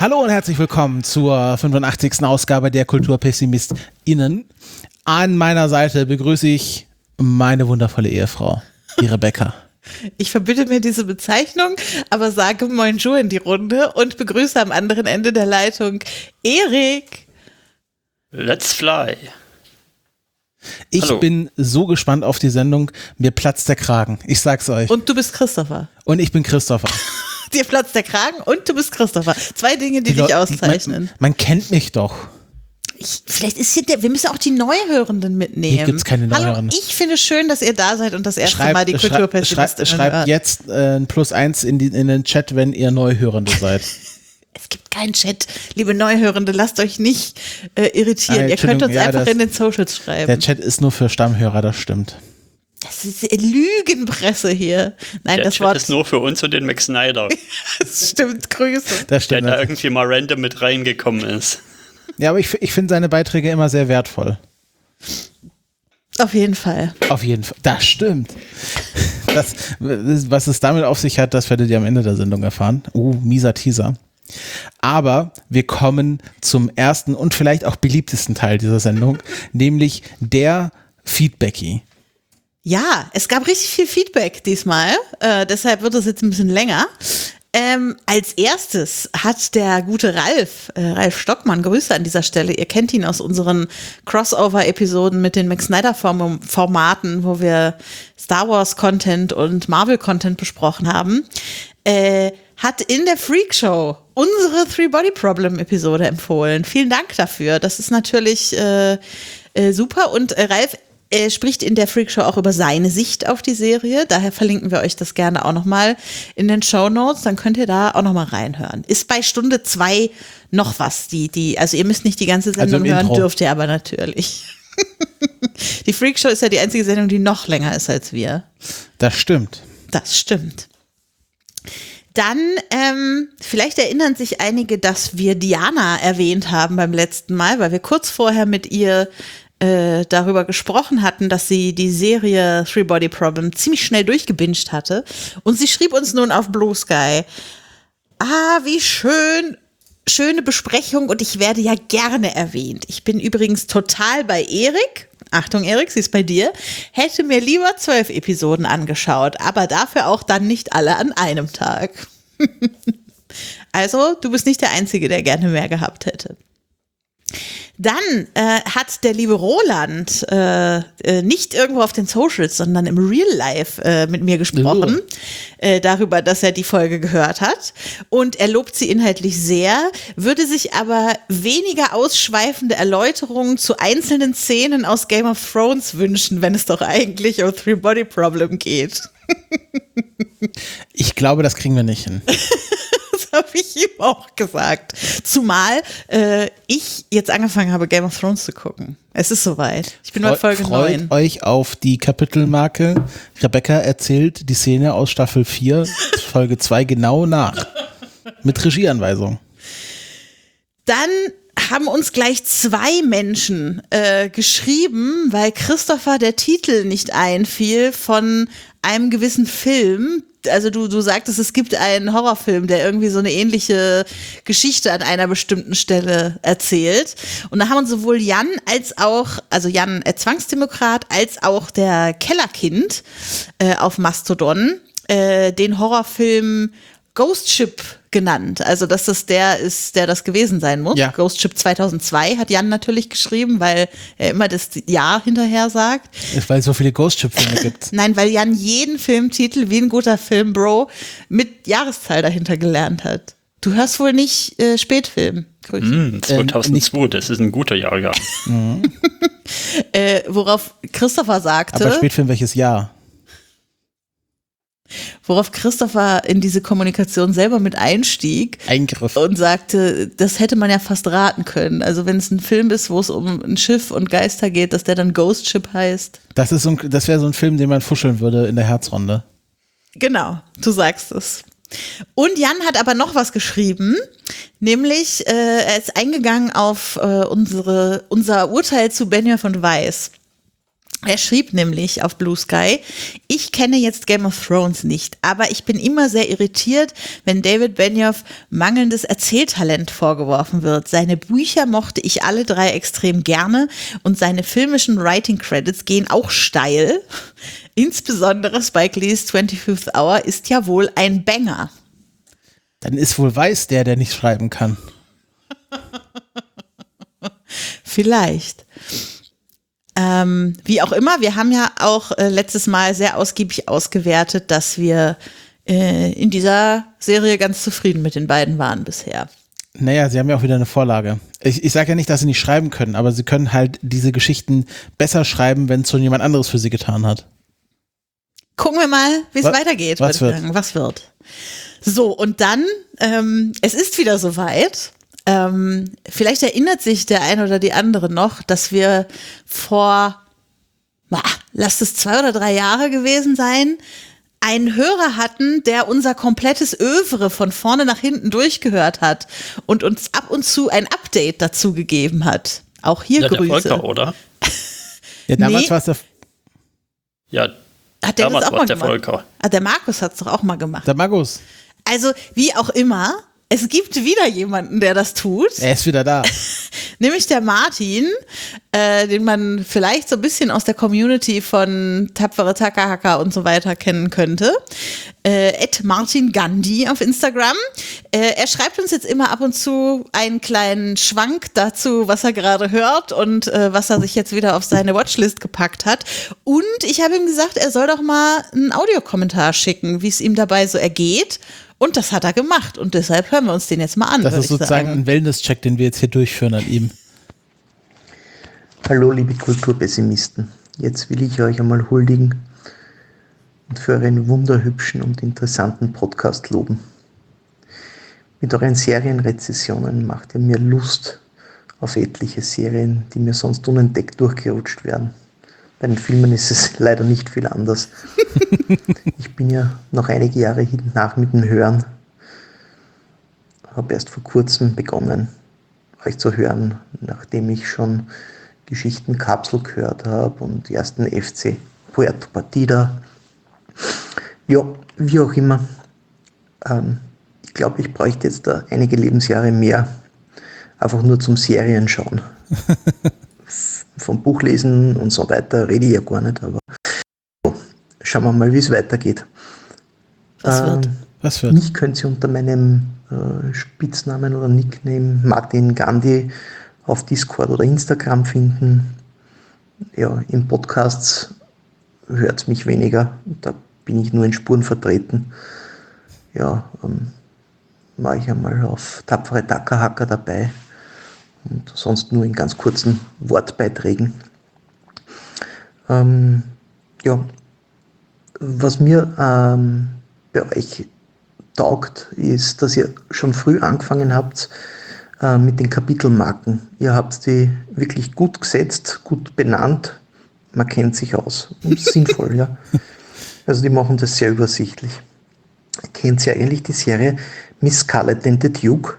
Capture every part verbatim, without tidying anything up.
Hallo und herzlich willkommen zur fünfundachtzigsten Ausgabe der KulturpessimistInnen. An meiner Seite begrüße ich meine wundervolle Ehefrau, die Rebecca. Ich verbitte mir diese Bezeichnung, aber sage Bonjour in die Runde und begrüße am anderen Ende der Leitung Erik. Let's fly. Ich Hallo. bin so gespannt auf die Sendung, mir platzt der Kragen, ich sag's euch. Und du bist Christopher. Und ich bin Christopher. Dir platzt der Kragen und du bist Christopher. Zwei Dinge, die, die dich Leute, auszeichnen. Man, man kennt mich doch. Ich, vielleicht ist hier der, wir müssen auch die Neuhörenden mitnehmen. Hier gibt's keine Neuhörenden. Hallo, ich finde schön, dass ihr da seid und das erste schreibt, Mal die Kulturpessimistin Schreibt, schreibt jetzt äh, ein Plus eins in, die, in den Chat, wenn ihr Neuhörende seid. Es gibt keinen Chat, liebe Neuhörende, lasst euch nicht äh, irritieren. Ah, ihr könnt uns ja, einfach das, in den Socials schreiben. Der Chat ist nur für Stammhörer, das stimmt. Das ist Lügenpresse hier. Nein, der das Chat Wort ist nur für uns und den Max Snyder. Das stimmt, Grüße. Das stimmt. Der da irgendwie mal random mit reingekommen ist. Ja, aber ich, ich finde seine Beiträge immer sehr wertvoll. Auf jeden Fall. Auf jeden Fall. Das stimmt. Das, was es damit auf sich hat, das werdet ihr am Ende der Sendung erfahren. Uh, mieser Teaser. Aber wir kommen zum ersten und vielleicht auch beliebtesten Teil dieser Sendung, nämlich der Feedbackie. Ja, es gab richtig viel Feedback diesmal, äh, deshalb wird es jetzt ein bisschen länger. Ähm, als erstes hat der gute Ralf, äh, Ralf Stockmann, Grüße an dieser Stelle, ihr kennt ihn aus unseren Crossover-Episoden mit den Max Snyder-Formaten, wo wir Star Wars-Content und Marvel-Content besprochen haben, äh, hat in der Freak Show unsere Three-Body-Problem-Episode empfohlen. Vielen Dank dafür, das ist natürlich äh, äh, super und äh, Ralf Er spricht in der Freak Show auch über seine Sicht auf die Serie. Daher verlinken wir euch das gerne auch nochmal in den Shownotes. Dann könnt ihr da auch nochmal reinhören. Ist bei Stunde zwei noch was. Die, die, also ihr müsst nicht die ganze Sendung also hören, Intro. Dürft ihr aber natürlich. Die Freak Show ist ja die einzige Sendung, die noch länger ist als wir. Das stimmt. Das stimmt. Dann, ähm, vielleicht erinnern sich einige, dass wir Diana erwähnt haben beim letzten Mal, weil wir kurz vorher mit ihr Äh, darüber gesprochen hatten, dass sie die Serie Three Body Problem ziemlich schnell durchgebinged hatte. Und sie schrieb uns nun auf Blue Sky, ah, wie schön, schöne Besprechung und ich werde ja gerne erwähnt. Ich bin übrigens total bei Erik. Achtung, Erik, sie ist bei dir. Hätte mir lieber zwölf Episoden angeschaut, aber dafür auch dann nicht alle an einem Tag. Also, du bist nicht der Einzige, der gerne mehr gehabt hätte. Dann äh, hat der liebe Roland äh, äh, nicht irgendwo auf den Socials, sondern im Real Life äh, mit mir gesprochen, oh. äh, darüber, dass er die Folge gehört hat. Und er lobt sie inhaltlich sehr, würde sich aber weniger ausschweifende Erläuterungen zu einzelnen Szenen aus Game of Thrones wünschen, wenn es doch eigentlich um Three Body Problem geht. Ich glaube, das kriegen wir nicht hin. Habe ich ihm auch gesagt. Zumal äh, ich jetzt angefangen habe, Game of Thrones zu gucken. Es ist soweit. Ich bin bei Folge neun. Freut euch auf die Kapitelmarke. Rebecca erzählt die Szene aus Staffel vier, Folge zwei genau nach. Mit Regieanweisung. Dann haben uns gleich zwei Menschen äh, geschrieben, weil Christopher der Titel nicht einfiel von einem gewissen Film. Also du, du sagtest, es gibt einen Horrorfilm, der irgendwie so eine ähnliche Geschichte an einer bestimmten Stelle erzählt. Und da haben uns sowohl Jan als auch, also Jan äh, Zwangsdemokrat, als auch der Kellerkind äh, auf Mastodon äh, den Horrorfilm Ghost Ship genannt. Also dass das der ist, der das gewesen sein muss. Ja. Ghost Ship zweitausendzwei hat Jan natürlich geschrieben, weil er immer das Jahr hinterher sagt. Weil es so viele Ghost Ship Filme gibt. Nein, weil Jan jeden Filmtitel wie ein guter Film, Bro, mit Jahreszahl dahinter gelernt hat. Du hörst wohl nicht äh, Spätfilm. Mm, zweitausendzwei, äh, das ist ein guter Jahrgang. Mhm. äh, worauf Christopher sagte. Aber Spätfilm welches Jahr? Worauf Christopher in diese Kommunikation selber mit einstieg. Eingriff. Und sagte, das hätte man ja fast raten können. Also wenn es ein Film ist, wo es um ein Schiff und Geister geht, dass der dann Ghost Ship heißt. Das ist so ein, das wäre so ein Film, den man fuscheln würde in der Herzrunde. Genau, du sagst es. Und Jan hat aber noch was geschrieben, nämlich äh, er ist eingegangen auf äh, unsere, unser Urteil zu Benioff und Weiss. Er schrieb nämlich auf Blue Sky: Ich kenne jetzt Game of Thrones nicht, aber ich bin immer sehr irritiert, wenn David Benioff mangelndes Erzähltalent vorgeworfen wird. Seine Bücher mochte ich alle drei extrem gerne und seine filmischen Writing Credits gehen auch steil. Insbesondere Spike Lees twenty-fifth Hour ist ja wohl ein Banger. Dann ist wohl Weiß der, der nicht schreiben kann. Vielleicht. Ähm, wie auch immer, wir haben ja auch äh, letztes Mal sehr ausgiebig ausgewertet, dass wir äh, in dieser Serie ganz zufrieden mit den beiden waren bisher. Naja, sie haben ja auch wieder eine Vorlage. Ich, ich sage ja nicht, dass sie nicht schreiben können, aber sie können halt diese Geschichten besser schreiben, wenn es schon jemand anderes für sie getan hat. Gucken wir mal, wie es weitergeht. Was wird? Was wird? So, und dann, ähm, es ist wieder soweit. Ähm, vielleicht erinnert sich der eine oder die andere noch, dass wir vor, bah, lasst es zwei oder drei Jahre gewesen sein, einen Hörer hatten, der unser komplettes Övre von vorne nach hinten durchgehört hat und uns ab und zu ein Update dazu gegeben hat. Auch hier ja, Grüße. Der Volker, oder? Ja, damals nee. war es der... Ja, hat der damals das auch war mal der gemacht? Volker. Ah, der Markus hat es doch auch mal gemacht. Der Magus. Also, wie auch immer, es gibt wieder jemanden, der das tut. Er ist wieder da. Nämlich der Martin, äh, den man vielleicht so ein bisschen aus der Community von Tapfere Takahaka und so weiter kennen könnte. Äh, at Martin Gandhi auf Instagram. Äh, er schreibt uns jetzt immer ab und zu einen kleinen Schwank dazu, was er gerade hört und äh, was er sich jetzt wieder auf seine Watchlist gepackt hat. Und ich habe ihm gesagt, er soll doch mal einen Audiokommentar schicken, wie es ihm dabei so ergeht. Und das hat er gemacht und deshalb hören wir uns den jetzt mal an. Das ist sozusagen ein Wellness-Check, den wir jetzt hier durchführen an ihm. Hallo liebe Kulturpessimisten, jetzt will ich euch einmal huldigen und für euren wunderhübschen und interessanten Podcast loben. Mit euren Serienrezessionen macht ihr mir Lust auf etliche Serien, die mir sonst unentdeckt durchgerutscht werden. Bei den Filmen ist es leider nicht viel anders. Ich bin ja noch einige Jahre hinten nach mit dem Hören. Habe erst vor kurzem begonnen, euch zu hören, nachdem ich schon Geschichten Kapsel gehört habe und die ersten F C Puerto Partida. Ja, wie auch immer. Ähm, ich glaube, ich bräuchte jetzt da einige Lebensjahre mehr, einfach nur zum Serien schauen. Vom Buchlesen und so weiter rede ich ja gar nicht, aber so, schauen wir mal, wie es weitergeht. Was wird? Ähm, Was wird? Mich könnt ihr unter meinem äh, Spitznamen oder Nickname Martin Gandhi auf Discord oder Instagram finden. Ja, im Podcast hört es mich weniger, da bin ich nur in Spuren vertreten. Ja, ähm, war ich einmal auf Tapfere Takahaka dabei. Und sonst nur in ganz kurzen Wortbeiträgen. Ähm, ja, was mir ähm, bei euch taugt, ist, dass ihr schon früh angefangen habt äh, mit den Kapitelmarken. Ihr habt die wirklich gut gesetzt, gut benannt. Man kennt sich aus. Und sinnvoll, ja. Also die machen das sehr übersichtlich. Ihr kennt ja eigentlich die Serie Miss Scarlet and the Duke.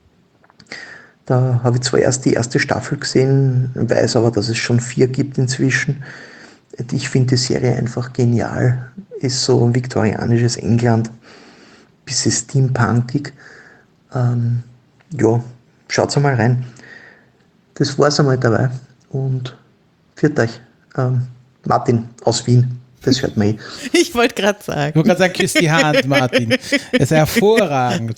Da habe ich zwar erst die erste Staffel gesehen, weiß aber, dass es schon vier gibt inzwischen. Ich finde die Serie einfach genial. Ist so ein viktorianisches England, bisschen steampunkig. Ähm, ja, schaut mal rein. Das war's einmal dabei. Und führt euch. Ähm, Martin aus Wien. Das hört man eh. Ich wollte gerade sagen. Ich wollte gerade sagen, küss die Hand, Martin. Das ist hervorragend.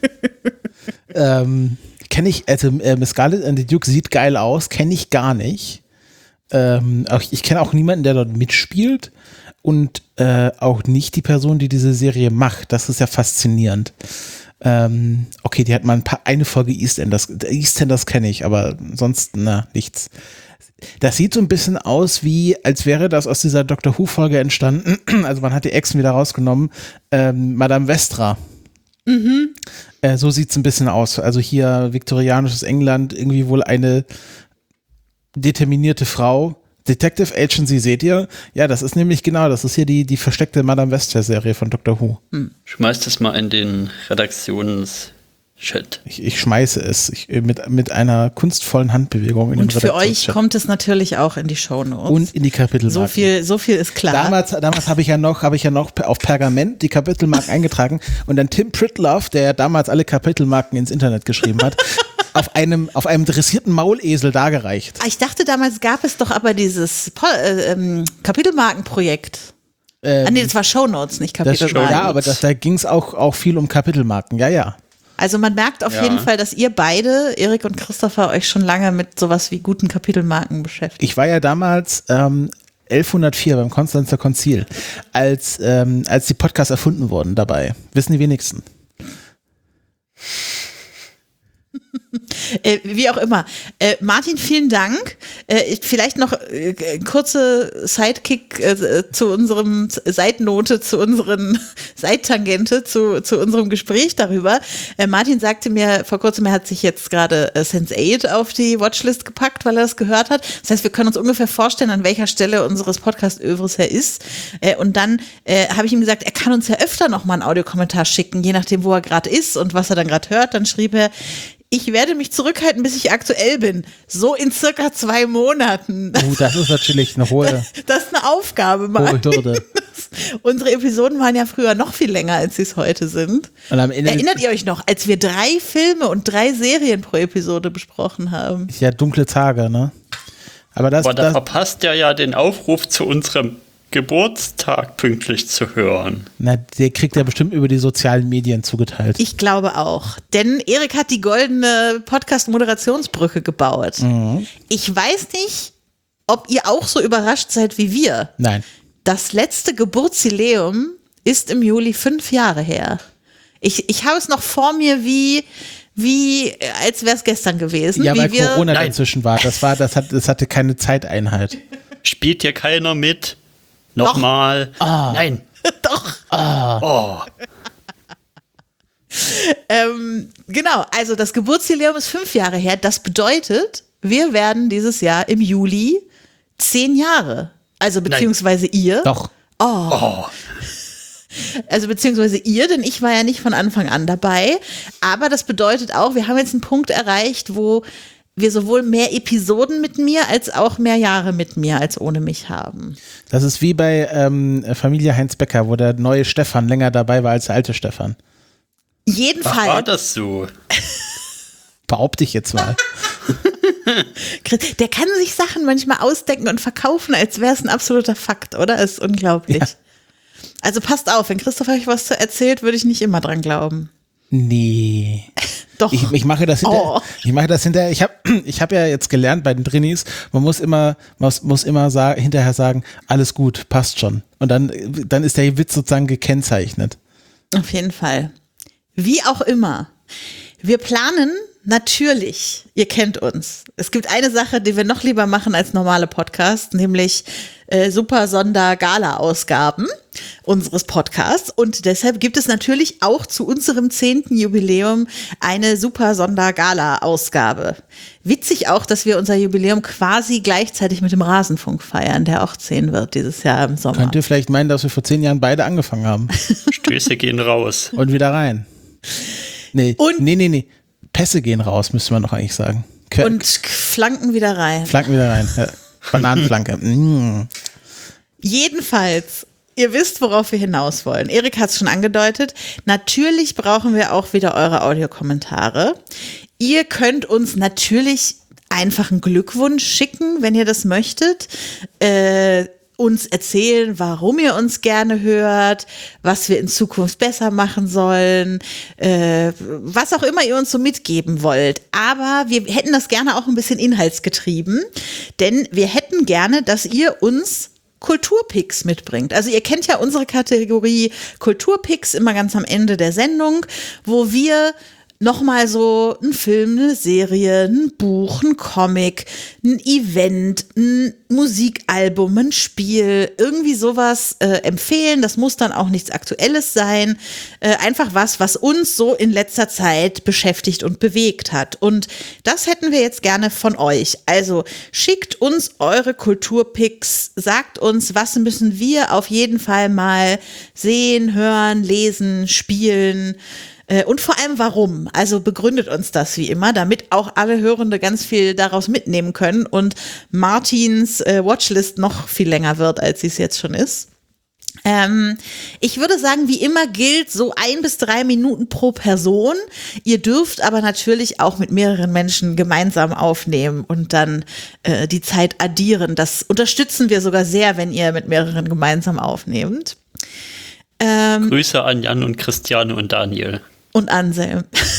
ähm, Kenne ich, also äh, Scarlet and the Duke sieht geil aus, kenne ich gar nicht. Ähm, auch, ich kenne auch niemanden, der dort mitspielt und äh, auch nicht die Person, die diese Serie macht. Das ist ja faszinierend. Ähm, okay, die hat mal ein paar, eine Folge EastEnders. EastEnders kenne ich, aber sonst, na, nichts. Das sieht so ein bisschen aus wie, als wäre das aus dieser Doctor Who-Folge entstanden. Also man hat die Echsen wieder rausgenommen. Ähm, Madame Vestra. Mhm. Äh, so sieht es ein bisschen aus. Also hier viktorianisches England, irgendwie wohl eine determinierte Frau. Detective Agency, seht ihr? Ja, das ist nämlich genau, das ist hier die, die versteckte Madame Vestra-Serie von Doctor Who. Hm. Schmeißt das mal in den Redaktionschat Shit. Ich, ich schmeiße es ich, mit, mit einer kunstvollen Handbewegung in Und den für euch Redaktionschat. kommt es natürlich auch in die Shownotes. Und in die Kapitelmarken. so viel, so viel ist klar. Damals, damals habe ich ja noch, habe ich ja noch auf Pergament die Kapitelmarken eingetragen und dann Tim Pritloff, der ja damals alle Kapitelmarken ins Internet geschrieben hat, auf einem, auf einem dressierten Maulesel dargereicht. Ah, ich dachte, damals gab es doch aber dieses Po- äh, ähm, Kapitelmarkenprojekt. Ähm, ah, nee, das war Shownotes, nicht das, Kapitelmarken. ja, aber das, da ging es auch, auch viel um Kapitelmarken. Ja, ja. Also man merkt auf Ja. jeden Fall, dass ihr beide, Erik und Christopher, euch schon lange mit sowas wie guten Kapitelmarken beschäftigt. Ich war ja damals ähm, elfhundertvier beim Konstanzer Konzil, als, ähm, als die Podcasts erfunden wurden dabei. Wissen die wenigsten. Äh, wie auch immer. Äh, Martin, vielen Dank. Äh, vielleicht noch äh, kurze Sidekick äh, zu unserem Seitennote, zu unseren Seittangente, zu, zu unserem Gespräch darüber. Äh, Martin sagte mir vor kurzem, er hat sich jetzt gerade äh, Sense eight auf die Watchlist gepackt, weil er das gehört hat. Das heißt, wir können uns ungefähr vorstellen, an welcher Stelle unseres Podcast-Övres er ist. Äh, und dann äh, habe ich ihm gesagt, er kann uns ja öfter noch mal einen Audiokommentar schicken, je nachdem, wo er gerade ist und was er dann gerade hört. Dann schrieb er, ich werde mich zurückhalten, bis ich aktuell bin. So in circa zwei Monaten. Uh, das ist natürlich eine hohe, Das ist eine Aufgabe, hohe Martin. Hürde. Unsere Episoden waren ja früher noch viel länger, als sie es heute sind. Und am Ende Erinnert ihr euch noch, als wir drei Filme und drei Serien pro Episode besprochen haben? ja dunkle Tage, ne? Aber das, Aber da das verpasst er ja den Aufruf zu unserem Geburtstag pünktlich zu hören. na, der kriegt ja bestimmt über die sozialen Medien zugeteilt. Ich glaube auch. Denn Erik hat die goldene Podcast-Moderationsbrücke gebaut. Mhm. Ich weiß nicht, ob ihr auch so überrascht seid wie wir. Nein. Das letzte Geburtsileum ist im Juli fünf Jahre her. Ich, ich habe es noch vor mir wie, wie als wäre es gestern gewesen. Ja, wie weil wir, Corona Nein. dazwischen war. Das war, das hat, das hatte keine Zeiteinheit. Spielt hier keiner mit? Nochmal. Nein. Doch. Oh. Ähm, genau, also das Geburtsjubiläum ist fünf Jahre her. Das bedeutet, wir werden dieses Jahr im Juli zehn Jahre. Also beziehungsweise ihr. Doch. Oh. Also beziehungsweise ihr, denn ich war ja nicht von Anfang an dabei. Aber das bedeutet auch, wir haben jetzt einen Punkt erreicht, wo wir sowohl mehr Episoden mit mir als auch mehr Jahre mit mir als ohne mich haben. Das ist wie bei ähm, Familie Heinz Becker, wo der neue Stefan länger dabei war als der alte Stefan. Ach, war Jedenfalls, das so? Behaupte ich jetzt mal. der kann sich Sachen manchmal ausdenken und verkaufen, als wäre es ein absoluter Fakt, oder? Das ist unglaublich. Ja. Also passt auf, wenn Christoph euch was erzählt, würde ich nicht immer dran glauben. Nee. Doch. Ich, ich mache das hinterher. Oh. Ich mache das hinterher. Ich habe ich hab ja jetzt gelernt bei den Drinis, man muss immer, man muss, muss immer sa- hinterher sagen, alles gut, passt schon. Und dann, dann ist der Witz sozusagen gekennzeichnet. Auf jeden Fall. Wie auch immer. Wir planen natürlich, ihr kennt uns. Es gibt eine Sache, die wir noch lieber machen als normale Podcasts, nämlich äh, super Sonder-Gala-Ausgaben unseres Podcasts. Und deshalb gibt es natürlich auch zu unserem zehnten Jubiläum eine super Sonder-Gala-Ausgabe. Witzig auch, dass wir unser Jubiläum quasi gleichzeitig mit dem Rasenfunk feiern, der auch zehn wird dieses Jahr im Sommer. Könnt ihr vielleicht meinen, dass wir vor zehn Jahren beide angefangen haben? Stöße gehen raus. Und wieder rein. Nee, Und- nee, nee, nee. Pässe gehen raus, müsste man doch eigentlich sagen. Kö- Und Flanken wieder rein. Flanken wieder rein. Ja. Bananenflanke. Mm. Jedenfalls, ihr wisst, worauf wir hinaus wollen. Erik hat es schon angedeutet. Natürlich brauchen wir auch wieder eure Audiokommentare. Ihr könnt uns natürlich einfach einen Glückwunsch schicken, wenn ihr das möchtet. Äh, uns erzählen, warum ihr uns gerne hört, was wir in Zukunft besser machen sollen, äh, was auch immer ihr uns so mitgeben wollt. Aber wir hätten das gerne auch ein bisschen inhaltsgetrieben, denn wir hätten gerne, dass ihr uns Kulturpicks mitbringt. Also ihr kennt ja unsere Kategorie Kulturpicks immer ganz am Ende der Sendung, wo wir nochmal so ein Film, eine Serie, ein Buch, ein Comic, ein Event, ein Musikalbum, ein Spiel, irgendwie sowas äh, empfehlen. Das muss dann auch nichts Aktuelles sein. Äh, einfach was, was uns so in letzter Zeit beschäftigt und bewegt hat. Und das hätten wir jetzt gerne von euch. Also schickt uns eure Kulturpicks, sagt uns, was müssen wir auf jeden Fall mal sehen, hören, lesen, spielen, Äh, und vor allem warum? Also begründet uns das wie immer, damit auch alle Hörende ganz viel daraus mitnehmen können und Martins äh, Watchlist noch viel länger wird, als sie es jetzt schon ist. Ähm, ich würde sagen, wie immer gilt so ein bis drei Minuten pro Person. Ihr dürft aber natürlich auch mit mehreren Menschen gemeinsam aufnehmen und dann äh, die Zeit addieren. Das unterstützen wir sogar sehr, wenn ihr mit mehreren gemeinsam aufnehmt. Ähm, Grüße an Jan und Christiane und Daniel. Und Anselm.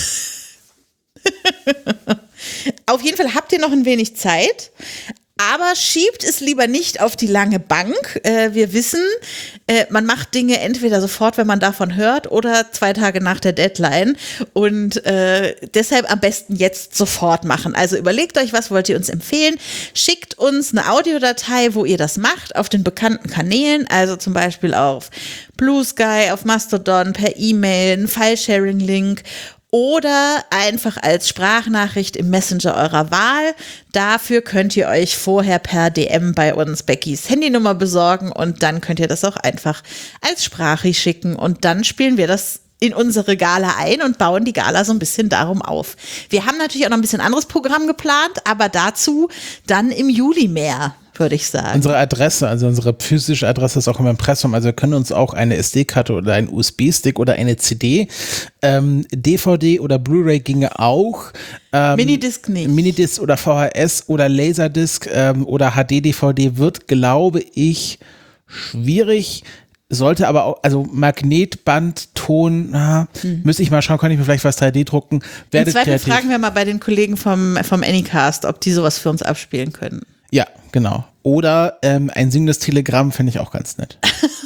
Auf jeden Fall habt ihr noch ein wenig Zeit. Aber schiebt es lieber nicht auf die lange Bank. Äh, wir wissen, äh, man macht Dinge entweder sofort, wenn man davon hört, oder zwei Tage nach der Deadline. Und äh, deshalb am besten jetzt sofort machen. Also überlegt euch, was wollt ihr uns empfehlen? Schickt uns eine Audiodatei, wo ihr das macht, auf den bekannten Kanälen. Also zum Beispiel auf Blue Sky, auf Mastodon, per E-Mail, einen File-Sharing-Link. Oder einfach als Sprachnachricht im Messenger eurer Wahl. Dafür könnt ihr euch vorher per D M bei uns Beckys Handynummer besorgen und dann könnt ihr das auch einfach als Sprache schicken und dann spielen wir das in unsere Gala ein und bauen die Gala so ein bisschen darum auf. Wir haben natürlich auch noch ein bisschen anderes Programm geplant, aber dazu dann im Juli mehr, würde ich sagen. Unsere Adresse, also unsere physische Adresse ist auch im Impressum, also wir können uns auch eine S D-Karte oder einen U S B-Stick oder eine C D, ähm, D V D oder Blu-ray ginge auch. Ähm, Minidisc nicht. Minidisc oder V H S oder Laserdisc ähm, oder H D-D V D wird, glaube ich, schwierig. Sollte aber auch, also Magnetband, Ton, na, hm. müsste ich mal schauen, kann ich mir vielleicht was drei D drucken. Im Zweifel fragen wir mal bei den Kollegen vom, vom Anycast, ob die sowas für uns abspielen können. Ja, genau. Oder ähm, ein singendes Telegramm finde ich auch ganz nett.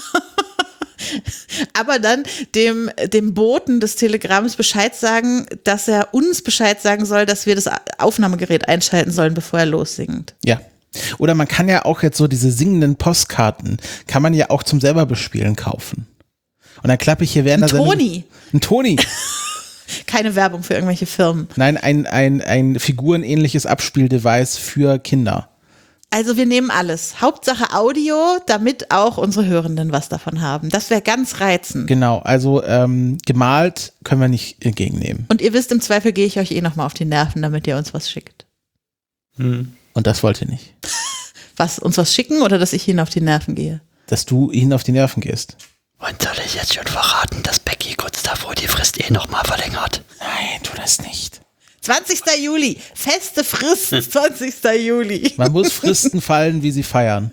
Aber dann dem, dem Boten des Telegramms Bescheid sagen, dass er uns Bescheid sagen soll, dass wir das Aufnahmegerät einschalten sollen, bevor er lossingt. Ja. Oder man kann ja auch jetzt so diese singenden Postkarten, kann man ja auch zum selber bespielen kaufen. Und dann klappe ich hier während der Sendung. Ein Toni. Ein Toni. Keine Werbung für irgendwelche Firmen. Nein, ein, ein, ein figurenähnliches Abspieldevice für Kinder. Also wir nehmen alles. Hauptsache Audio, damit auch unsere Hörenden was davon haben. Das wäre ganz reizend. Genau, also ähm, gemalt können wir nicht entgegennehmen. Und ihr wisst, im Zweifel gehe ich euch eh nochmal auf die Nerven, damit ihr uns was schickt. Hm. Und das wollt ihr nicht. Was, uns was schicken oder dass ich ihnen auf die Nerven gehe? Dass du ihnen auf die Nerven gehst. Und soll ich jetzt schon verraten, dass Becky kurz davor die Frist eh nochmal verlängert? Nein, tu das nicht. zwanzigster Juli, feste Frist, zwanzigster Juli. Man muss Fristen fallen, wie sie feiern.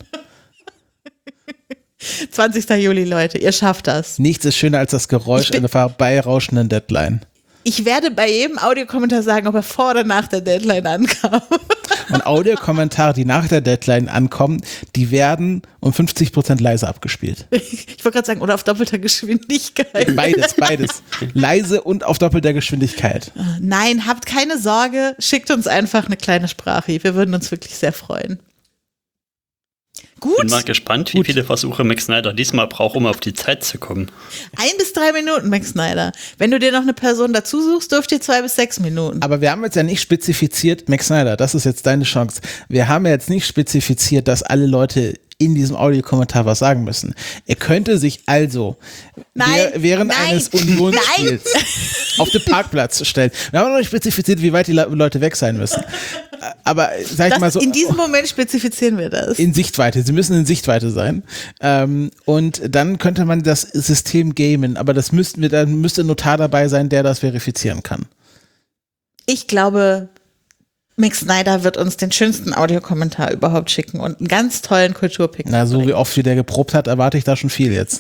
zwanzigster Juli, Leute, ihr schafft das. Nichts ist schöner als das Geräusch einer vorbeirauschenden Deadline. Ich werde bei jedem Audiokommentar sagen, ob er vor oder nach der Deadline ankam. Und Audiokommentare, die nach der Deadline ankommen, die werden um fünfzig Prozent leiser abgespielt. Ich wollte gerade sagen, oder auf doppelter Geschwindigkeit. Beides, beides. Leise und auf doppelter Geschwindigkeit. Nein, habt keine Sorge, schickt uns einfach eine kleine Sprache. Wir würden uns wirklich sehr freuen. Gut. Bin mal gespannt, wie Gut. viele Versuche Max Snyder diesmal braucht, um auf die Zeit zu kommen. Ein bis drei Minuten, Max Snyder. Wenn du dir noch eine Person dazu suchst, dürft ihr zwei bis sechs Minuten. Aber wir haben jetzt ja nicht spezifiziert, Max Snyder, das ist jetzt deine Chance. Wir haben ja jetzt nicht spezifiziert, dass alle Leute in diesem Audiokommentar was sagen müssen. Er könnte sich also nein, wer, während nein, eines Unionsspiels auf den Parkplatz stellen. Wir haben noch nicht spezifiziert, wie weit die Leute weg sein müssen. Aber sag ich das, mal so. In diesem Moment spezifizieren wir das. In Sichtweite. Sie müssen in Sichtweite sein. Ähm, und dann könnte man das System gamen. Aber das müssten wir, dann müsste ein Notar dabei sein, der das verifizieren kann. Ich glaube, Max Snyder wird uns den schönsten Audiokommentar überhaupt schicken und einen ganz tollen Kulturpick. Na, so wie oft wie der geprobt hat, erwarte ich da schon viel jetzt.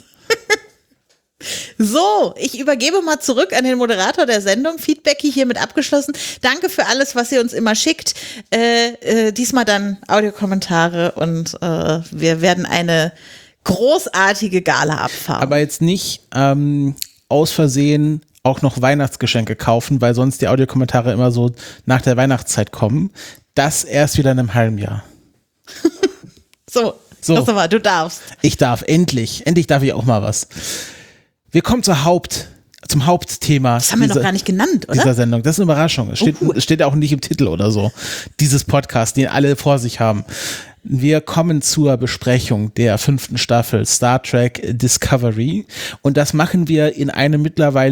So, ich übergebe mal zurück an den Moderator der Sendung. Feedbacky hiermit abgeschlossen. Danke für alles, was ihr uns immer schickt. Äh, äh, diesmal dann Audiokommentare und äh, wir werden eine großartige Gala abfahren. Aber jetzt nicht ähm, aus Versehen auch noch Weihnachtsgeschenke kaufen, weil sonst die Audiokommentare immer so nach der Weihnachtszeit kommen. Das erst wieder in einem halben Jahr. So, so. Christopher, du darfst. Ich darf, endlich. Endlich darf ich auch mal was. Wir kommen zur Haupt, zum Hauptthema. Das haben wir dieser, noch gar nicht genannt, oder? Dieser Sendung. Das ist eine Überraschung. Es steht, oh, cool. es steht auch nicht im Titel oder so. Dieses Podcast, den alle vor sich haben. Wir kommen zur Besprechung der fünften Staffel Star Trek Discovery. Und das machen wir in einem mittlerweile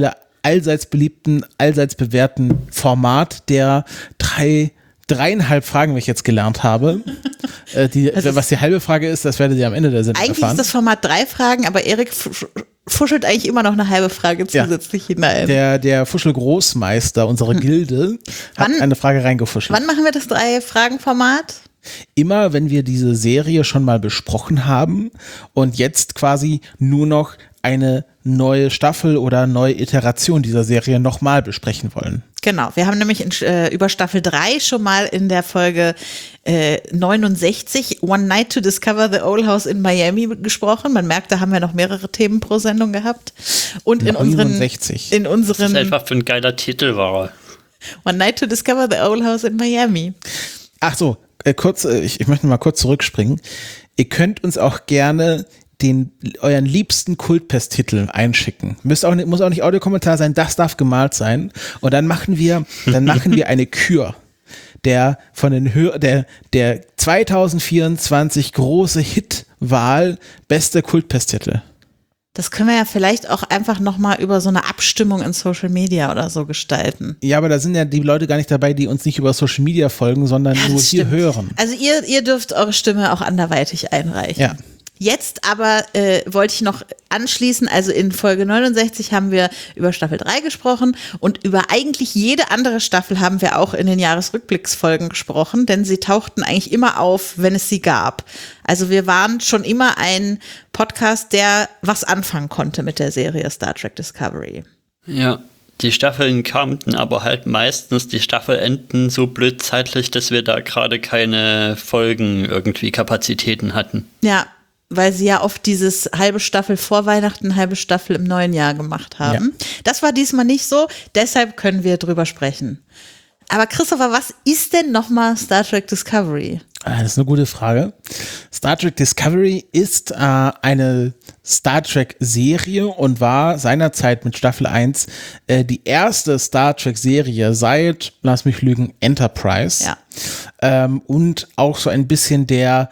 allseits beliebten, allseits bewährten Format der drei dreieinhalb Fragen, wie ich jetzt gelernt habe. äh, die, was die halbe Frage ist, das werdet ihr am Ende der Sendung eigentlich erfahren. Eigentlich ist das Format drei Fragen, aber Erik fuschelt eigentlich immer noch eine halbe Frage zusätzlich ja. hinein. Der, der Fuschel-Großmeister unserer hm. Gilde hat wann, eine Frage reingefuschelt. Wann machen wir das Drei-Fragen-Format? Immer, wenn wir diese Serie schon mal besprochen haben und jetzt quasi nur noch eine neue Staffel oder neue Iteration dieser Serie nochmal besprechen wollen. Genau, wir haben nämlich in, äh, über Staffel drei schon mal in der Folge äh, neunundsechzig One Night to Discover the Old House in Miami gesprochen. Man merkt, da haben wir noch mehrere Themen pro Sendung gehabt. Und in neunundsechzig. unseren, in unseren das ist einfach für ein geiler Titel war. One Night to Discover the Old House in Miami. Ach so, äh, kurz, äh, ich, ich möchte mal kurz zurückspringen. Ihr könnt uns auch gerne den euren liebsten Kultpest-Titel einschicken. Müsst auch nicht, muss auch nicht Audiokommentar sein, das darf gemalt sein. Und dann machen wir, dann machen wir eine Kür der von den Hör der der zwanzig vierundzwanzig große Hitwahl beste Kultpest-Titel. Das können wir ja vielleicht auch einfach nochmal über so eine Abstimmung in Social Media oder so gestalten. Ja, aber da sind ja die Leute gar nicht dabei, die uns nicht über Social Media folgen, sondern ja, nur hier stimmt. hören. Also ihr, ihr dürft eure Stimme auch anderweitig einreichen. Ja. Jetzt aber äh, wollte ich noch anschließen, also in Folge neunundsechzig haben wir über Staffel drei gesprochen und über eigentlich jede andere Staffel haben wir auch in den Jahresrückblicksfolgen gesprochen, denn sie tauchten eigentlich immer auf, wenn es sie gab. Also wir waren schon immer ein Podcast, der was anfangen konnte mit der Serie Star Trek Discovery. Ja. Die Staffeln kamen aber halt meistens, die Staffelenden so blöd zeitlich, dass wir da gerade keine Folgen irgendwie Kapazitäten hatten. Ja, weil sie ja oft dieses halbe Staffel vor Weihnachten, halbe Staffel im neuen Jahr gemacht haben. Ja. Das war diesmal nicht so, deshalb können wir drüber sprechen. Aber Christopher, was ist denn nochmal Star Trek Discovery? Das ist eine gute Frage. Star Trek Discovery ist äh, eine Star Trek-Serie und war seinerzeit mit Staffel eins äh, die erste Star Trek-Serie seit, lass mich lügen, Enterprise. Ja. Ähm, und auch so ein bisschen der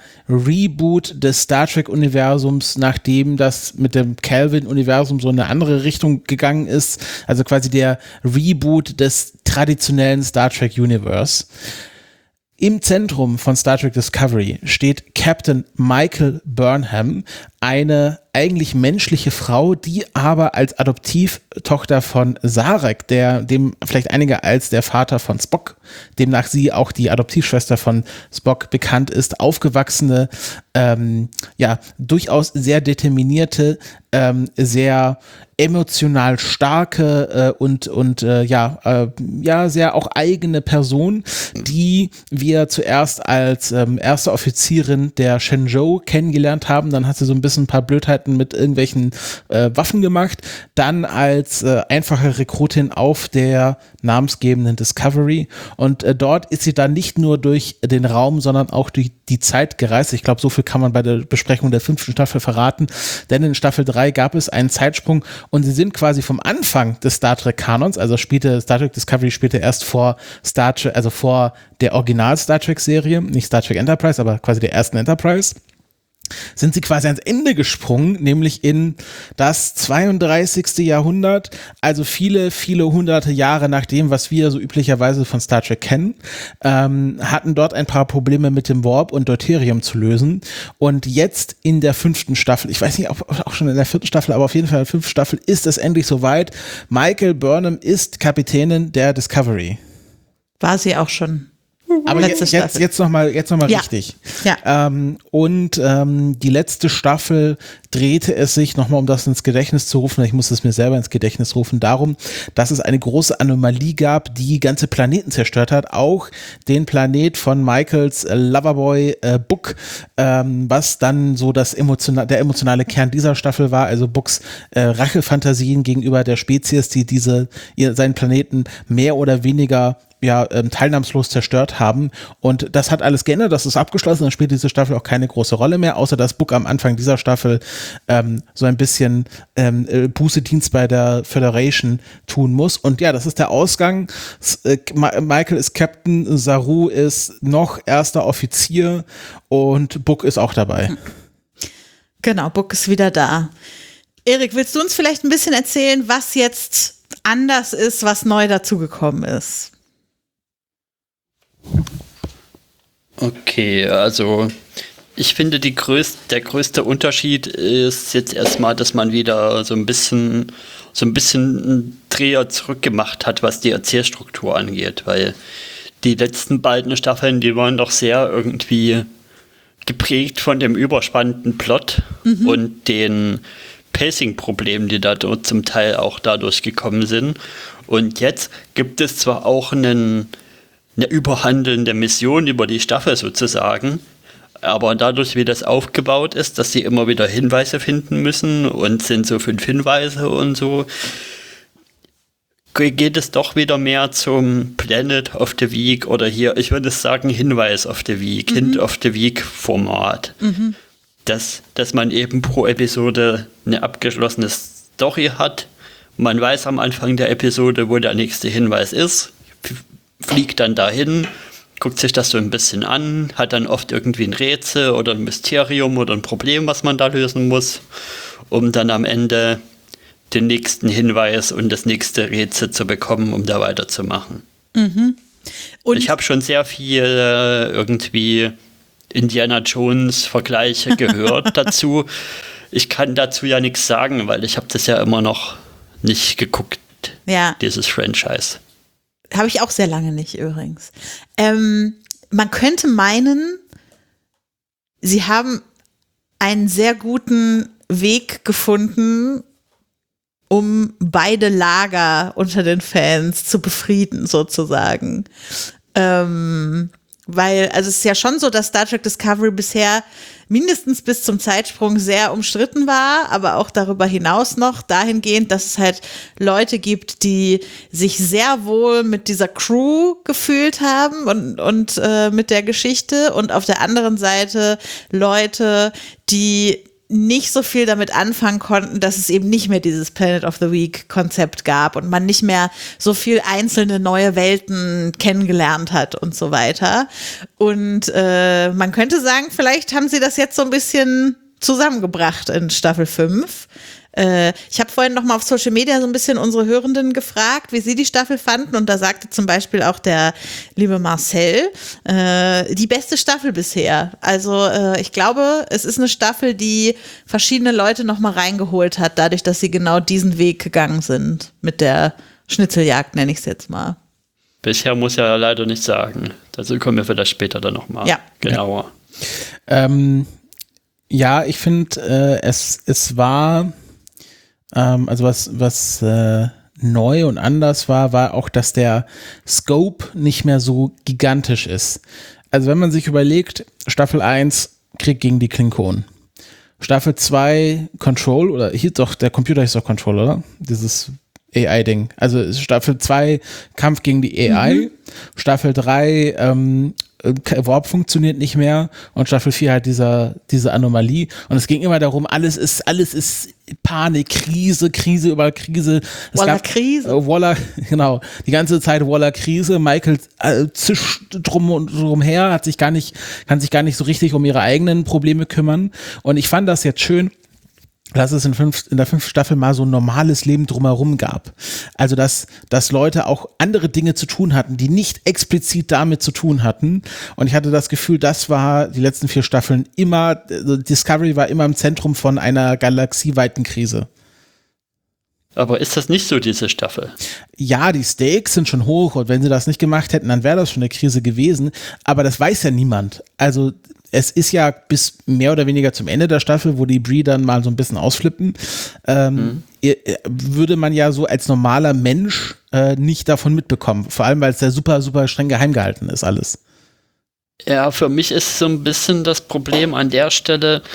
Reboot des Star Trek-Universums, nachdem das mit dem Kelvin-Universum so in eine andere Richtung gegangen ist. Also quasi der Reboot des traditionellen Star Trek-Universe. Im Zentrum von Star Trek Discovery steht Captain Michael Burnham, eine eigentlich menschliche Frau, die aber als Adoptivtochter von Sarek, der dem vielleicht einige als der Vater von Spock, demnach sie auch die Adoptivschwester von Spock bekannt ist, aufgewachsene, ähm, ja, durchaus sehr determinierte, ähm, sehr emotional starke äh, und und äh, ja äh, ja sehr auch eigene Person, die wir zuerst als ähm, erste Offizierin der Shenzhou kennengelernt haben. Dann hat sie so ein bisschen ein paar Blödheiten mit irgendwelchen äh, Waffen gemacht. Dann als äh, einfache Rekrutin auf der namensgebenden Discovery. Und äh, dort ist sie dann nicht nur durch den Raum, sondern auch durch die Zeit gereist. Ich glaube, so viel kann man bei der Besprechung der fünften Staffel verraten. Denn in Staffel drei gab es einen Zeitsprung und sie sind quasi vom Anfang des Star Trek Kanons, also spielte Star Trek Discovery spielte erst vor Star Trek, also vor der Original Star Trek Serie, nicht Star Trek Enterprise, aber quasi der ersten Enterprise. Sind sie quasi ans Ende gesprungen, nämlich in das zweiunddreißigste Jahrhundert, also viele, viele hunderte Jahre nach dem, was wir so üblicherweise von Star Trek kennen, ähm, hatten dort ein paar Probleme mit dem Warp und Deuterium zu lösen. Und jetzt in der fünften Staffel, ich weiß nicht, ob auch schon in der vierten Staffel, aber auf jeden Fall in der fünften Staffel ist es endlich soweit. Michael Burnham ist Kapitänin der Discovery. War sie auch schon. Aber jetzt, jetzt, jetzt nochmal jetzt noch mal ja. richtig. Ja. Ähm, und ähm, die letzte Staffel drehte es sich, nochmal um das ins Gedächtnis zu rufen, ich muss es mir selber ins Gedächtnis rufen, darum, dass es eine große Anomalie gab, die ganze Planeten zerstört hat, auch den Planet von Michaels äh, Loverboy äh, Book, ähm, was dann so das emotional, der emotionale Kern dieser Staffel war, also Books äh, Rachefantasien gegenüber der Spezies, die diese ihr, seinen Planeten mehr oder weniger ja, ähm, teilnahmslos zerstört haben. Und das hat alles geändert, das ist abgeschlossen, dann spielt diese Staffel auch keine große Rolle mehr, außer dass Book am Anfang dieser Staffel ähm, so ein bisschen ähm, äh, Bußedienst bei der Federation tun muss. Und ja, das ist der Ausgang. S- äh, Ma- Michael ist Captain, Saru ist noch erster Offizier und Book ist auch dabei. Genau, Book ist wieder da. Erik, willst du uns vielleicht ein bisschen erzählen, was jetzt anders ist, was neu dazugekommen ist. Okay, also ich finde, die größte, der größte Unterschied ist jetzt erstmal, dass man wieder so ein bisschen so ein bisschen einen Dreher zurückgemacht hat, was die Erzählstruktur angeht, weil die letzten beiden Staffeln, die waren doch sehr irgendwie geprägt von dem überspannenden Plot mhm. und den Pacing-Problemen, die da zum Teil auch dadurch gekommen sind. Und jetzt gibt es zwar auch einen, eine überhandelnde Mission über die Staffel sozusagen, aber dadurch, wie das aufgebaut ist, dass sie immer wieder Hinweise finden müssen und sind so fünf Hinweise und so, geht es doch wieder mehr zum Planet of the Week oder hier, ich würde sagen, Hinweis of the Week, mhm. Hint of the Week Format. Mhm. Dass, dass man eben pro Episode eine abgeschlossene Story hat. Man weiß am Anfang der Episode, wo der nächste Hinweis ist, fliegt dann dahin, guckt sich das so ein bisschen an, hat dann oft irgendwie ein Rätsel oder ein Mysterium oder ein Problem, was man da lösen muss, um dann am Ende den nächsten Hinweis und das nächste Rätsel zu bekommen, um da weiterzumachen. Mhm. Und ich habe schon sehr viel äh, irgendwie Indiana Jones Vergleiche gehört dazu. Ich kann dazu ja nichts sagen, weil ich habe das ja immer noch nicht geguckt, ja. Dieses Franchise. Habe ich auch sehr lange nicht übrigens. Ähm, man könnte meinen, sie haben einen sehr guten Weg gefunden, um beide Lager unter den Fans zu befrieden, sozusagen. Ähm, weil, also es ist ja schon so, dass Star Trek Discovery bisher mindestens bis zum Zeitsprung sehr umstritten war, aber auch darüber hinaus noch dahingehend, dass es halt Leute gibt, die sich sehr wohl mit dieser Crew gefühlt haben und, und äh, mit der Geschichte, und auf der anderen Seite Leute, die nicht so viel damit anfangen konnten, dass es eben nicht mehr dieses Planet of the Week Konzept gab und man nicht mehr so viel einzelne neue Welten kennengelernt hat und so weiter. Und äh, man könnte sagen, vielleicht haben sie das jetzt so ein bisschen zusammengebracht in Staffel fünf. Äh, ich habe vorhin noch mal auf Social Media so ein bisschen unsere Hörenden gefragt, wie sie die Staffel fanden, und da sagte zum Beispiel auch der liebe Marcel, äh, die beste Staffel bisher. Also äh, ich glaube, es ist eine Staffel, die verschiedene Leute noch mal reingeholt hat, dadurch, dass sie genau diesen Weg gegangen sind mit der Schnitzeljagd, nenne ich es jetzt mal. Bisher muss ja leider nicht sagen. Dazu kommen wir vielleicht später dann noch mal ja. genauer. Ja, ähm, ja ich finde, äh, es, es war also was, was äh, neu und anders war, war auch, dass der Scope nicht mehr so gigantisch ist. Also wenn man sich überlegt, Staffel eins, Krieg gegen die Klingonen. Staffel zwei, Control, oder hier doch, der Computer ist doch Control, oder? Dieses A I-Ding. Also Staffel zwei, Kampf gegen die A I. Mhm. Staffel drei, ähm, Warp funktioniert nicht mehr, und Staffel vier halt dieser, diese Anomalie, und es ging immer darum, alles ist, alles ist Panik, Krise, Krise über Krise. Es Waller gab, Krise. Äh, Waller, genau, die ganze Zeit Waller Krise. Michael äh, zischt drum und drum her, hat sich gar nicht, kann sich gar nicht so richtig um ihre eigenen Probleme kümmern, und ich fand das jetzt schön, dass es in, fünf, in der fünften Staffel mal so ein normales Leben drumherum gab. Also, dass, dass Leute auch andere Dinge zu tun hatten, die nicht explizit damit zu tun hatten. Und ich hatte das Gefühl, das war die letzten vier Staffeln immer, Discovery war immer im Zentrum von einer galaxieweiten Krise. Aber ist das nicht so, diese Staffel? Ja, die Stakes sind schon hoch, und wenn sie das nicht gemacht hätten, dann wäre das schon eine Krise gewesen. Aber das weiß ja niemand. Also, es ist ja bis mehr oder weniger zum Ende der Staffel, wo die Bree dann mal so ein bisschen ausflippen, ähm, mhm. würde man ja so als normaler Mensch äh, nicht davon mitbekommen. Vor allem, weil es ja super, super streng geheim gehalten ist, alles. Ja, für mich ist so ein bisschen das Problem an der Stelle,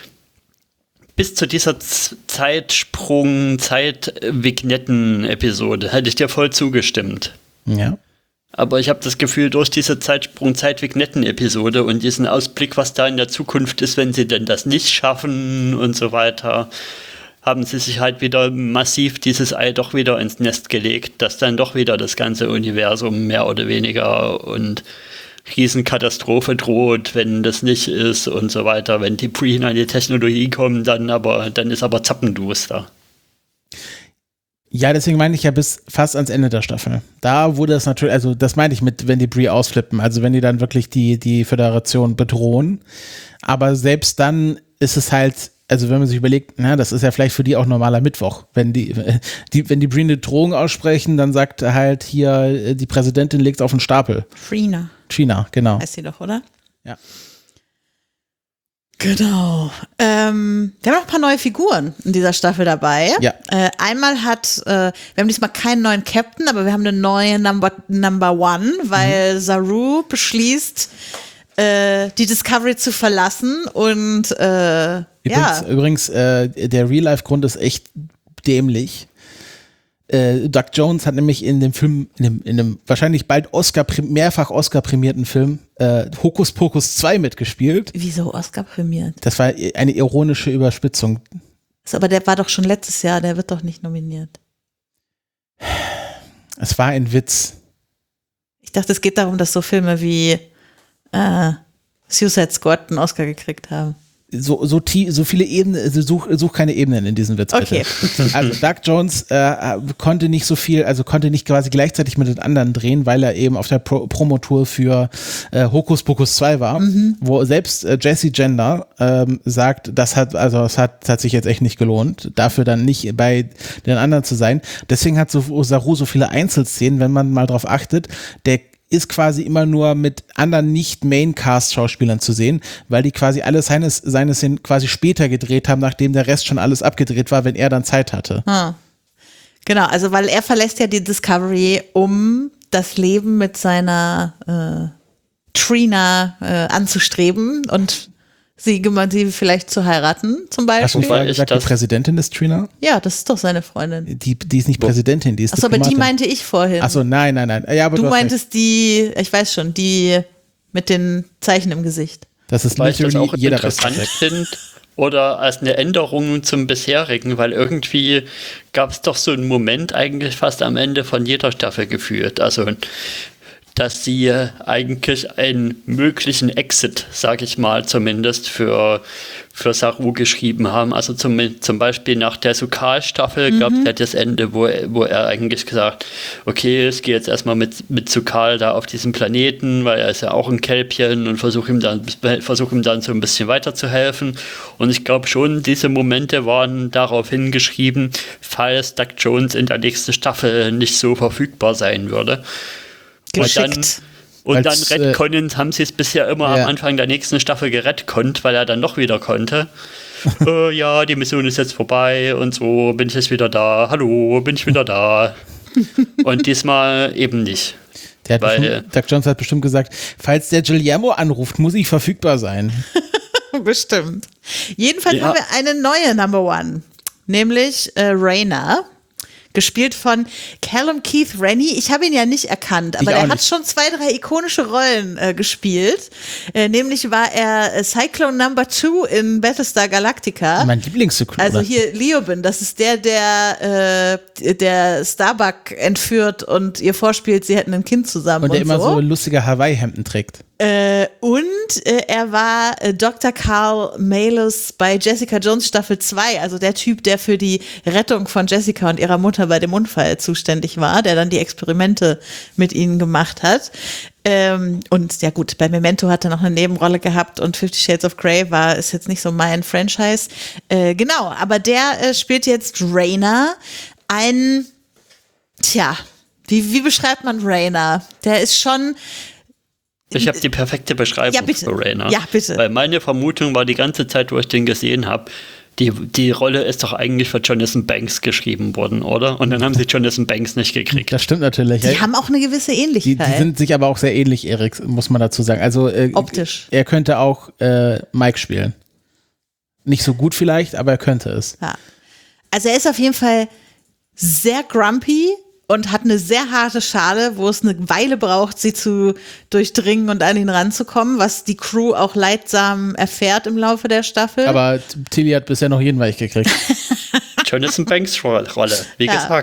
bis zu dieser Z- Zeitsprung, Zeit-Vignetten-Episode hätte ich dir voll zugestimmt. Ja. Aber ich habe das Gefühl, durch diese Zeitsprung-Zeit-Vignetten-Episode und diesen Ausblick, was da in der Zukunft ist, wenn sie denn das nicht schaffen und so weiter, haben sie sich halt wieder massiv dieses Ei doch wieder ins Nest gelegt, dass dann doch wieder das ganze Universum mehr oder weniger und Riesenkatastrophe droht, wenn das nicht ist und so weiter. Wenn die Breen an die Technologie kommen, dann aber, dann ist aber zappenduster. Ja, deswegen meine ich ja bis fast ans Ende der Staffel. Da wurde es natürlich, also das meine ich mit, wenn die Bree ausflippen, also wenn die dann wirklich die, die Föderation bedrohen. Aber selbst dann ist es halt, also wenn man sich überlegt, na, das ist ja vielleicht für die auch normaler Mittwoch. Wenn die, die wenn die Bree eine Drohung aussprechen, dann sagt halt hier, die Präsidentin legt auf den Stapel. Trina. Trina, genau. Heißt sie doch, oder? Ja. Genau. Ähm, wir haben noch ein paar neue Figuren in dieser Staffel dabei. Ja. Äh, einmal hat, äh, wir haben diesmal keinen neuen Captain, aber wir haben eine neue Number, Number One, weil mhm. Saru beschließt, äh, die Discovery zu verlassen und äh, Übrigens, ja. übrigens äh, der Real-Life-Grund ist echt dämlich. Äh, Doug Jones hat nämlich in dem Film, in dem, in dem wahrscheinlich bald Oscar, mehrfach Oscar-prämierten Film äh, Hokus Pokus zwei mitgespielt. Wieso Oscar prämiert? Das war eine ironische Überspitzung. Aber der war doch schon letztes Jahr, der wird doch nicht nominiert. Es war ein Witz. Ich dachte, es geht darum, dass so Filme wie äh, Suicide Squad einen Oscar gekriegt haben. So, so, tie- so viele Ebenen, also such, such keine Ebenen in diesem Witz, bitte. Okay. Also Doug Jones äh, konnte nicht so viel, also konnte nicht quasi gleichzeitig mit den anderen drehen, weil er eben auf der Pro- Promotour für äh, Hokus Pokus zwei war, mhm. wo selbst äh, Jesse Gender ähm, sagt, das hat, also das hat, das hat sich jetzt echt nicht gelohnt, dafür dann nicht bei den anderen zu sein. Deswegen hat so Saru so viele Einzelszenen, wenn man mal drauf achtet, der ist quasi immer nur mit anderen Nicht-Main-Cast-Schauspielern zu sehen, weil die quasi alle seine, seine Szenen quasi später gedreht haben, nachdem der Rest schon alles abgedreht war, wenn er dann Zeit hatte. Hm. Genau, also weil er verlässt ja die Discovery, um das Leben mit seiner äh, Trina äh, anzustreben und sie, sie vielleicht zu heiraten, zum Beispiel. Hast du vorher gesagt, die Präsidentin ist Trina? Ja, das ist doch seine Freundin. Die, die ist nicht Präsidentin, die ist Achso, aber die meinte ich vorhin. Achso, nein, nein, nein. Ja, aber du, du meintest die, ich weiß schon, die mit den Zeichen im Gesicht. Das ist weil ich das auch jeder interessant finde oder als eine Änderung zum bisherigen, weil irgendwie gab es doch so einen Moment eigentlich fast am Ende von jeder Staffel geführt. Also dass sie eigentlich einen möglichen Exit, sage ich mal zumindest, für, für Saru geschrieben haben. Also zum, zum Beispiel nach der Su'Kal-Staffel mhm. gab es ja das Ende, wo, wo er eigentlich gesagt, okay, es geht jetzt erstmal mit, mit Su'Kal da auf diesem Planeten, weil er ist ja auch ein Kälbchen und versuche ihm dann, versuch ihm dann so ein bisschen weiterzuhelfen. Und ich glaube schon, diese Momente waren darauf hingeschrieben, falls Doug Jones in der nächsten Staffel nicht so verfügbar sein würde. Und dann, und Als, dann retconnen, äh, haben sie es bisher immer ja. am Anfang der nächsten Staffel geretconnt, weil er dann noch wieder konnte. äh, ja, die Mission ist jetzt vorbei und so, bin ich jetzt wieder da. Hallo, bin ich wieder da. Und diesmal eben nicht. Der hat weil, bestimmt, Doug Jones hat bestimmt gesagt, falls der Guillermo anruft, muss ich verfügbar sein. Bestimmt. Jedenfalls ja. haben wir eine neue Number One, nämlich äh, Rayna. Gespielt von Callum Keith Rennie. Ich habe ihn ja nicht erkannt, aber er hat schon zwei, drei ikonische Rollen äh, gespielt. Äh, nämlich war er äh, Cyclone Number Two in Battlestar Galactica. Mein Lieblingscyclone. Also hier Leoben, das ist der, der äh, der Starbuck entführt und ihr vorspielt, sie hätten ein Kind zusammen. Und der und immer so, so lustige Hawaii-Hemden trägt. Äh, und äh, er war äh, Doktor Carl Malus bei Jessica Jones Staffel zwei, also der Typ, der für die Rettung von Jessica und ihrer Mutter bei dem Unfall zuständig war, der dann die Experimente mit ihnen gemacht hat. Ähm, und ja gut, bei Memento hat er noch eine Nebenrolle gehabt und Fifty Shades of Grey war, ist jetzt nicht so mein Franchise. Äh, genau, aber der äh, spielt jetzt Rayna, ein, tja, wie, wie beschreibt man Rayna? Der ist schon... Ich habe die perfekte Beschreibung ja, bitte. für Rayna. Ja, bitte. Weil meine Vermutung war die ganze Zeit, wo ich den gesehen habe, die, die Rolle ist doch eigentlich für Jonathan Banks geschrieben worden, oder? Und dann haben sie Jonathan Banks nicht gekriegt. Das stimmt natürlich. Die ja. haben auch eine gewisse Ähnlichkeit. Die, die sind sich aber auch sehr ähnlich, Erik, muss man dazu sagen. Also äh, optisch. Er könnte auch äh, Mike spielen. Nicht so gut vielleicht, aber er könnte es. Ja. Also er ist auf jeden Fall sehr grumpy und hat eine sehr harte Schale, wo es eine Weile braucht, sie zu durchdringen und an ihn ranzukommen, was die Crew auch leidsam erfährt im Laufe der Staffel. Aber Tilly hat bisher noch jeden weich gekriegt. Jonathan Banks Rolle, wie ja. gesagt.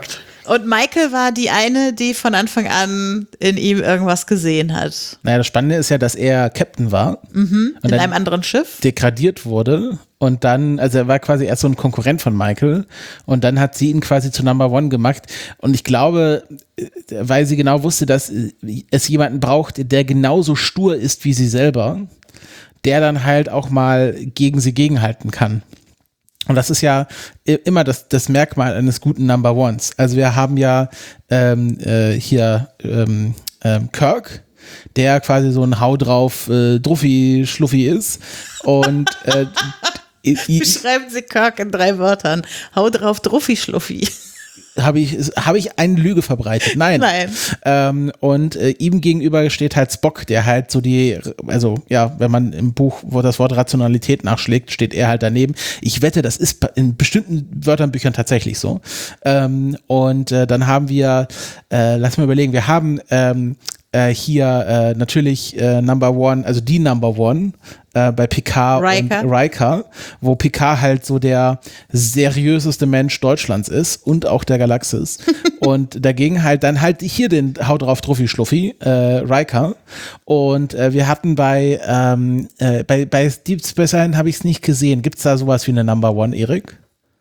Und Michael war die eine, die von Anfang an in ihm irgendwas gesehen hat. Naja, das Spannende ist ja, dass er Captain war. Mhm, und in einem anderen Schiff. Degradiert wurde und dann, also er war quasi erst so ein Konkurrent von Michael und dann hat sie ihn quasi zu Number One gemacht und ich glaube, weil sie genau wusste, dass es jemanden braucht, der genauso stur ist wie sie selber, der dann halt auch mal gegen sie gegenhalten kann. Und das ist ja immer das, das Merkmal eines guten Number Ones. Also wir haben ja ähm, äh, hier ähm, ähm, Kirk, der quasi so ein Hau drauf äh, Druffi Schluffi ist. Und äh, beschreiben Sie Kirk in drei Wörtern. Hau drauf Druffi Schluffi. Habe ich, hab ich eine Lüge verbreitet? Nein. Nein. Ähm, und äh, ihm gegenüber steht halt Spock, der halt so die, also ja, wenn man im Buch wo das Wort Rationalität nachschlägt, steht er halt daneben. Ich wette, das ist in bestimmten Wörterbüchern tatsächlich so. Ähm, und äh, dann haben wir, äh, lass mal überlegen, wir haben ähm, äh, hier äh, natürlich äh, Number One, also die Number One äh, bei Picard Riker. und Riker, wo Picard halt so der seriöseste Mensch Deutschlands ist und auch der Galaxis. Und dagegen halt dann halt hier den Hau drauf Druffi Schluffi, äh, Riker. Und äh, wir hatten bei, ähm, äh, bei, bei Deep Space Nine habe ich es nicht gesehen. Gibt es da sowas wie eine Number One, Erik?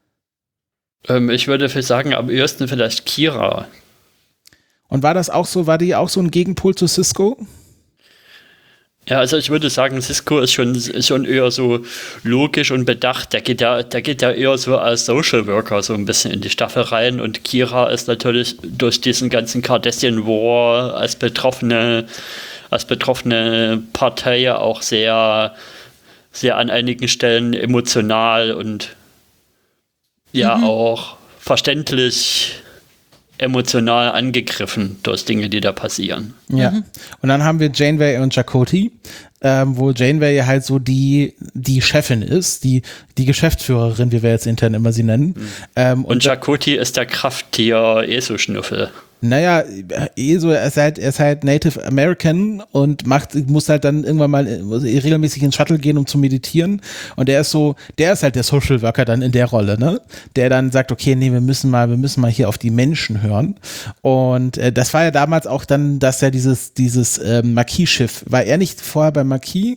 Ähm, ich würde sagen, am ehesten vielleicht Kira. Und war das auch so, war die auch so ein Gegenpol zu Sisko? Ja, also ich würde sagen, Sisko ist schon, schon eher so logisch und bedacht. Der geht ja, der geht ja eher so als Social Worker so ein bisschen in die Staffel rein. Und Kira ist natürlich durch diesen ganzen Cardassian War als betroffene, als betroffene Partei auch sehr, sehr an einigen Stellen emotional und ja mhm. auch verständlich emotional angegriffen durch Dinge, die da passieren. Ja. Mhm. Und dann haben wir Janeway und Chakotay, ähm, wo Janeway halt so die, die Chefin ist, die, die Geschäftsführerin, wie wir jetzt intern immer sie nennen. Mhm. Ähm, und, und Chakotay ist der Krafttier-Eso-Schnüffel. Naja, eh so, er ist halt, er ist halt Native American und macht, muss halt dann irgendwann mal regelmäßig ins Shuttle gehen, um zu meditieren. Und der ist so, der ist halt der Social Worker dann in der Rolle, ne? Der dann sagt, okay, nee, wir müssen mal, wir müssen mal hier auf die Menschen hören. Und äh, das war ja damals auch dann, dass er dieses, dieses ähm, Marquis-Schiff, war er nicht vorher beim Marquis?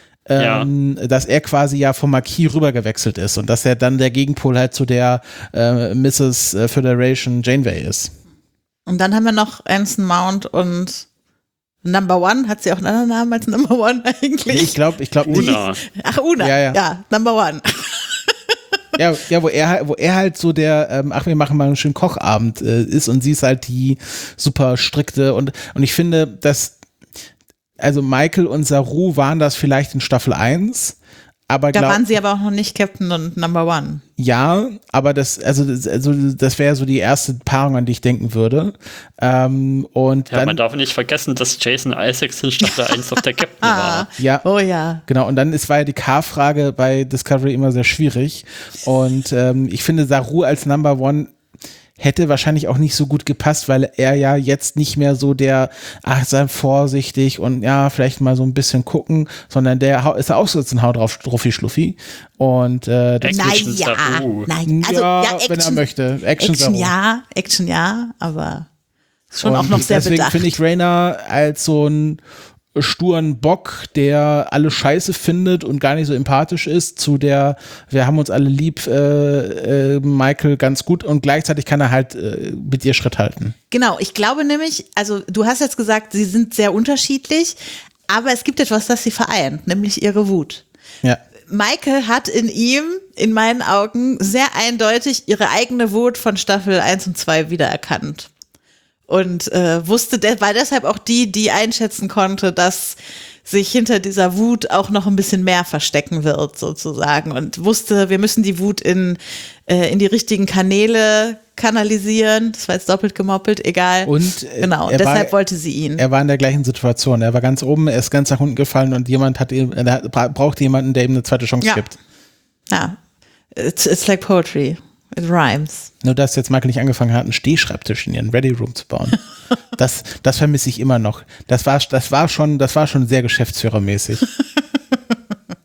Ähm, ja. Dass er quasi ja vom Marquis rüber gewechselt ist und dass er dann der Gegenpol halt zu der äh, Missus Federation Janeway ist. Und dann haben wir noch Anson Mount und Number One. Hat sie auch einen anderen Namen als Number One eigentlich? Ich glaube, ich glaube Una. Ach, Una. Ja, ja. ja Number One. Ja, ja, wo er, wo er halt so der, ähm, ach, wir machen mal einen schönen Kochabend äh, ist und sie ist halt die super strikte und, und ich finde, dass, also Michael und Saru waren das vielleicht in Staffel eins, aber da glaub, waren sie aber auch noch nicht Captain und Number One. Ja, aber das, also, das, also das wäre so die erste Paarung, an die ich denken würde. Ähm, und ja, dann, man darf nicht vergessen, dass Jason Isaacs in Staffel eins noch der Captain war. Ja. Oh ja. Genau, und dann ist, war ja die K-Frage bei Discovery immer sehr schwierig. Und ähm, ich finde, Saru als Number One hätte wahrscheinlich auch nicht so gut gepasst, weil er ja jetzt nicht mehr so der, ach, sei vorsichtig und ja, vielleicht mal so ein bisschen gucken, sondern der ist ja auch so jetzt ein Hau drauf Druffi Schluffi. Und äh, das Action naja, Saru. nein, also ja, ja, Action, wenn er möchte. Action, Action ja, Action ja, aber schon und auch noch sehr deswegen bedacht. finde ich Rayner als so ein sturen Bock, der alle scheiße findet und gar nicht so empathisch ist, zu der, wir haben uns alle lieb, äh, äh, Michael ganz gut und gleichzeitig kann er halt äh, mit ihr Schritt halten. Genau, ich glaube nämlich, also du hast jetzt gesagt, sie sind sehr unterschiedlich, aber es gibt etwas, das sie vereint, nämlich ihre Wut. Ja. Michael hat in ihm, in meinen Augen, sehr eindeutig ihre eigene Wut von Staffel eins und zwei wiedererkannt. Und äh, wusste, der war deshalb auch die, die einschätzen konnte, dass sich hinter dieser Wut auch noch ein bisschen mehr verstecken wird, sozusagen. Und wusste, wir müssen die Wut in, äh, in die richtigen Kanäle kanalisieren. Das war jetzt doppelt gemoppelt, egal. Und äh, genau, er deshalb war, wollte sie ihn. Er war in der gleichen Situation. Er war ganz oben, er ist ganz nach unten gefallen und jemand hat ihm, er braucht jemanden, der ihm eine zweite Chance ja. gibt. Ja, it's, it's like poetry. It rhymes. Nur, dass jetzt Michael nicht angefangen hat, einen Stehschreibtisch in ihren Ready Room zu bauen. Das, das vermisse ich immer noch. Das war, das war schon, das war schon sehr geschäftsführermäßig.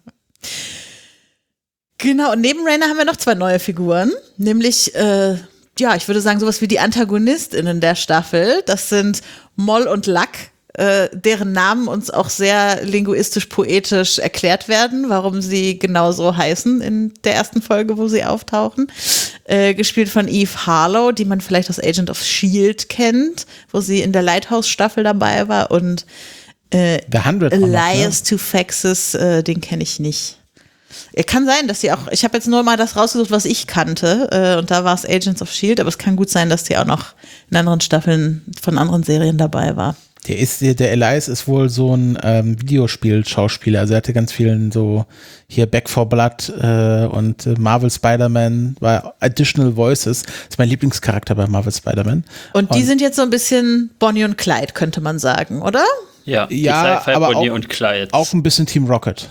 Genau, und neben Rayner haben wir noch zwei neue Figuren, nämlich äh, ja, ich würde sagen, sowas wie die AntagonistInnen der Staffel. Das sind Moll und Lack, äh, deren Namen uns auch sehr linguistisch-poetisch erklärt werden, warum sie genau so heißen in der ersten Folge, wo sie auftauchen. Äh, gespielt von Eve Harlow, die man vielleicht aus Agent of Shield kennt, wo sie in der Lighthouse-Staffel dabei war. Und äh, The Hundred. Elias Toufexis, äh, den kenne ich nicht. Kann sein, dass sie auch, ich habe jetzt nur mal das rausgesucht, was ich kannte, äh, und da war es Agents of Shield, aber es kann gut sein, dass die auch noch in anderen Staffeln von anderen Serien dabei war. Der ist, der, der Elias ist wohl so ein ähm, Videospiel-Schauspieler. Also er hatte ganz vielen so hier Back four Blood äh, und äh, Marvel Spider-Man, war Additional Voices. Das ist mein Lieblingscharakter bei Marvel Spider-Man. Und die und, sind jetzt so ein bisschen Bonnie und Clyde, könnte man sagen, oder? Ja, die ja Sci-Fi aber Bonnie auch, und Clyde. Auch ein bisschen Team Rocket.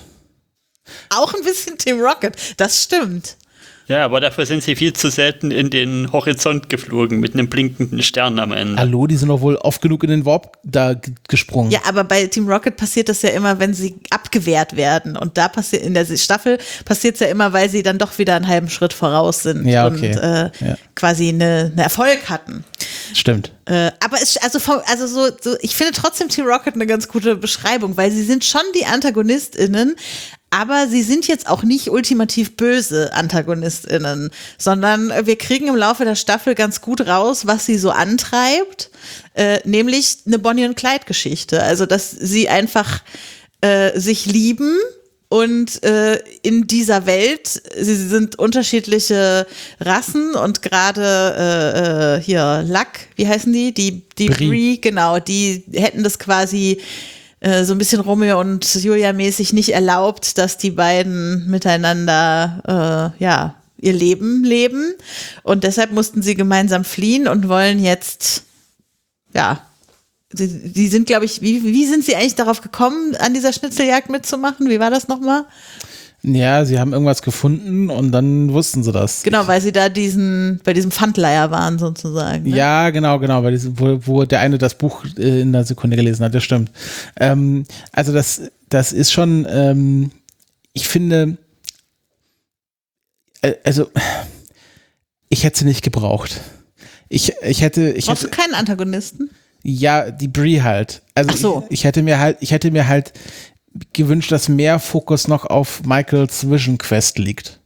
Auch ein bisschen Team Rocket, das stimmt. Ja, aber dafür sind sie viel zu selten in den Horizont geflogen mit einem blinkenden Stern am Ende. Hallo, die sind doch wohl oft genug in den Warp da g- gesprungen. Ja, aber bei Team Rocket passiert das ja immer, wenn sie abgewehrt werden. Und da passiert, in der Staffel passiert es ja immer, weil sie dann doch wieder einen halben Schritt voraus sind ja, okay. und äh, ja. quasi eine, eine Erfolg hatten. Stimmt. Äh, aber es, also, vom, also so, so, ich finde trotzdem Team Rocket eine ganz gute Beschreibung, weil sie sind schon die AntagonistInnen, aber sie sind jetzt auch nicht ultimativ böse AntagonistInnen, sondern wir kriegen im Laufe der Staffel ganz gut raus, was sie so antreibt, äh, nämlich eine Bonnie und Clyde-Geschichte. Also, dass sie einfach äh, sich lieben und äh, in dieser Welt, sie sind unterschiedliche Rassen und gerade äh, äh, hier Luck, wie heißen die? Die, die Brie. Brie, genau, die hätten das quasi so ein bisschen Romeo und Julia mäßig nicht erlaubt, dass die beiden miteinander äh, ja ihr Leben leben, und deshalb mussten sie gemeinsam fliehen und wollen jetzt ja die, die sind, glaube ich, wie, wie sind sie eigentlich darauf gekommen, an dieser Schnitzeljagd mitzumachen? Wie war das nochmal? Ja, sie haben irgendwas gefunden und dann wussten sie das. Genau, weil sie da diesen, bei diesem Pfandleiher waren sozusagen. Ne? Ja, genau, genau, weil diesem, wo, wo der eine das Buch äh, in einer Sekunde gelesen hat, das stimmt. Ähm, also das, das ist schon, ähm, ich finde, äh, also ich hätte sie nicht gebraucht. Ich, ich hätte, ich Brauchst hätte, du keinen Antagonisten? Ja, die Brie halt. Also Ach so. ich, ich hätte mir halt, ich hätte mir halt gewünscht, dass mehr Fokus noch auf Michaels Vision Quest liegt.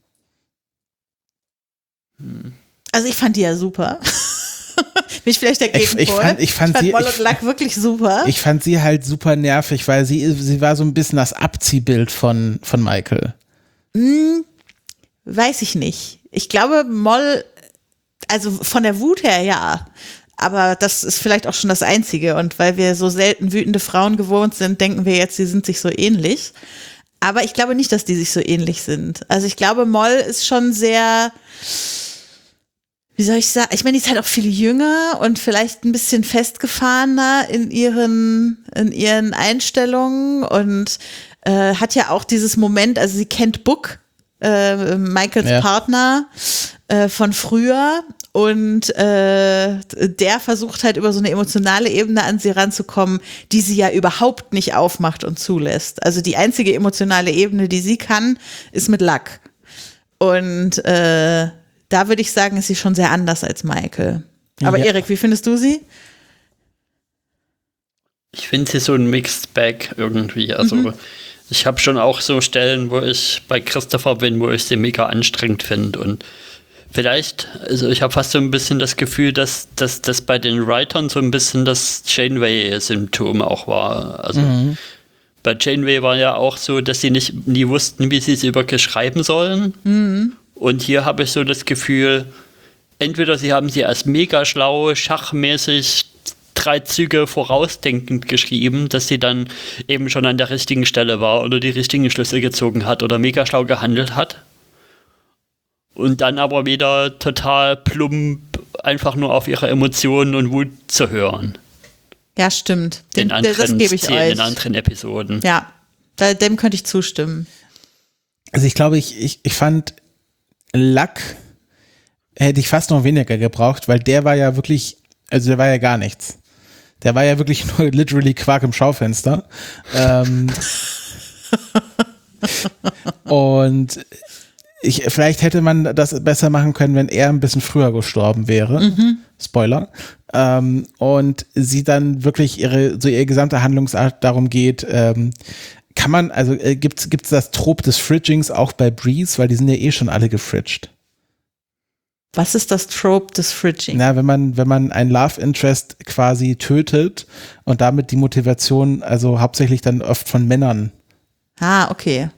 Also ich fand die ja super. Bin ich vielleicht dagegen Ich, ich fand, ich fand, ich fand sie, Moll und Luck wirklich super. Ich fand sie halt super nervig, weil sie, sie war so ein bisschen das Abziehbild von, von Michael. Hm, weiß ich nicht. Ich glaube, Moll, also von der Wut her ja, aber das ist vielleicht auch schon das Einzige, und weil wir so selten wütende Frauen gewohnt sind, denken wir jetzt, sie sind sich so ähnlich. Aber ich glaube nicht, dass die sich so ähnlich sind. Also ich glaube, Moll ist schon sehr, wie soll ich sagen, ich meine, die ist halt auch viel jünger und vielleicht ein bisschen festgefahrener in ihren, in ihren Einstellungen und äh, hat ja auch dieses Moment, also sie kennt Book, äh, Michaels ja. Partner äh, von früher, und äh, der versucht halt über so eine emotionale Ebene an sie ranzukommen, die sie ja überhaupt nicht aufmacht und zulässt. Also die einzige emotionale Ebene, die sie kann, ist mit Luck. Und äh, da würde ich sagen, ist sie schon sehr anders als Michael. Aber ja. Erik, wie findest du sie? Ich finde sie so ein Mixed Bag irgendwie. Also mhm. ich habe schon auch so Stellen, wo ich bei Christopher bin, wo ich sie mega anstrengend finde. Und vielleicht, also ich habe fast so ein bisschen das Gefühl, dass das bei den Writern so ein bisschen das Janeway-Symptom auch war. Also mhm. bei Janeway war ja auch so, dass sie nicht nie wussten, wie sie es über schreiben sollen. Mhm. Und hier habe ich so das Gefühl, entweder sie haben sie als mega schlau, schachmäßig drei Züge vorausdenkend geschrieben, dass sie dann eben schon an der richtigen Stelle war oder die richtigen Schlüsse gezogen hat oder mega schlau gehandelt hat. Und dann aber wieder total plump einfach nur auf ihre Emotionen und Wut zu hören. Ja, stimmt. Den, in anderen das gebe ich Szenen, euch. in anderen Episoden. Ja, da, dem könnte ich zustimmen. Also ich glaube, ich, ich, ich fand Luck hätte ich fast noch weniger gebraucht, weil der war ja wirklich, also der war ja gar nichts. Der war ja wirklich nur literally Quark im Schaufenster. ähm, und ich, vielleicht hätte man das besser machen können, wenn er ein bisschen früher gestorben wäre. Mhm. Spoiler. Ähm, und sie dann wirklich ihre, so ihre gesamte Handlungsart darum geht, ähm, kann man, also äh, gibt's, gibt's das Trop des Fridgings auch bei Breeze, weil die sind ja eh schon alle gefridged. Was ist das Trope des Fridging? Na, wenn man, wenn man ein Love Interest quasi tötet und damit die Motivation, also hauptsächlich dann oft von Männern. Ah, okay.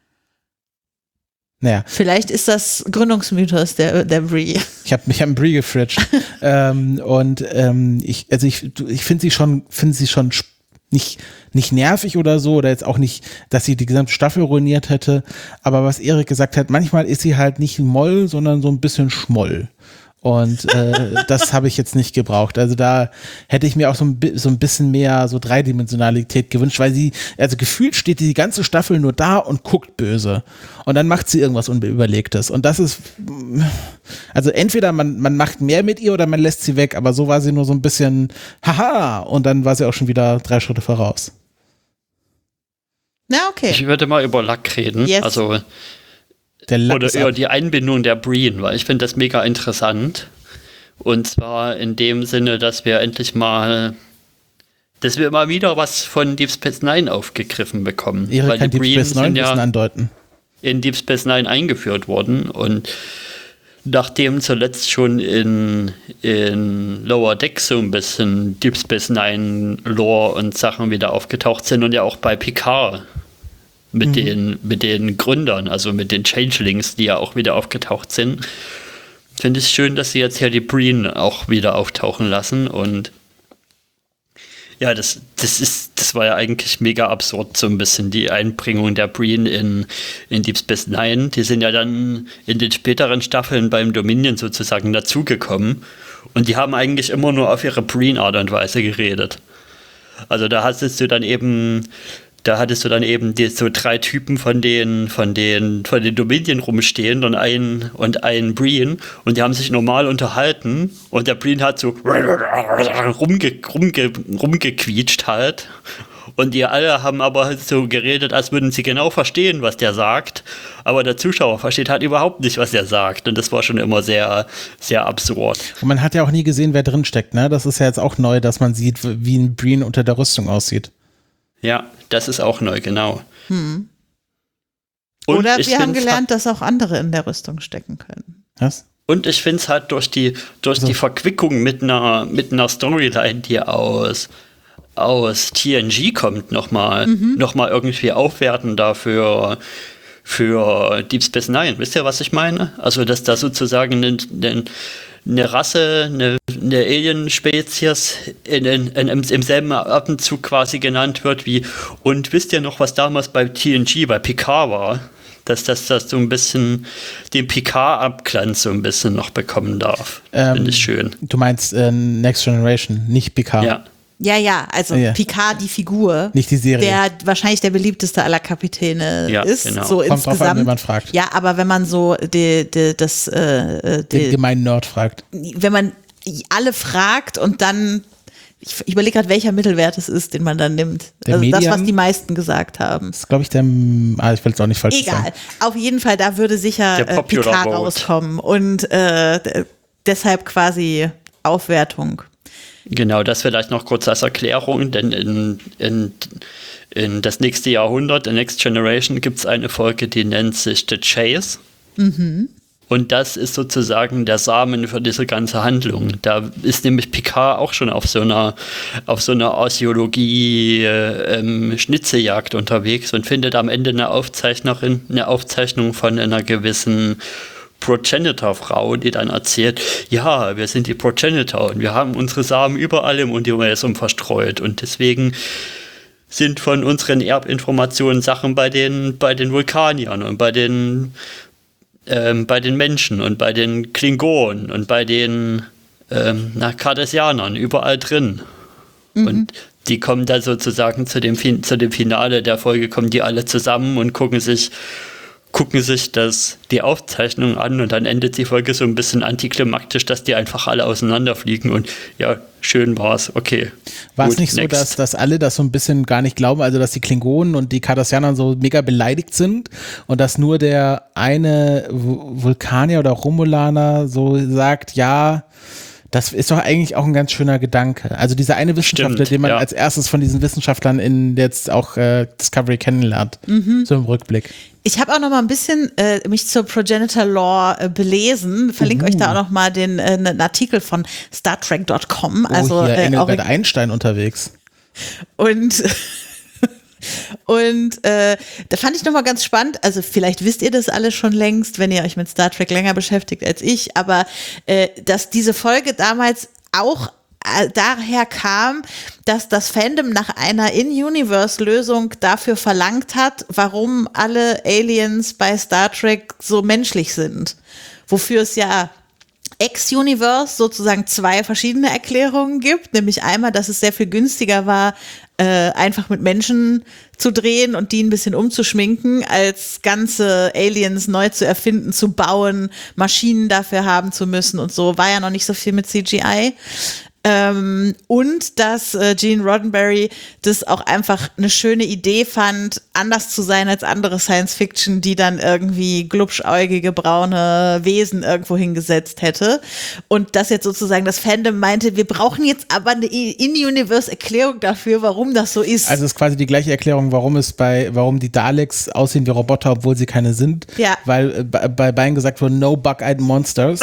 Naja. Vielleicht ist das Gründungsmythos der, der Brie. Ich habe mich am Brie gefridged. ähm, und ähm, ich, also ich, ich finde sie schon, finde sie schon nicht, nicht nervig oder so, oder jetzt auch nicht, dass sie die gesamte Staffel ruiniert hätte. Aber was Erik gesagt hat, manchmal ist sie halt nicht Moll, sondern so ein bisschen Schmoll. Und äh, das habe ich jetzt nicht gebraucht. Also da hätte ich mir auch so ein, so ein bisschen mehr so Dreidimensionalität gewünscht, weil sie, also gefühlt steht die ganze Staffel nur da und guckt böse. Und dann macht sie irgendwas Unüberlegtes. Und das ist, also entweder man, man macht mehr mit ihr oder man lässt sie weg, aber so war sie nur so ein bisschen, haha, und dann war sie auch schon wieder drei Schritte voraus. Na, okay. Ich würde mal über Luck reden. Yes. Also Der Oder über die Einbindung der Brienne, weil ich finde das mega interessant. Und zwar in dem Sinne, dass wir endlich mal, dass wir mal wieder was von Deep Space Nine aufgegriffen bekommen. Erik weil kann die Deep Brienne Space Nine sind ja andeuten. in Deep Space Nine eingeführt worden und nachdem zuletzt schon in, in Lower Deck so ein bisschen Deep Space Nine Lore und Sachen wieder aufgetaucht sind und ja auch bei Picard mit, mhm. den, mit den Gründern, also mit den Changelings, die ja auch wieder aufgetaucht sind, finde ich es schön, dass sie jetzt hier die Brienne auch wieder auftauchen lassen. Und ja, das, das ist, das war ja eigentlich mega absurd, so ein bisschen die Einbringung der Brienne in, in Deep Space Nine. Die sind ja dann in den späteren Staffeln beim Dominion sozusagen dazugekommen und die haben eigentlich immer nur auf ihre Brienne-Art und Weise geredet. Also da hattest du dann eben Da hattest du dann eben die, so drei Typen von den, von den, von den Dominion rumstehen und einen, und einen Brienne und die haben sich normal unterhalten und der Brienne hat so rumge, rumge, rumgequietscht halt und die alle haben aber so geredet, als würden sie genau verstehen, was der sagt, aber der Zuschauer versteht halt überhaupt nicht, was er sagt und das war schon immer sehr, sehr absurd. Und man hat ja auch nie gesehen, wer drin steckt, ne? Das ist ja jetzt auch neu, dass man sieht, wie ein Brienne unter der Rüstung aussieht. Ja, das ist auch neu, genau. Hm. Oder wir haben gelernt, dass auch andere in der Rüstung stecken können. Was? Und ich finde es halt durch die, durch also. die Verquickung mit einer, mit einer Storyline, die aus, aus T N G kommt, nochmal mhm. noch mal irgendwie aufwertender für, für Deep Space Nine. Wisst ihr, was ich meine? Also, dass da sozusagen ein, ein eine Rasse, eine, eine Alien-Spezies in, in, in, im selben Atemzug quasi genannt wird wie, und wisst ihr noch, was damals bei T N G, bei Picard war? Dass das, das so ein bisschen den Picard-Abglanz so ein bisschen noch bekommen darf. Ähm, Finde ich schön. Du meinst äh, Next Generation, nicht Picard. Ja. Ja, ja, also ja. Picard, die Figur, nicht die Serie, der wahrscheinlich der beliebteste aller Kapitäne ja, ist, genau. so Kommt insgesamt. drauf an, wenn man fragt. Ja, aber wenn man so die, die, das, äh, die, den gemeinen Nerd fragt, wenn man alle fragt und dann, ich, ich überlege gerade, welcher Mittelwert es ist, den man dann nimmt. Der also Median, das, was die meisten gesagt haben. Das ist, glaube ich, der, ah, ich will es auch nicht falsch Egal, sagen. auf jeden Fall, da würde sicher äh, Picard Vote. rauskommen und äh, deshalb quasi Aufwertung. Genau, das vielleicht noch kurz als Erklärung, denn in, in, in das nächste Jahrhundert, in Next Generation, gibt es eine Folge, die nennt sich The Chase. Mhm. Und das ist sozusagen der Samen für diese ganze Handlung. Da ist nämlich Picard auch schon auf so einer, auf so einer Archäologie-Schnitzeljagd ähm, unterwegs und findet am Ende eine Aufzeichnerin, eine Aufzeichnung von einer gewissen Progenitor-Frau, die dann erzählt, ja, wir sind die Progenitor und wir haben unsere Samen überall im Universum verstreut und deswegen sind von unseren Erbinformationen Sachen bei den, bei den Vulkaniern und bei den, ähm, bei den Menschen und bei den Klingonen und bei den ähm, na, Cardassianern überall drin. Mhm. Und die kommen dann sozusagen zu dem, zu dem Finale der Folge, kommen die alle zusammen und gucken sich gucken sich das, die Aufzeichnung an und dann endet die Folge so ein bisschen antiklimaktisch, dass die einfach alle auseinanderfliegen und ja, schön war's, okay. War es gut, nicht so, next. dass, dass alle das so ein bisschen gar nicht glauben, also dass die Klingonen und die Cardassianer so mega beleidigt sind und dass nur der eine Vulkanier oder Romulaner so sagt, ja, das ist doch eigentlich auch ein ganz schöner Gedanke. Also dieser eine Wissenschaftler, Stimmt, den man ja. als erstes von diesen Wissenschaftlern in jetzt auch äh, Discovery kennenlernt, Mhm. so im Rückblick. Ich habe auch noch mal ein bisschen äh, mich zur Progenitor Lore äh, belesen. Verlinke Uh. euch da auch noch mal den äh, einen Artikel von Star Trek Punkt com. Oh, Also hier äh, Engelbert auch Einstein unterwegs. und und äh, da fand ich noch mal ganz spannend. Also vielleicht wisst ihr das alle schon längst, wenn ihr euch mit Star Trek länger beschäftigt als ich. Aber äh, dass diese Folge damals auch daher kam, dass das Fandom nach einer In-Universe-Lösung dafür verlangt hat, warum alle Aliens bei Star Trek so menschlich sind. Wofür es ja Ex-Universe sozusagen zwei verschiedene Erklärungen gibt. Nämlich einmal, dass es sehr viel günstiger war, äh, einfach mit Menschen zu drehen und die ein bisschen umzuschminken, als ganze Aliens neu zu erfinden, zu bauen, Maschinen dafür haben zu müssen und so. War ja noch nicht so viel mit C G I. Ähm, und dass äh, Gene Roddenberry das auch einfach eine schöne Idee fand, anders zu sein als andere Science-Fiction, die dann irgendwie glubschäugige, braune Wesen irgendwo hingesetzt hätte. Und dass jetzt sozusagen das Fandom meinte, wir brauchen jetzt aber eine In-Universe-Erklärung dafür, warum das so ist. Also es ist quasi die gleiche Erklärung, warum es bei, warum die Daleks aussehen wie Roboter, obwohl sie keine sind. Ja. Weil äh, bei, bei beiden gesagt wurde, no bug-eyed monsters.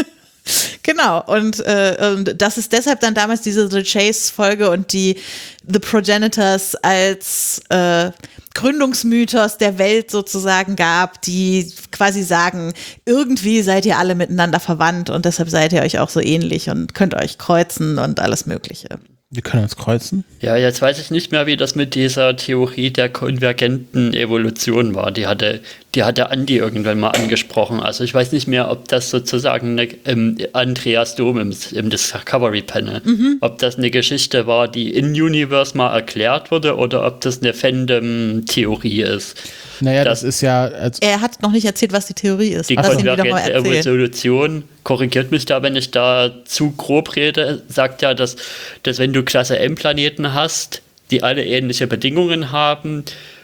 Genau, und, äh, und dass es deshalb dann damals diese The Chase-Folge und die The Progenitors als äh, Gründungsmythos der Welt sozusagen gab, die quasi sagen, irgendwie seid ihr alle miteinander verwandt und deshalb seid ihr euch auch so ähnlich und könnt euch kreuzen und alles Mögliche. Wir können uns kreuzen. Ja, jetzt weiß ich nicht mehr, wie das mit dieser Theorie der konvergenten Evolution war. Die hatte, die hatte Andi irgendwann mal angesprochen. Also ich weiß nicht mehr, ob das sozusagen eine, ähm, Andreas Dom im, im Discovery Panel, mhm. ob das eine Geschichte war, die in Universe mal erklärt wurde oder ob das eine Fandom-Theorie ist. Naja, das, das ist ja... Also er hat noch nicht erzählt, was die Theorie ist. Die Lass ihn wieder mal konvergente erzählen. Evolution, korrigiert mich da, wenn ich da zu grob rede, sagt ja, dass, dass wenn du Klasse M-Planeten hast, die alle ähnliche Bedingungen haben,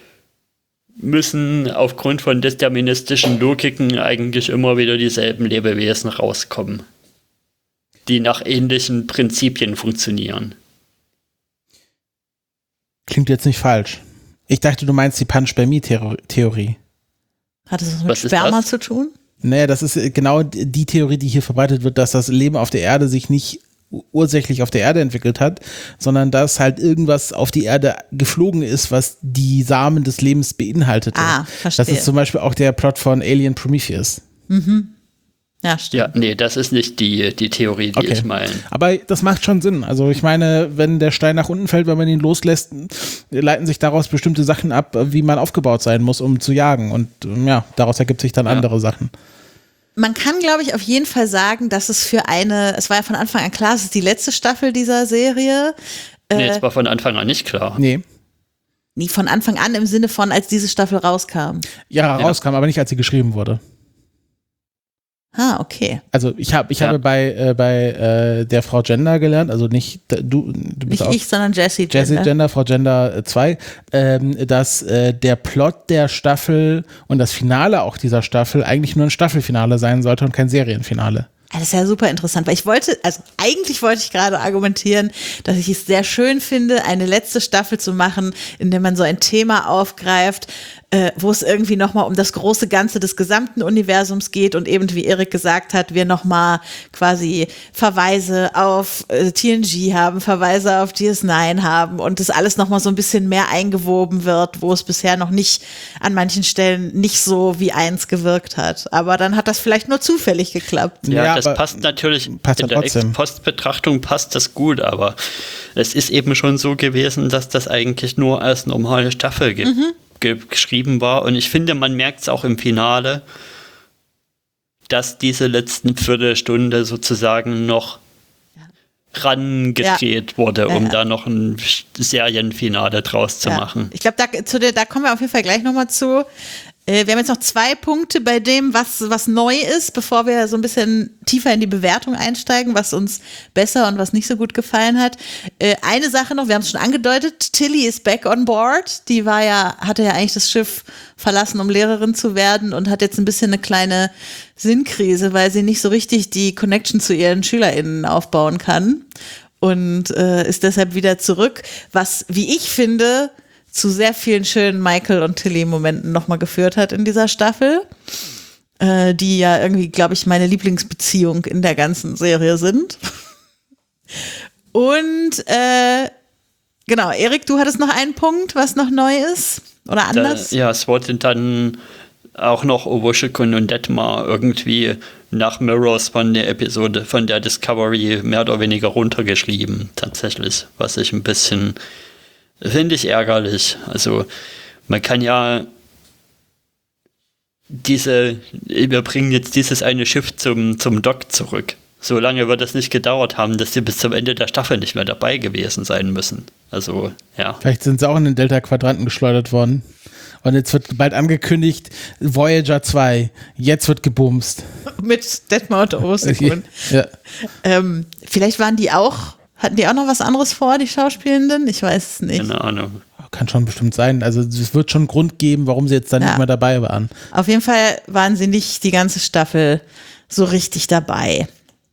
müssen aufgrund von deterministischen Logiken eigentlich immer wieder dieselben Lebewesen rauskommen, die nach ähnlichen Prinzipien funktionieren. Klingt jetzt nicht falsch. Ich dachte, du meinst die Panspermie-Theorie. Hat es was mit Was ist Sperma das? zu tun? Naja, das ist genau die Theorie, die hier verbreitet wird, dass das Leben auf der Erde sich nicht ursächlich auf der Erde entwickelt hat, sondern dass halt irgendwas auf die Erde geflogen ist, was die Samen des Lebens beinhaltete. Ah, verstehe. Das ist zum Beispiel auch der Plot von Alien Prometheus. Mhm. Ja, stimmt. Ja, nee, das ist nicht die, die Theorie, die Okay. ich meine. Aber das macht schon Sinn. Also ich meine, wenn der Stein nach unten fällt, wenn man ihn loslässt, leiten sich daraus bestimmte Sachen ab, wie man aufgebaut sein muss, um zu jagen. Und ja, daraus ergibt sich dann Ja. andere Sachen. Man kann, glaube ich, auf jeden Fall sagen, dass es für eine, es war ja von Anfang an klar, es ist die letzte Staffel dieser Serie. Nee, Äh, das war von Anfang an nicht klar. Nee. nie von Anfang an im Sinne von, als diese Staffel rauskam. Ja, Ja. rauskam, aber nicht, als sie geschrieben wurde. Ah, okay. Also ich habe ich Ja. habe bei, äh, bei äh, der Frau Gender gelernt, also nicht d- du, du bist Nicht auch ich, sondern Jessie. Jessie Gender. Gender, Frau Gender zwei, ähm, dass äh, der Plot der Staffel und das Finale auch dieser Staffel eigentlich nur ein Staffelfinale sein sollte und kein Serienfinale. Ja, das ist ja super interessant, weil ich wollte, also eigentlich wollte ich gerade argumentieren, dass ich es sehr schön finde, eine letzte Staffel zu machen, in der man so ein Thema aufgreift, äh, wo es irgendwie nochmal um das große Ganze des gesamten Universums geht und eben, wie Erik gesagt hat, wir nochmal quasi Verweise auf äh, T N G haben, Verweise auf D S neun haben und das alles nochmal so ein bisschen mehr eingewoben wird, wo es bisher noch nicht an manchen Stellen nicht so wie eins gewirkt hat. Aber dann hat das vielleicht nur zufällig geklappt. Ja, Ja, das aber passt natürlich, passt ja in der trotzdem. Ex-Post-Betrachtung passt das gut, aber es ist eben schon so gewesen, dass das eigentlich nur als normale Staffel ge Mhm. ge geschrieben war und ich finde, man merkt es auch im Finale, dass diese letzten Viertelstunde sozusagen noch rangedreht wurde, Ja, um ja. da noch ein Serienfinale draus zu Ja. machen. Ich glaube, da, zu der- da kommen wir auf jeden Fall gleich nochmal zu. Äh, wir haben jetzt noch zwei Punkte bei dem, was, was neu ist, bevor wir so ein bisschen tiefer in die Bewertung einsteigen, was uns besser und was nicht so gut gefallen hat. Äh, eine Sache noch, wir haben es schon angedeutet, Tilly ist back on board. Die war ja, hatte ja eigentlich das Schiff verlassen, um Lehrerin zu werden und hat jetzt ein bisschen eine kleine Sinnkrise, weil sie nicht so richtig die Connection zu ihren SchülerInnen aufbauen kann und äh, ist deshalb wieder zurück, was, wie ich finde, zu sehr vielen schönen Michael- und Tilly-Momenten nochmal geführt hat in dieser Staffel, äh, die ja irgendwie, glaube ich, meine Lieblingsbeziehung in der ganzen Serie sind. Und äh, genau, Erik, du hattest noch einen Punkt, was noch neu ist oder anders? Da, ja, es wurde dann auch noch Owoshikun und Detmar irgendwie nach Mirrors von der Episode, von der Discovery mehr oder weniger runtergeschrieben, tatsächlich, was ich ein bisschen finde ich ärgerlich. Also man kann ja diese, wir bringen jetzt dieses eine Schiff zum, zum Dock zurück. So lange wird es nicht gedauert haben, dass sie bis zum Ende der Staffel nicht mehr dabei gewesen sein müssen. Also, ja. Vielleicht sind sie auch in den Delta-Quadranten geschleudert worden. Und jetzt wird bald angekündigt, Voyager zwei, jetzt wird gebumst. Mit Detmar und Owoshikun. Ja. Ähm, vielleicht waren die auch Hatten die auch noch was anderes vor, die Schauspielenden? Ich weiß es nicht. Keine Ahnung. Kann schon bestimmt sein. Also es wird schon einen Grund geben, warum sie jetzt dann ja. nicht mehr dabei waren. Auf jeden Fall waren sie nicht die ganze Staffel so richtig dabei.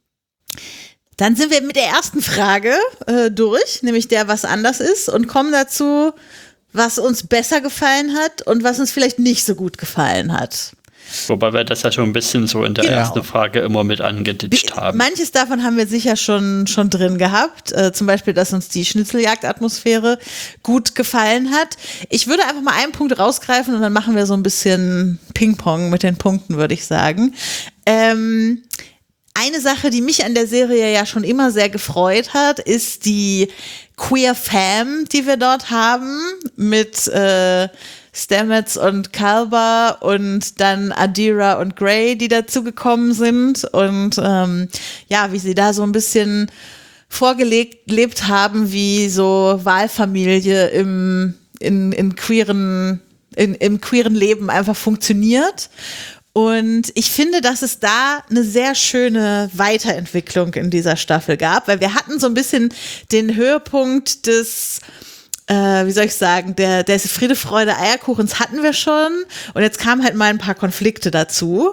Dann sind wir mit der ersten Frage äh, durch, nämlich der, was anders ist, und kommen dazu, was uns besser gefallen hat und was uns vielleicht nicht so gut gefallen hat. Wobei wir das ja schon ein bisschen so in der genau. ersten Frage immer mit angeditscht haben. Manches davon haben wir sicher schon, schon drin gehabt. Äh, zum Beispiel, dass uns die Schnitzeljagd-Atmosphäre gut gefallen hat. Ich würde einfach mal einen Punkt rausgreifen und dann machen wir so ein bisschen Ping-Pong mit den Punkten, würde ich sagen. Ähm, eine Sache, die mich an der Serie ja schon immer sehr gefreut hat, ist die Queer Fam, die wir dort haben, mit äh, Stamets und Kalber und dann Adira und Grey, die dazugekommen sind und ähm, ja, wie sie da so ein bisschen vorgelebt haben, wie so Wahlfamilie im, in, in queeren, in, im queeren Leben einfach funktioniert. Und ich finde, dass es da eine sehr schöne Weiterentwicklung in dieser Staffel gab, weil wir hatten so ein bisschen den Höhepunkt des Äh, wie soll ich sagen, der, der Friede, Freude, Eierkuchens hatten wir schon und jetzt kamen halt mal ein paar Konflikte dazu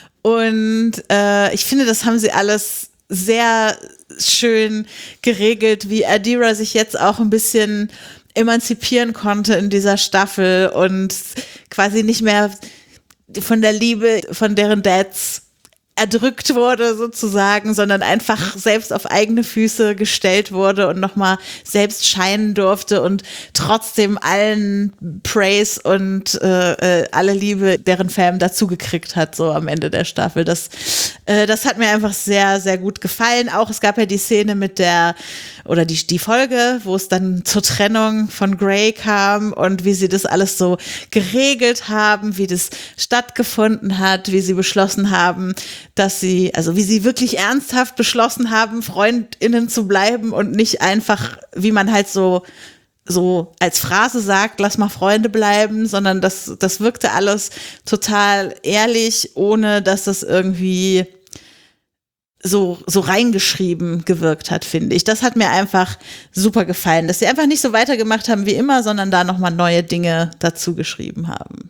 und äh, ich finde, das haben sie alles sehr schön geregelt, wie Adira sich jetzt auch ein bisschen emanzipieren konnte in dieser Staffel und quasi nicht mehr von der Liebe von deren Dads erdrückt wurde sozusagen, sondern einfach selbst auf eigene Füße gestellt wurde und nochmal selbst scheinen durfte und trotzdem allen Praise und äh, alle Liebe deren Fam dazu gekriegt hat, so am Ende der Staffel. Das, äh, das hat mir einfach sehr, sehr gut gefallen. Auch es gab ja die Szene mit der, oder die, die Folge, wo es dann zur Trennung von Grey kam und wie sie das alles so geregelt haben, wie das stattgefunden hat, wie sie beschlossen haben, dass sie, also wie sie wirklich ernsthaft beschlossen haben, FreundInnen zu bleiben und nicht einfach, wie man halt so, so als Phrase sagt, lass mal Freunde bleiben, sondern das, das wirkte alles total ehrlich, ohne dass das irgendwie so, so reingeschrieben gewirkt hat, finde ich. Das hat mir einfach super gefallen, dass sie einfach nicht so weitergemacht haben wie immer, sondern da nochmal neue Dinge dazu geschrieben haben.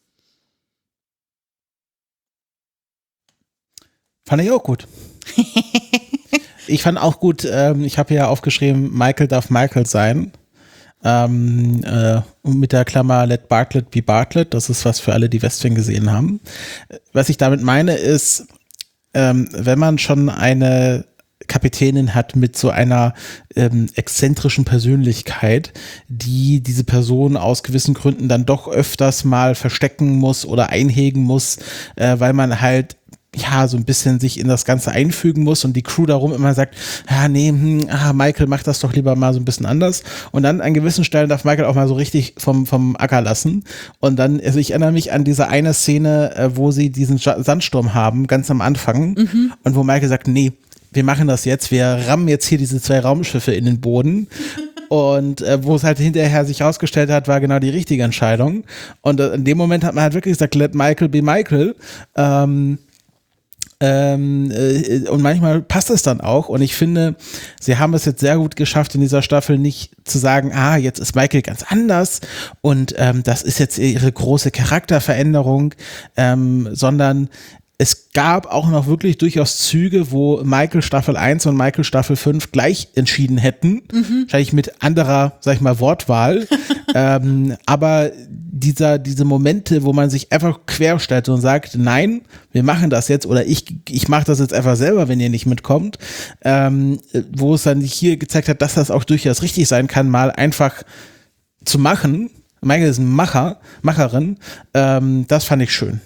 Fand ich auch gut. Ich fand auch gut, ähm, ich habe ja aufgeschrieben, Michael darf Michael sein. Ähm, äh, mit der Klammer Let Bartlett be Bartlett. Das ist was für alle, die West Wing gesehen haben. Was ich damit meine ist, ähm, wenn man schon eine Kapitänin hat mit so einer ähm, exzentrischen Persönlichkeit, die diese Person aus gewissen Gründen dann doch öfters mal verstecken muss oder einhegen muss, äh, weil man halt ja, so ein bisschen sich in das Ganze einfügen muss und die Crew darum immer sagt, ja, nee, hm, ah, Michael, mach das doch lieber mal so ein bisschen anders. Und dann an gewissen Stellen darf Michael auch mal so richtig vom, vom Acker lassen. Und dann, also ich erinnere mich an diese eine Szene, äh, wo sie diesen Sandsturm haben, ganz am Anfang. Mhm. Und wo Michael sagt, nee, wir machen das jetzt, wir rammen jetzt hier diese zwei Raumschiffe in den Boden. Und äh, wo es halt hinterher sich rausgestellt hat, war genau die richtige Entscheidung. Und äh, in dem Moment hat man halt wirklich gesagt, let Michael be Michael. Ähm, Ähm, äh, und manchmal passt es dann auch und ich finde, sie haben es jetzt sehr gut geschafft in dieser Staffel nicht zu sagen, ah, jetzt ist Michael ganz anders und ähm, das ist jetzt ihre große Charakterveränderung, ähm, sondern es gab auch noch wirklich durchaus Züge, wo Michael Staffel eins und Michael Staffel fünf gleich entschieden hätten, mhm. wahrscheinlich mit anderer, sag ich mal, Wortwahl, ähm, aber dieser, diese Momente, wo man sich einfach querstellt und sagt, nein, wir machen das jetzt oder ich, ich mache das jetzt einfach selber, wenn ihr nicht mitkommt, ähm, wo es dann hier gezeigt hat, dass das auch durchaus richtig sein kann, mal einfach zu machen. Michael ist ein Macher, Macherin, ähm, das fand ich schön.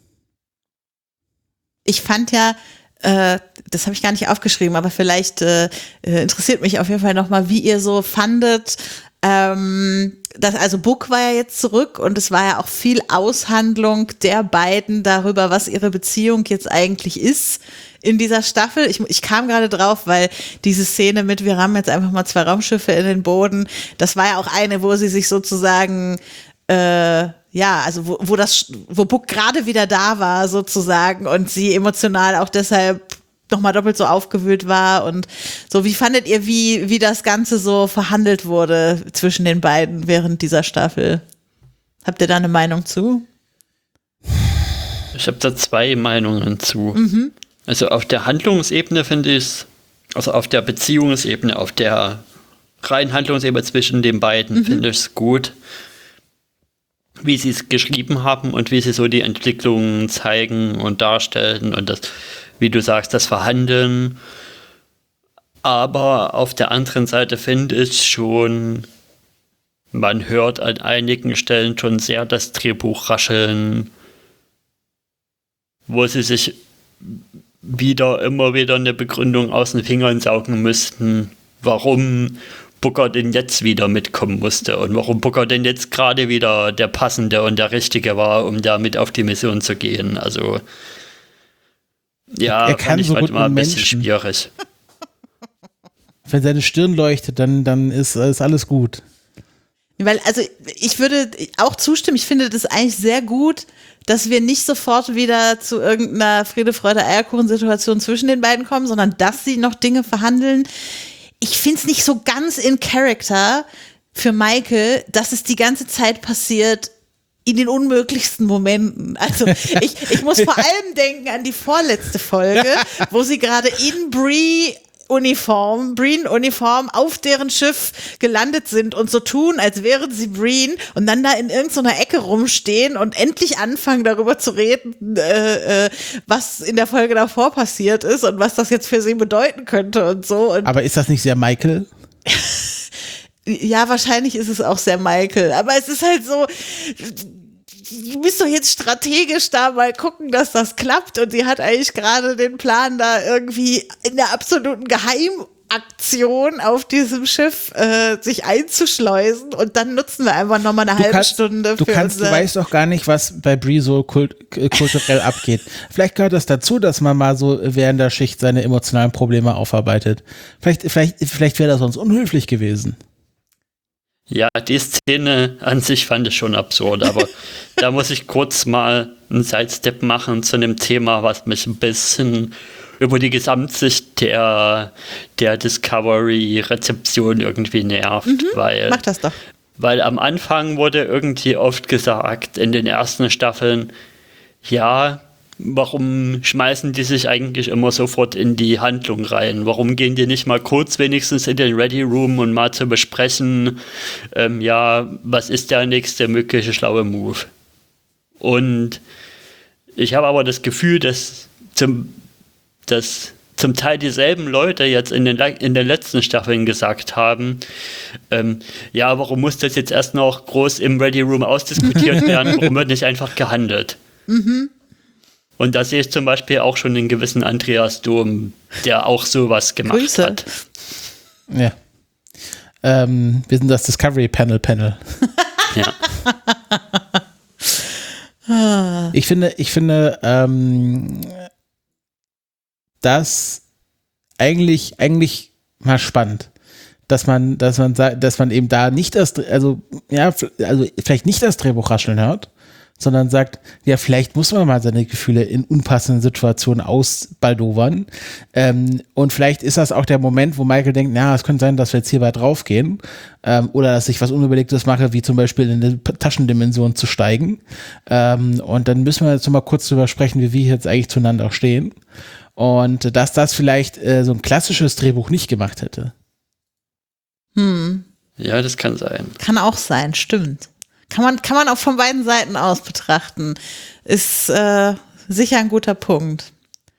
Ich fand ja, äh, das habe ich gar nicht aufgeschrieben, aber vielleicht äh, interessiert mich auf jeden Fall nochmal, wie ihr so fandet, ähm, das, also Book war ja jetzt zurück und es war ja auch viel Aushandlung der beiden darüber, was ihre Beziehung jetzt eigentlich ist in dieser Staffel. Ich, ich kam gerade drauf, weil diese Szene mit, wir rammen jetzt einfach mal zwei Raumschiffe in den Boden, das war ja auch eine, wo sie sich sozusagen äh, ja, also wo, wo das, wo Book gerade wieder da war sozusagen und sie emotional auch deshalb nochmal doppelt so aufgewühlt war und so. Wie fandet ihr, wie, wie das Ganze so verhandelt wurde zwischen den beiden während dieser Staffel? Habt ihr da eine Meinung zu? Ich habe da zwei Meinungen zu. Mhm. Also auf der Handlungsebene finde ich es, also auf der Beziehungsebene, auf der reinen Handlungsebene zwischen den beiden mhm. finde ich es gut, wie sie es geschrieben haben und wie sie so die Entwicklungen zeigen und darstellen und das, wie du sagst, das Verhandeln. Aber auf der anderen Seite finde ich schon, man hört an einigen Stellen schon sehr das Drehbuch rascheln, wo sie sich wieder immer wieder eine Begründung aus den Fingern saugen müssten, warum Booker denn jetzt wieder mitkommen musste und warum Booker denn jetzt gerade wieder der Passende und der Richtige war, um da mit auf die Mission zu gehen. Also ja, er kann ich so halt gut immer ein bisschen Menschen. schwierig. Wenn seine Stirn leuchtet, dann, dann ist, ist alles gut. Weil, also ich würde auch zustimmen, ich finde das eigentlich sehr gut, dass wir nicht sofort wieder zu irgendeiner Friede, Freude, Eierkuchen-Situation zwischen den beiden kommen, sondern dass sie noch Dinge verhandeln. Ich finde es nicht so ganz in Character für Michael, dass es die ganze Zeit passiert in den unmöglichsten Momenten. Also ich, ich muss vor allem denken an die vorletzte Folge, wo sie gerade in Bree Uniform, Breen-Uniform auf deren Schiff gelandet sind und so tun, als wären sie Breen und dann da in irgendeiner Ecke rumstehen und endlich anfangen, darüber zu reden, äh, äh, was in der Folge davor passiert ist und was das jetzt für sie bedeuten könnte und so. Und aber ist das nicht sehr Michael? Ja, wahrscheinlich ist es auch sehr Michael, aber es ist halt so, du bist doch jetzt strategisch da mal gucken, dass das klappt und sie hat eigentlich gerade den Plan, da irgendwie in der absoluten Geheimaktion auf diesem Schiff äh, sich einzuschleusen und dann nutzen wir einfach nochmal eine du halbe kannst, Stunde du für kannst, unser Du weißt doch gar nicht, was bei Bree so kult, kulturell abgeht. Vielleicht gehört das dazu, dass man mal so während der Schicht seine emotionalen Probleme aufarbeitet. Vielleicht, vielleicht, vielleicht wäre das sonst unhöflich gewesen. Ja, die Szene an sich fand ich schon absurd, aber da muss ich kurz mal einen Sidestep machen zu einem Thema, was mich ein bisschen über die Gesamtsicht der, der Discovery-Rezeption irgendwie nervt. Mhm, weil, mach das doch. Weil am Anfang wurde irgendwie oft gesagt, in den ersten Staffeln, ja, warum schmeißen die sich eigentlich immer sofort in die Handlung rein? Warum gehen die nicht mal kurz wenigstens in den Ready Room und mal zu besprechen, ähm, ja, was ist der nächste mögliche schlaue Move? Und ich habe aber das Gefühl, dass zum, dass zum Teil dieselben Leute jetzt in den, in den letzten Staffeln gesagt haben, ähm, ja, warum muss das jetzt erst noch groß im Ready Room ausdiskutiert werden? Warum wird nicht einfach gehandelt? Mhm. Und da sehe ich zum Beispiel auch schon einen gewissen Andreas Dom, der auch sowas gemacht Grüße. hat. Ja. Ähm, wir sind das Discovery Panel Panel. Ja. Ich finde, ich finde, ähm, das eigentlich, eigentlich mal spannend, dass man, dass man, dass man eben da nicht das, also ja, also vielleicht nicht das Drehbuch rascheln hört, sondern sagt, ja, vielleicht muss man mal seine Gefühle in unpassenden Situationen ausbaldowern. Ähm, und vielleicht ist das auch der Moment, wo Michael denkt, na, es könnte sein, dass wir jetzt hierbei draufgehen. Ähm, oder dass ich was Unüberlegtes mache, wie zum Beispiel in eine Taschendimension zu steigen. Ähm, und dann müssen wir jetzt noch mal kurz drüber sprechen, wie wir jetzt eigentlich zueinander stehen. Und dass das vielleicht äh, so ein klassisches Drehbuch nicht gemacht hätte. Hm. Ja, das kann sein. Kann auch sein, stimmt. Kann man, kann man auch von beiden Seiten aus betrachten. Ist äh, sicher ein guter Punkt.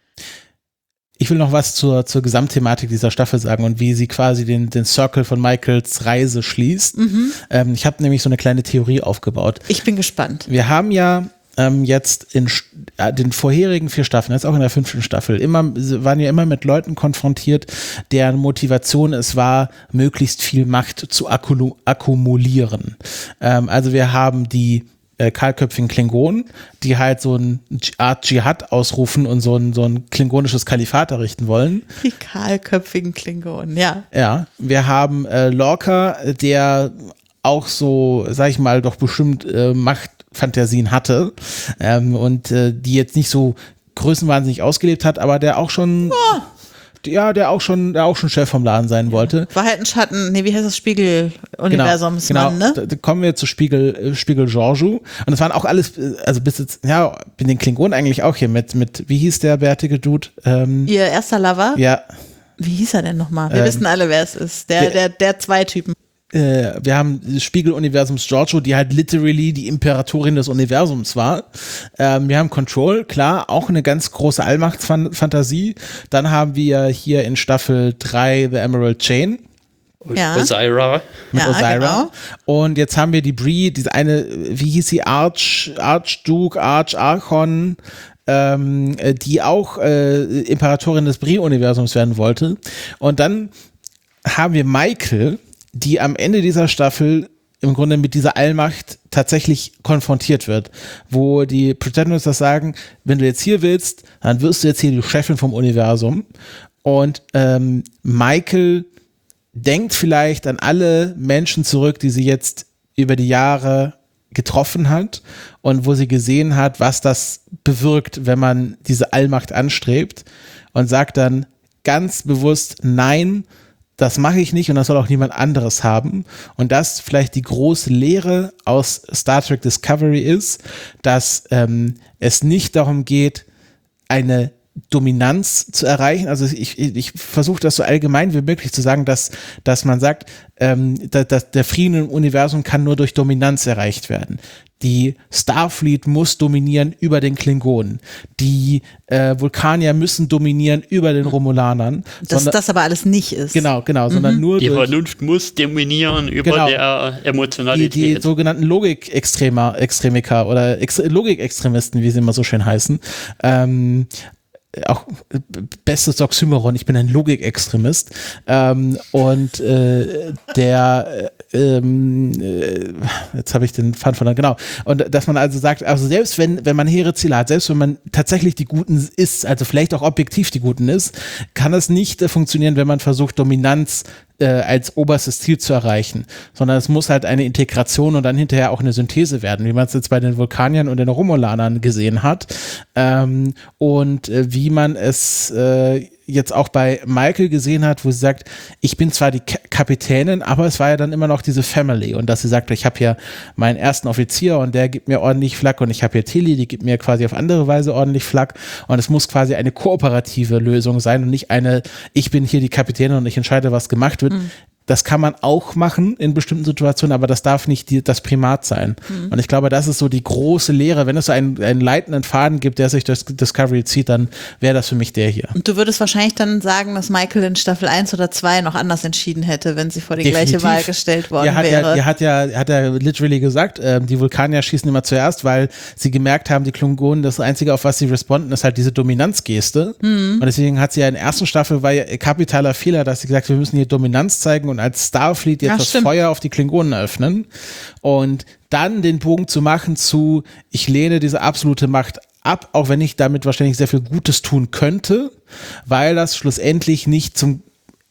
Ich will noch was zur, zur Gesamtthematik dieser Staffel sagen und wie sie quasi den, den Circle von Michaels Reise schließt. Mhm. Ähm, ich habe nämlich so eine kleine Theorie aufgebaut. Ich bin gespannt. Wir haben ja ähm, jetzt in äh, den vorherigen vier Staffeln, jetzt auch in der fünften Staffel, immer, waren ja immer mit Leuten konfrontiert, deren Motivation es war, möglichst viel Macht zu akku- akkumulieren. Ähm, also wir haben die äh, kahlköpfigen Klingonen, die halt so eine Art Dschihad ausrufen und so ein, so ein klingonisches Kalifat errichten wollen. Die kahlköpfigen Klingonen, ja. Ja, wir haben äh, Lorca, der auch so, sag ich mal, doch bestimmt äh, Machtfantasien hatte ähm, und äh, die jetzt nicht so größenwahnsinnig ausgelebt hat, aber der auch schon, oh. ja, der auch schon, der auch schon Chef vom Laden sein wollte. War halt ein Schatten, nee, wie heißt das, Spiegel-Universumsmann, genau, ne? Genau, da kommen wir zu Spiegel, Spiegel Giorgio und das waren auch alles, also bis jetzt, ja, bin den Klingonen eigentlich auch hier mit, mit, wie hieß der bärtige Dude? Ähm, Ihr erster Lover? Ja. Wie hieß er denn nochmal? Wir ähm, wissen alle, wer es ist. Der, der, der zwei Typen. Äh, wir haben das Spiegel-Universums Giorgio, die halt literally die Imperatorin des Universums war. Ähm, wir haben Control, klar, auch eine ganz große Allmachtsfantasie. Dann haben wir hier in Staffel drei The Emerald Chain. Ja. Osyraa. Mit ja, Osyraa. Genau. Und jetzt haben wir die Bree, diese eine, wie hieß sie, Arch, Archduke, Arch, Archon, ähm, die auch äh, Imperatorin des Bree-Universums werden wollte. Und dann haben wir Michael, die am Ende dieser Staffel im Grunde mit dieser Allmacht tatsächlich konfrontiert wird, wo die Protagonists sagen, wenn du jetzt hier willst, dann wirst du jetzt hier die Chefin vom Universum. Und ähm, Michael denkt vielleicht an alle Menschen zurück, die sie jetzt über die Jahre getroffen hat und wo sie gesehen hat, was das bewirkt, wenn man diese Allmacht anstrebt, und sagt dann ganz bewusst, nein, das mache ich nicht und das soll auch niemand anderes haben. Und das vielleicht die große Lehre aus Star Trek Discovery ist, dass ähm, es nicht darum geht, eine Dominanz zu erreichen. Also ich, ich versuche das so allgemein wie möglich zu sagen, dass, dass man sagt, ähm, dass, dass der Frieden im Universum kann nur durch Dominanz erreicht werden. Die Starfleet muss dominieren über den Klingonen. Die äh, Vulkanier müssen dominieren über den Romulanern. Dass das aber alles nicht ist. Genau, genau, mhm. sondern nur die durch, Vernunft muss dominieren über genau, der Emotionalität. Die, die sogenannten Logik-Extrema, Extremiker oder Ex- Logik-Extremisten, wie sie immer so schön heißen. Ähm, auch bestes Oxymoron, ich bin ein Logikextremist. Ähm, und äh, der ähm, äh, jetzt habe ich den Faden verloren, genau. Und dass man also sagt, also selbst wenn, wenn man hehre Ziele hat, selbst wenn man tatsächlich die Guten ist, also vielleicht auch objektiv die Guten ist, kann es nicht äh, funktionieren, wenn man versucht, Dominanz äh, als oberstes Ziel zu erreichen, sondern es muss halt eine Integration und dann hinterher auch eine Synthese werden, wie man es jetzt bei den Vulkaniern und den Romulanern gesehen hat. Ähm, und äh, wie man es äh, jetzt auch bei Michael gesehen hat, wo sie sagt, ich bin zwar die K- Kapitänin, aber es war ja dann immer noch diese Family, und dass sie sagt, ich habe hier meinen ersten Offizier und der gibt mir ordentlich Flak, und ich habe hier Tilly, die gibt mir quasi auf andere Weise ordentlich Flak, und es muss quasi eine kooperative Lösung sein und nicht eine, ich bin hier die Kapitänin und ich entscheide, was gemacht wird. Mhm. Das kann man auch machen in bestimmten Situationen, aber das darf nicht die, das Primat sein. Mhm. Und ich glaube, das ist so die große Lehre. Wenn es so einen, einen leitenden Faden gibt, der sich durch Discovery zieht, dann wäre das für mich der hier. Und du würdest wahrscheinlich dann sagen, dass Michael in Staffel eins oder zwei noch anders entschieden hätte, wenn sie vor die Definitiv. gleiche Wahl gestellt worden er hat wäre. Ja, er hat ja, hat ja literally gesagt, äh, die Vulkanier schießen immer zuerst, weil sie gemerkt haben, die Klingonen, das Einzige, auf was sie responden, ist halt diese Dominanzgeste. Mhm. Und deswegen hat sie ja in der ersten Staffel, war ja kapitaler Fehler, dass sie gesagt hat, wir müssen hier Dominanz zeigen und als Starfleet jetzt Ach, das stimmt. Feuer auf die Klingonen öffnen, und dann den Bogen zu machen zu, ich lehne diese absolute Macht ab, auch wenn ich damit wahrscheinlich sehr viel Gutes tun könnte, weil das schlussendlich nicht zum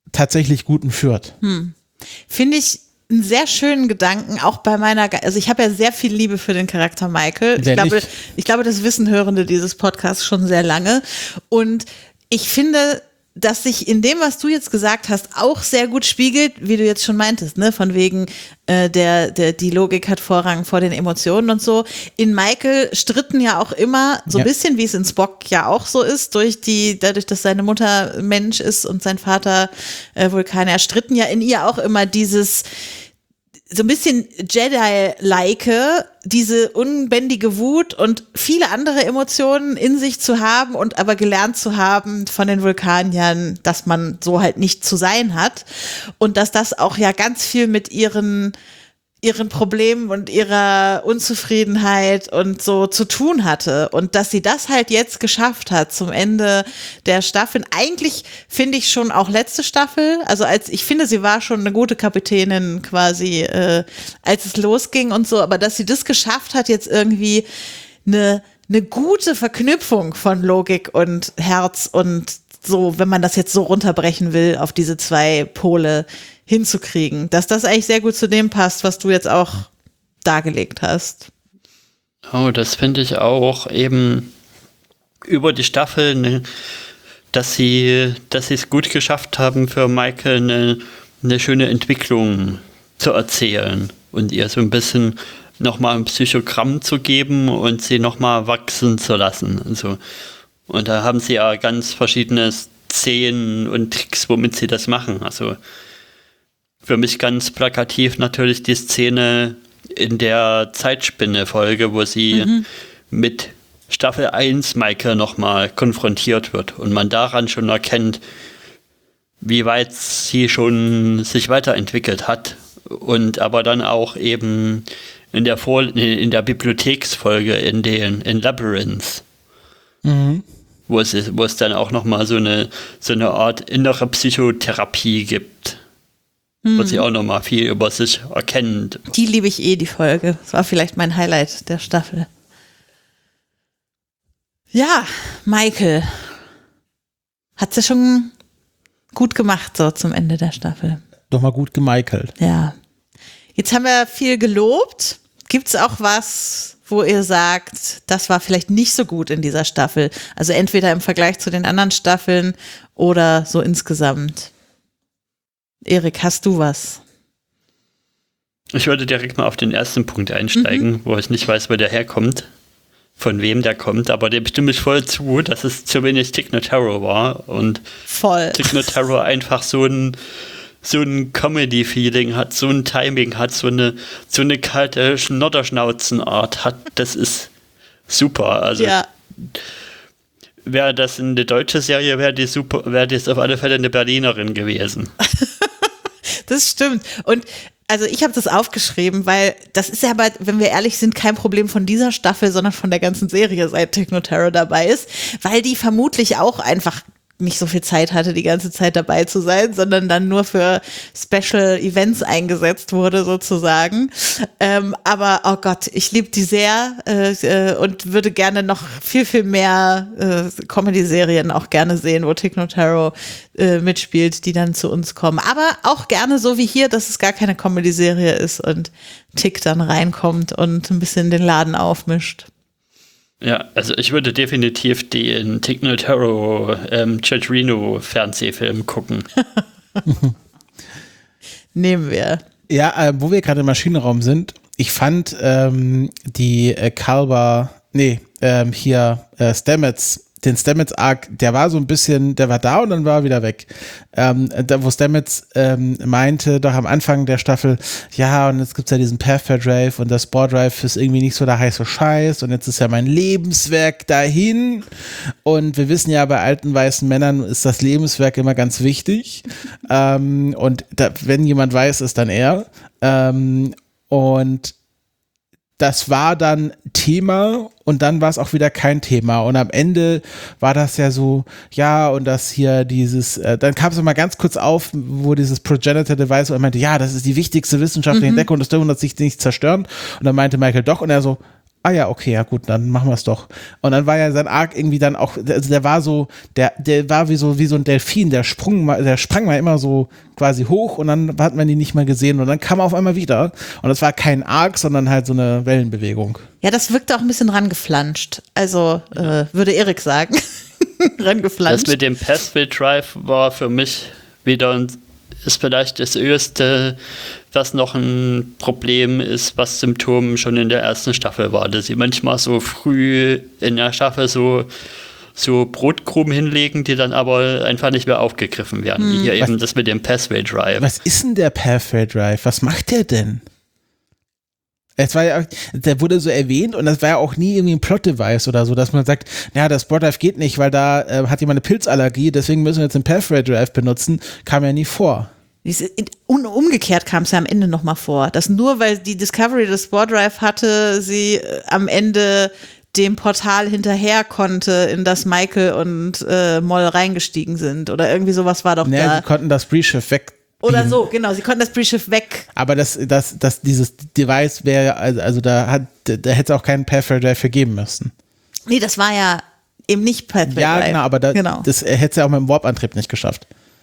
tatsächlich Guten führt. Hm. Finde ich einen sehr schönen Gedanken, auch bei meiner, also ich habe ja sehr viel Liebe für den Charakter Michael. Ich glaube, ich glaube, das wissen Hörende dieses Podcasts schon sehr lange. Und ich finde, dass sich in dem, was du jetzt gesagt hast, auch sehr gut spiegelt, wie du jetzt schon meintest, ne, von wegen äh, der, der die Logik hat Vorrang vor den Emotionen und so. In Michael stritten ja auch immer so ein ja. bisschen, wie es in Spock ja auch so ist, durch die, dadurch, dass seine Mutter Mensch ist und sein Vater äh, Vulkanier, stritten ja in ihr auch immer dieses so ein bisschen Jedi-like, diese unbändige Wut und viele andere Emotionen in sich zu haben und aber gelernt zu haben von den Vulkaniern, dass man so halt nicht zu sein hat und dass das auch ja ganz viel mit ihren ihren Problemen und ihrer Unzufriedenheit und so zu tun hatte und dass sie das halt jetzt geschafft hat zum Ende der Staffel. Eigentlich finde ich schon auch letzte Staffel, also als ich finde, sie war schon eine gute Kapitänin quasi, äh, als es losging und so, aber dass sie das geschafft hat, jetzt irgendwie eine, eine gute Verknüpfung von Logik und Herz und so, wenn man das jetzt so runterbrechen will, auf diese zwei Pole hinzukriegen, dass das eigentlich sehr gut zu dem passt, was du jetzt auch dargelegt hast. Oh, das finde ich auch eben über die Staffel, ne, dass sie dass sie es gut geschafft haben, für Michael eine, eine schöne Entwicklung zu erzählen und ihr so ein bisschen nochmal ein Psychogramm zu geben und sie nochmal wachsen zu lassen. Also, und da haben sie ja ganz verschiedene Szenen und Tricks, womit sie das machen. Also für mich ganz plakativ natürlich die Szene in der Zeitspinne-Folge, wo sie mhm. mit Staffel eins Michael nochmal konfrontiert wird und man daran schon erkennt, wie weit sie schon sich weiterentwickelt hat und aber dann auch eben in der Vor- in der Bibliotheksfolge in den in Labyrinth, mhm. wo es wo es dann auch nochmal so eine so eine Art innere Psychotherapie gibt. Wo sie auch nochmal viel über sich erkennt. Die liebe ich eh, die Folge. Das war vielleicht mein Highlight der Staffel. Ja, Michael. Hat sie schon gut gemacht, so zum Ende der Staffel. Doch mal gut gemichaelt. Ja. Jetzt haben wir viel gelobt. Gibt's auch was, wo ihr sagt, das war vielleicht nicht so gut in dieser Staffel? Also entweder im Vergleich zu den anderen Staffeln oder so insgesamt. Erik, hast du was? Ich würde direkt mal auf den ersten Punkt einsteigen, mhm. wo ich nicht weiß, wo der herkommt, von wem der kommt, aber dem stimme ich voll zu, dass es zu wenig Tig Notaro war und voll. Tig Notaro einfach so ein so ein Comedy-Feeling hat, so ein Timing hat, so eine so eine kalte Schnodderschnauzenart hat. Das ist super. Also ja. Wäre das eine deutsche Serie, wäre die super, wäre das auf alle Fälle eine Berlinerin gewesen. Das stimmt. Und also ich habe das aufgeschrieben, weil das ist ja aber, wenn wir ehrlich sind, kein Problem von dieser Staffel, sondern von der ganzen Serie, seit Tig Notaro dabei ist, weil die vermutlich auch einfach nicht so viel Zeit hatte, die ganze Zeit dabei zu sein, sondern dann nur für Special Events eingesetzt wurde sozusagen. Ähm, aber oh Gott, ich liebe die sehr äh, und würde gerne noch viel, viel mehr äh, Comedy-Serien auch gerne sehen, wo Tig Notaro äh, mitspielt, die dann zu uns kommen. Aber auch gerne so wie hier, dass es gar keine Comedy-Serie ist und Tig dann reinkommt und ein bisschen den Laden aufmischt. Ja, also ich würde definitiv den Tig Notaro ähm, Judge Reno Fernsehfilm gucken. Nehmen wir. Ja, äh, wo wir gerade im Maschinenraum sind, ich fand ähm, die äh, Kalber, nee, ähm, hier äh, Stamets, den Stamets-Arc, der war so ein bisschen, der war da und dann war er wieder weg. Ähm, da, wo Stamets ähm, meinte, doch am Anfang der Staffel, ja, und jetzt gibt's ja diesen Pathfare Drive und der Spore Drive ist irgendwie nicht so der heiße Scheiß und jetzt ist ja mein Lebenswerk dahin. Und wir wissen ja, bei alten weißen Männern ist das Lebenswerk immer ganz wichtig. ähm, und da, wenn jemand weiß, ist dann er. Ähm, und das war dann Thema und dann war es auch wieder kein Thema und am Ende war das ja so, ja und das hier dieses, äh, dann kam es noch mal ganz kurz auf, wo dieses Progenitor Device, wo er meinte, ja, das ist die wichtigste wissenschaftliche mhm. Entdeckung, das dürfen wir sich nicht zerstören und dann meinte Michael doch und er so, ah ja, okay, ja gut, dann machen wir es doch. Und dann war ja sein Arc irgendwie dann auch, also der war so, der, der war wie so, wie so ein Delfin, der sprung mal, der sprang mal immer so quasi hoch und dann hat man ihn nicht mehr gesehen und dann kam er auf einmal wieder. Und das war kein Arc, sondern halt so eine Wellenbewegung. Ja, das wirkte auch ein bisschen rangeflanscht. Also, äh, würde Erik sagen. Rangeflanscht. Das mit dem Pathway Drive war für mich wieder ein, ist vielleicht das Erste, was noch ein Problem ist, was Symptom schon in der ersten Staffel war, dass sie manchmal so früh in der Staffel so, so Brotkrumen hinlegen, die dann aber einfach nicht mehr aufgegriffen werden. Hm. Wie hier was, eben das mit dem Pathway Drive. Was ist denn der Pathway Drive? Was macht der denn? Es war ja, der wurde so erwähnt und das war ja auch nie irgendwie ein Plot-Device oder so, dass man sagt, naja, das Sport Drive geht nicht, weil da äh, hat jemand eine Pilzallergie, deswegen müssen wir jetzt den Pathway Drive benutzen, kam ja nie vor. Um, umgekehrt kam es ja am Ende nochmal vor, dass nur weil die Discovery des Sport Drive hatte, sie äh, am Ende dem Portal hinterher konnte, in das Michael und äh, Moll reingestiegen sind oder irgendwie sowas war doch naja, da. Sie konnten das Briefschiff weg Oder so, genau, sie konnten das Briefschiff weg. Aber das, das, das, dieses Device wäre, also, also da hat, da hätte es auch keinen Pathway Drive für geben müssen. Nee, das war ja eben nicht Pathway Ja, Drive. genau, aber da, genau. das hätte es ja auch mit dem Warp-Antrieb nicht geschafft.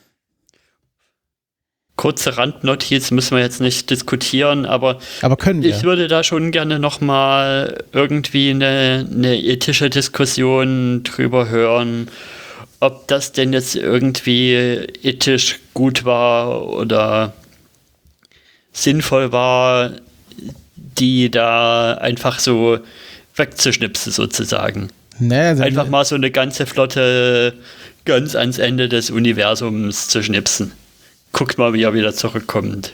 Kurze Randnotiz müssen wir jetzt nicht diskutieren, aber, aber können wir. Ich würde da schon gerne nochmal irgendwie eine, eine ethische Diskussion drüber hören, ob das denn jetzt irgendwie ethisch gut war oder sinnvoll war, die da einfach so wegzuschnipsen sozusagen. Naja, einfach mal so eine ganze Flotte ganz ans Ende des Universums zu schnipsen. Guckt mal, wie er wieder zurückkommt.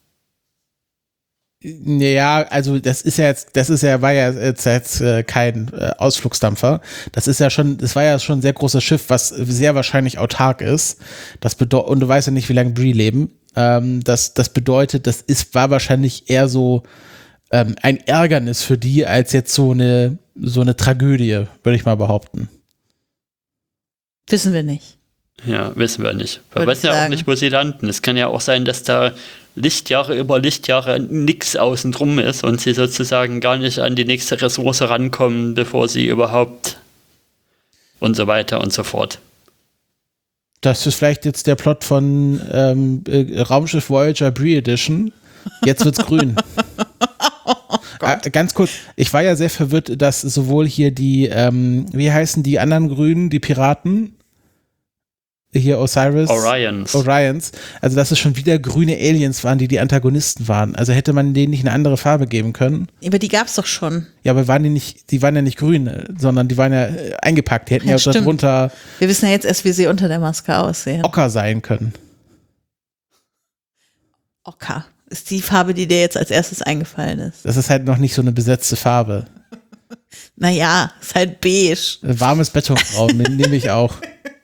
Ja, also das ist ja jetzt, das ist ja, war ja jetzt, jetzt äh, kein äh, Ausflugsdampfer. Das ist ja schon, das war ja schon ein sehr großes Schiff, was sehr wahrscheinlich autark ist. Das bedeutet, und du weißt ja nicht, wie lange Bree leben. Ähm, das, das bedeutet, das ist, war wahrscheinlich eher so ähm, ein Ärgernis für die, als jetzt so eine, so eine Tragödie, würde ich mal behaupten. Wissen wir nicht. Ja, wissen wir nicht. Wir wissen ja auch nicht, wo sie landen. Es kann ja auch sein, dass da Lichtjahre über Lichtjahre nichts außen drum ist und sie sozusagen gar nicht an die nächste Ressource rankommen, bevor sie überhaupt und so weiter und so fort. Das ist vielleicht jetzt der Plot von ähm, äh, Raumschiff Voyager Bree Edition. Jetzt wird's grün. Oh äh, ganz kurz, ich war ja sehr verwirrt, dass sowohl hier die, ähm, wie heißen die anderen Grünen, die Piraten? Hier Osiris. Orions. Orions. Also, dass es schon wieder grüne Aliens waren, die die Antagonisten waren. Also hätte man denen nicht eine andere Farbe geben können. Aber die gab's doch schon. Ja, aber waren die nicht, die waren ja nicht grün, sondern die waren ja eingepackt. Die hätten ja, ja darunter. Wir wissen ja jetzt erst, wie sie unter der Maske aussehen. Ocker sein können. Ocker ist die Farbe, die dir jetzt als erstes eingefallen ist. Das ist halt noch nicht so eine besetzte Farbe. Naja, ist halt beige. Warmes Betonbraun, nehme ich auch.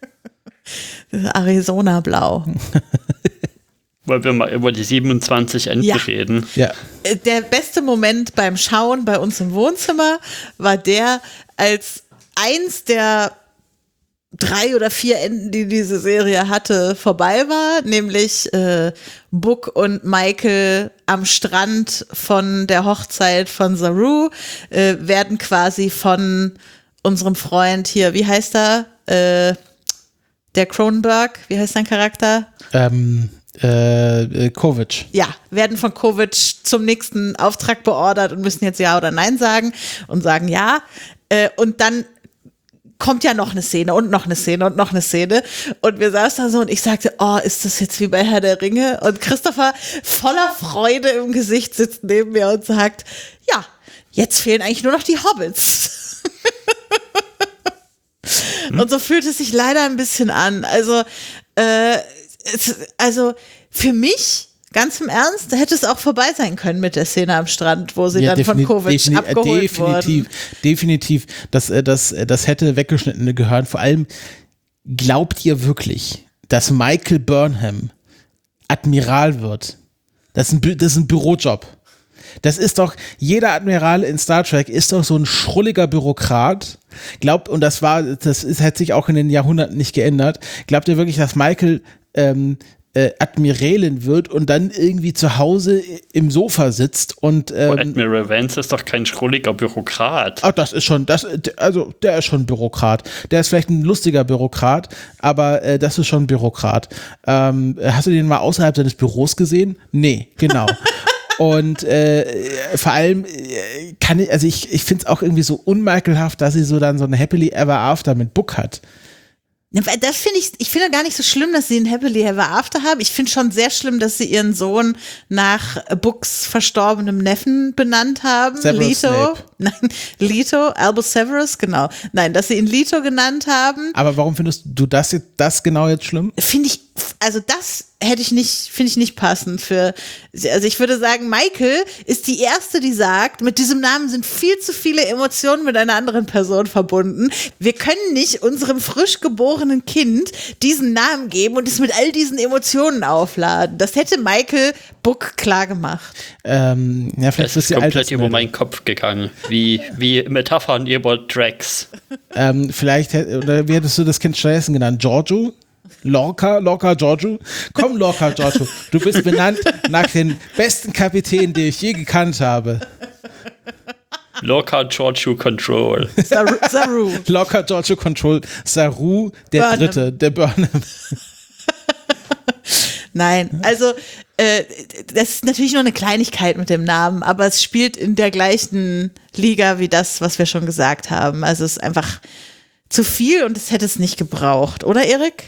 Arizona-Blau. Wollen wir mal über die siebenundzwanzig Enten ja. reden? Ja. Der beste Moment beim Schauen bei uns im Wohnzimmer war der, als eins der drei oder vier Enden, die diese Serie hatte, vorbei war, nämlich äh, Book und Michael am Strand von der Hochzeit von Saru äh, werden quasi von unserem Freund hier, wie heißt er? Äh, Der Cronenberg, wie heißt sein Charakter? Ähm, äh, Kovic. Ja, werden von Kovic zum nächsten Auftrag beordert und müssen jetzt Ja oder Nein sagen und sagen Ja. Äh, und dann kommt ja noch eine Szene und noch eine Szene und noch eine Szene. Und wir saßen da so und ich sagte, oh, ist das jetzt wie bei Herr der Ringe? Und Christopher voller Freude im Gesicht sitzt neben mir und sagt, ja, jetzt fehlen eigentlich nur noch die Hobbits. Und so fühlt es sich leider ein bisschen an. Also, äh, es, also für mich, ganz im Ernst, da hätte es auch vorbei sein können mit der Szene am Strand, wo sie ja, dann von Kovic defini- abgeholt definitiv, wurden. Definitiv, das, das, das hätte weggeschnitten gehören. Vor allem, glaubt ihr wirklich, dass Michael Burnham Admiral wird? Das ist ein, das ist ein Bürojob. Das ist doch, jeder Admiral in Star Trek ist doch so ein schrulliger Bürokrat. Glaubt, und das war, das ist, hat sich auch in den Jahrhunderten nicht geändert. Glaubt ihr wirklich, dass Michael ähm, äh, Admiralin wird und dann irgendwie zu Hause im Sofa sitzt und ähm, oh, Admiral Vance ist doch kein schrulliger Bürokrat. Ach, das ist schon, das, also der ist schon Bürokrat. Der ist vielleicht ein lustiger Bürokrat, aber äh, das ist schon ein Bürokrat. Ähm, hast du den mal außerhalb seines Büros gesehen? Nee, genau. Und äh, vor allem äh, kann ich, also ich, ich finde es auch irgendwie so unmakelhaft, dass sie so dann so ein Happily Ever After mit Book hat. Ja, weil das finde ich, ich finde gar nicht so schlimm, dass sie ein Happily Ever After haben. Ich finde schon sehr schlimm, dass sie ihren Sohn nach Books verstorbenem Neffen benannt haben. Severus Leto. Snape. Nein, Leto, Albus Severus, genau. Nein, dass sie ihn Leto genannt haben. Aber warum findest du das jetzt, das genau jetzt schlimm? Finde ich, also das hätte ich nicht, finde ich nicht passend für, also ich würde sagen, Michael ist die Erste, die sagt, mit diesem Namen sind viel zu viele Emotionen mit einer anderen Person verbunden. Wir können nicht unserem frisch geborenen Kind diesen Namen geben und es mit all diesen Emotionen aufladen. Das hätte Michael Book klar gemacht. Ähm, ja, vielleicht Das ist die komplett über Altersmeldung. meinen Kopf gegangen. Wie, wie Metaphern über Drax. Ähm, vielleicht, hätt- oder wie hättest du das Kind stattdessen genannt? Giorgio? Lorca? Lorca Giorgio? Komm, Lorca Giorgio. Du bist benannt nach den besten Kapitän, den ich je gekannt habe. Lorca Giorgio Control. Saru. Saru. Lorca Giorgio Control. Saru, der Burnham. Dritte, der Burnham. Nein, also äh, das ist natürlich nur eine Kleinigkeit mit dem Namen, aber es spielt in der gleichen Liga wie das, was wir schon gesagt haben. Also es ist einfach zu viel und es hätte es nicht gebraucht, oder Erik?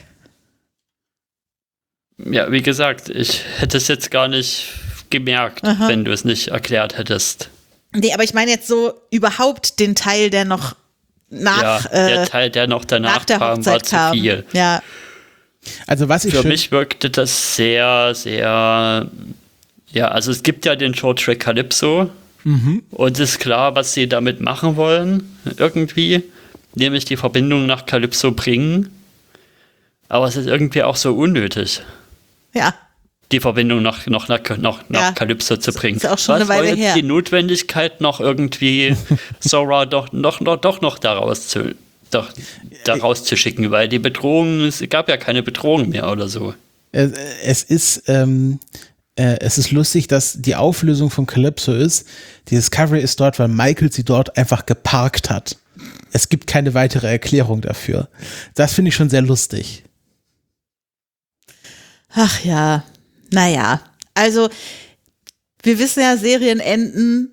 Ja, wie gesagt, ich hätte es jetzt gar nicht gemerkt, Aha. wenn du es nicht erklärt hättest. Nee, aber ich meine jetzt so überhaupt den Teil, der noch nach, ja, der äh, Teil, der noch danach nach der kam, war Hochzeit zu kam. viel. Ja, Also was ich Für schön, mich wirkte das sehr, sehr. Ja, also es gibt ja den Shorttrack Calypso. Und es ist klar, was sie damit machen wollen, irgendwie. Nämlich die Verbindung nach Calypso bringen. Aber es ist irgendwie auch so unnötig, ja. die Verbindung nach, noch nach, noch nach Ja. Calypso zu bringen. Ist auch schon eine Was war Weile jetzt her. die Notwendigkeit, noch irgendwie Sora doch noch, noch, doch noch daraus zu, doch, daraus zu schicken? Weil die Bedrohung, es gab ja keine Bedrohung mehr oder so. äh, es ist, ähm, äh, es ist lustig, dass die Auflösung von Calypso ist, die Discovery ist dort, weil Michael sie dort einfach geparkt hat. Es gibt keine weitere Erklärung dafür. Das finde ich schon sehr lustig. Ach ja, naja. Also, wir wissen ja, Serienenden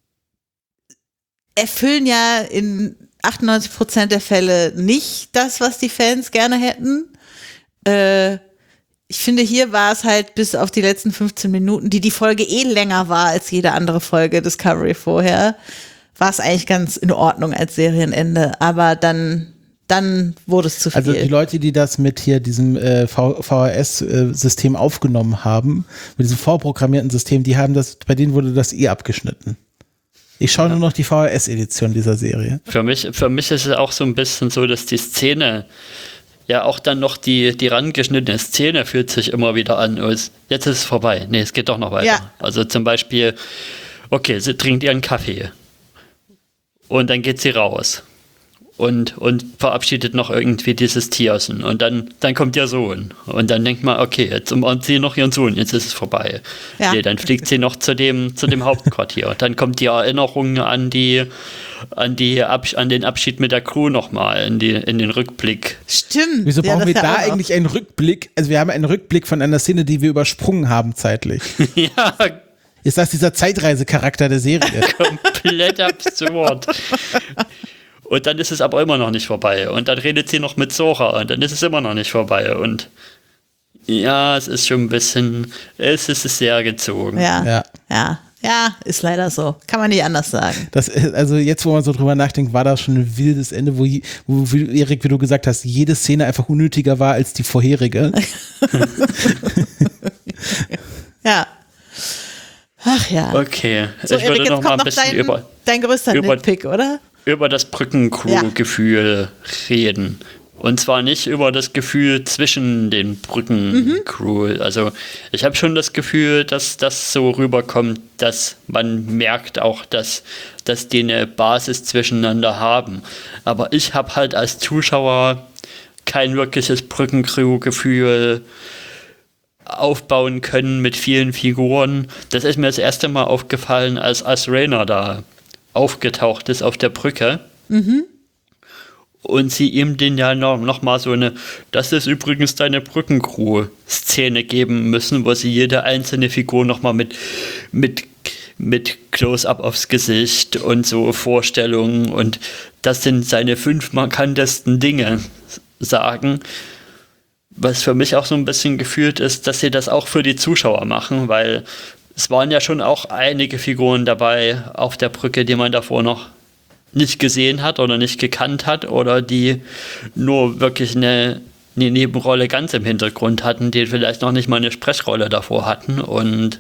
erfüllen ja in achtundneunzig Prozent der Fälle nicht das, was die Fans gerne hätten. Äh, ich finde, hier war es halt bis auf die letzten fünfzehn Minuten, die die Folge eh länger war als jede andere Folge Discovery vorher, war es eigentlich ganz in Ordnung als Serienende. Aber dann, dann wurde es zu viel. Also die Leute, die das mit hier diesem äh, V H S-System aufgenommen haben, mit diesem vorprogrammierten System, die haben das, bei denen wurde das eh abgeschnitten. Ich schaue nur noch die V H S-Edition dieser Serie. Für mich, für mich ist es auch so ein bisschen so, dass die Szene, ja auch dann noch die, die rangeschnittene Szene fühlt sich immer wieder an. Als, jetzt ist es vorbei. Nee, es geht doch noch weiter. Ja. Also zum Beispiel, okay, sie trinkt ihren Kaffee und dann geht sie raus und, und verabschiedet noch irgendwie dieses Tierchen und dann, dann kommt ihr Sohn und dann denkt man, okay, jetzt umarmt sie noch ihren Sohn, jetzt ist es vorbei. Ja. Nee, dann fliegt sie noch zu dem, zu dem Hauptquartier. Dann kommt die Erinnerung an die an die Abs- an den Abschied mit der Crew nochmal, in, die, in den Rückblick. Stimmt. Wieso Ja, brauchen das wir ja da auch noch. eigentlich einen Rückblick? Also wir haben einen Rückblick von einer Szene, die wir übersprungen haben zeitlich. Ja, Ist das dieser Zeitreisecharakter der Serie? komplett absurd. Und dann ist es aber immer noch nicht vorbei. Und dann redet sie noch mit Sora und dann ist es immer noch nicht vorbei. Und ja, es ist schon ein bisschen, es ist sehr gezogen. Ja, Ja. ja, ja, ist leider so. Kann man nicht anders sagen. Das, ist- also jetzt, wo man so drüber nachdenkt, war das schon ein wildes Ende, wo, je- wo wie, Erik, wie du gesagt hast, jede Szene einfach unnötiger war als die vorherige. Ja. Ach ja. Okay, So, ich Erik, würde jetzt noch mal ein kommt noch bisschen dein, über, dein größter über- Nitpick, oder? über das Brückencrew-Gefühl reden. Und zwar nicht über das Gefühl zwischen den Brückencrew. Also ich habe schon das Gefühl, dass das so rüberkommt, dass man merkt auch, dass, dass die eine Basis zwischeneinander haben. Aber ich habe halt als Zuschauer kein wirkliches Brückencrew-Gefühl aufbauen können mit vielen Figuren. Das ist mir das erste Mal aufgefallen, als als Rayna da aufgetaucht ist auf der Brücke. Mhm. Und sie ihm den ja noch, noch mal so eine, das ist übrigens deine Brückencrew-Szene geben müssen, wo sie jede einzelne Figur noch mal mit, mit, mit Close-Up aufs Gesicht und so Vorstellungen und das sind seine fünf markantesten Dinge sagen. Was für mich auch so ein bisschen gefühlt ist, dass sie das auch für die Zuschauer machen, weil es waren ja schon auch einige Figuren dabei auf der Brücke, die man davor noch nicht gesehen hat oder nicht gekannt hat oder die nur wirklich eine, eine Nebenrolle ganz im Hintergrund hatten, die vielleicht noch nicht mal eine Sprechrolle davor hatten. Und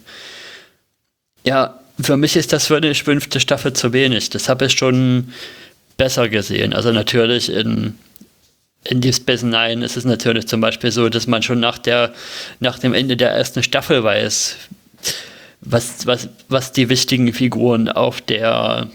ja, für mich ist das für eine fünfte Staffel zu wenig. Das habe ich schon besser gesehen. Also natürlich in, in Deep Space Nine ist es natürlich zum Beispiel so, dass man schon nach, der, nach dem Ende der ersten Staffel weiß, was, was, was die wichtigen Figuren auf der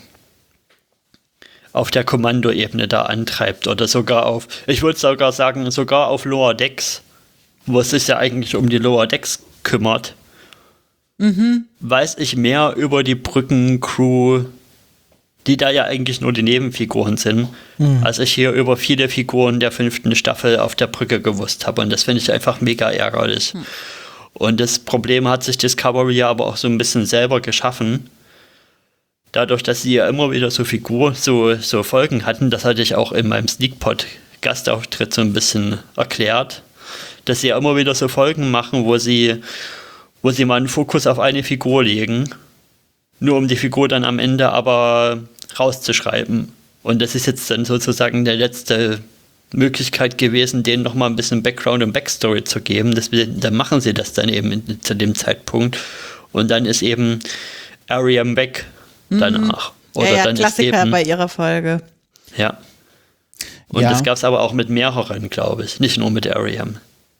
auf der Kommandoebene da antreibt oder sogar auf, ich würde sogar sagen, sogar auf Lower Decks, wo es sich ja eigentlich um die Lower Decks kümmert, mhm. weiß ich mehr über die Brückencrew, die da ja eigentlich nur die Nebenfiguren sind, mhm. als ich hier über viele Figuren der fünften Staffel auf der Brücke gewusst habe und das finde ich einfach mega ärgerlich. Mhm. Und das Problem hat sich Discovery ja aber auch so ein bisschen selber geschaffen, dadurch, dass sie ja immer wieder so Figur, so, so Folgen hatten, das hatte ich auch in meinem Sneakpot-Gastauftritt so ein bisschen erklärt, dass sie ja immer wieder so Folgen machen, wo sie, wo sie mal einen Fokus auf eine Figur legen, nur um die Figur dann am Ende aber rauszuschreiben. Und das ist jetzt dann sozusagen der letzte Möglichkeit gewesen, denen nochmal ein bisschen Background und Backstory zu geben. Das, dann machen sie das dann eben in, zu dem Zeitpunkt. Und dann ist eben Airiam weg danach. Oder ja, ja, dann Klassiker ist eben, bei ihrer Folge. Ja. Und ja. das gab es aber auch mit mehreren, glaube ich. Nicht nur mit Airiam.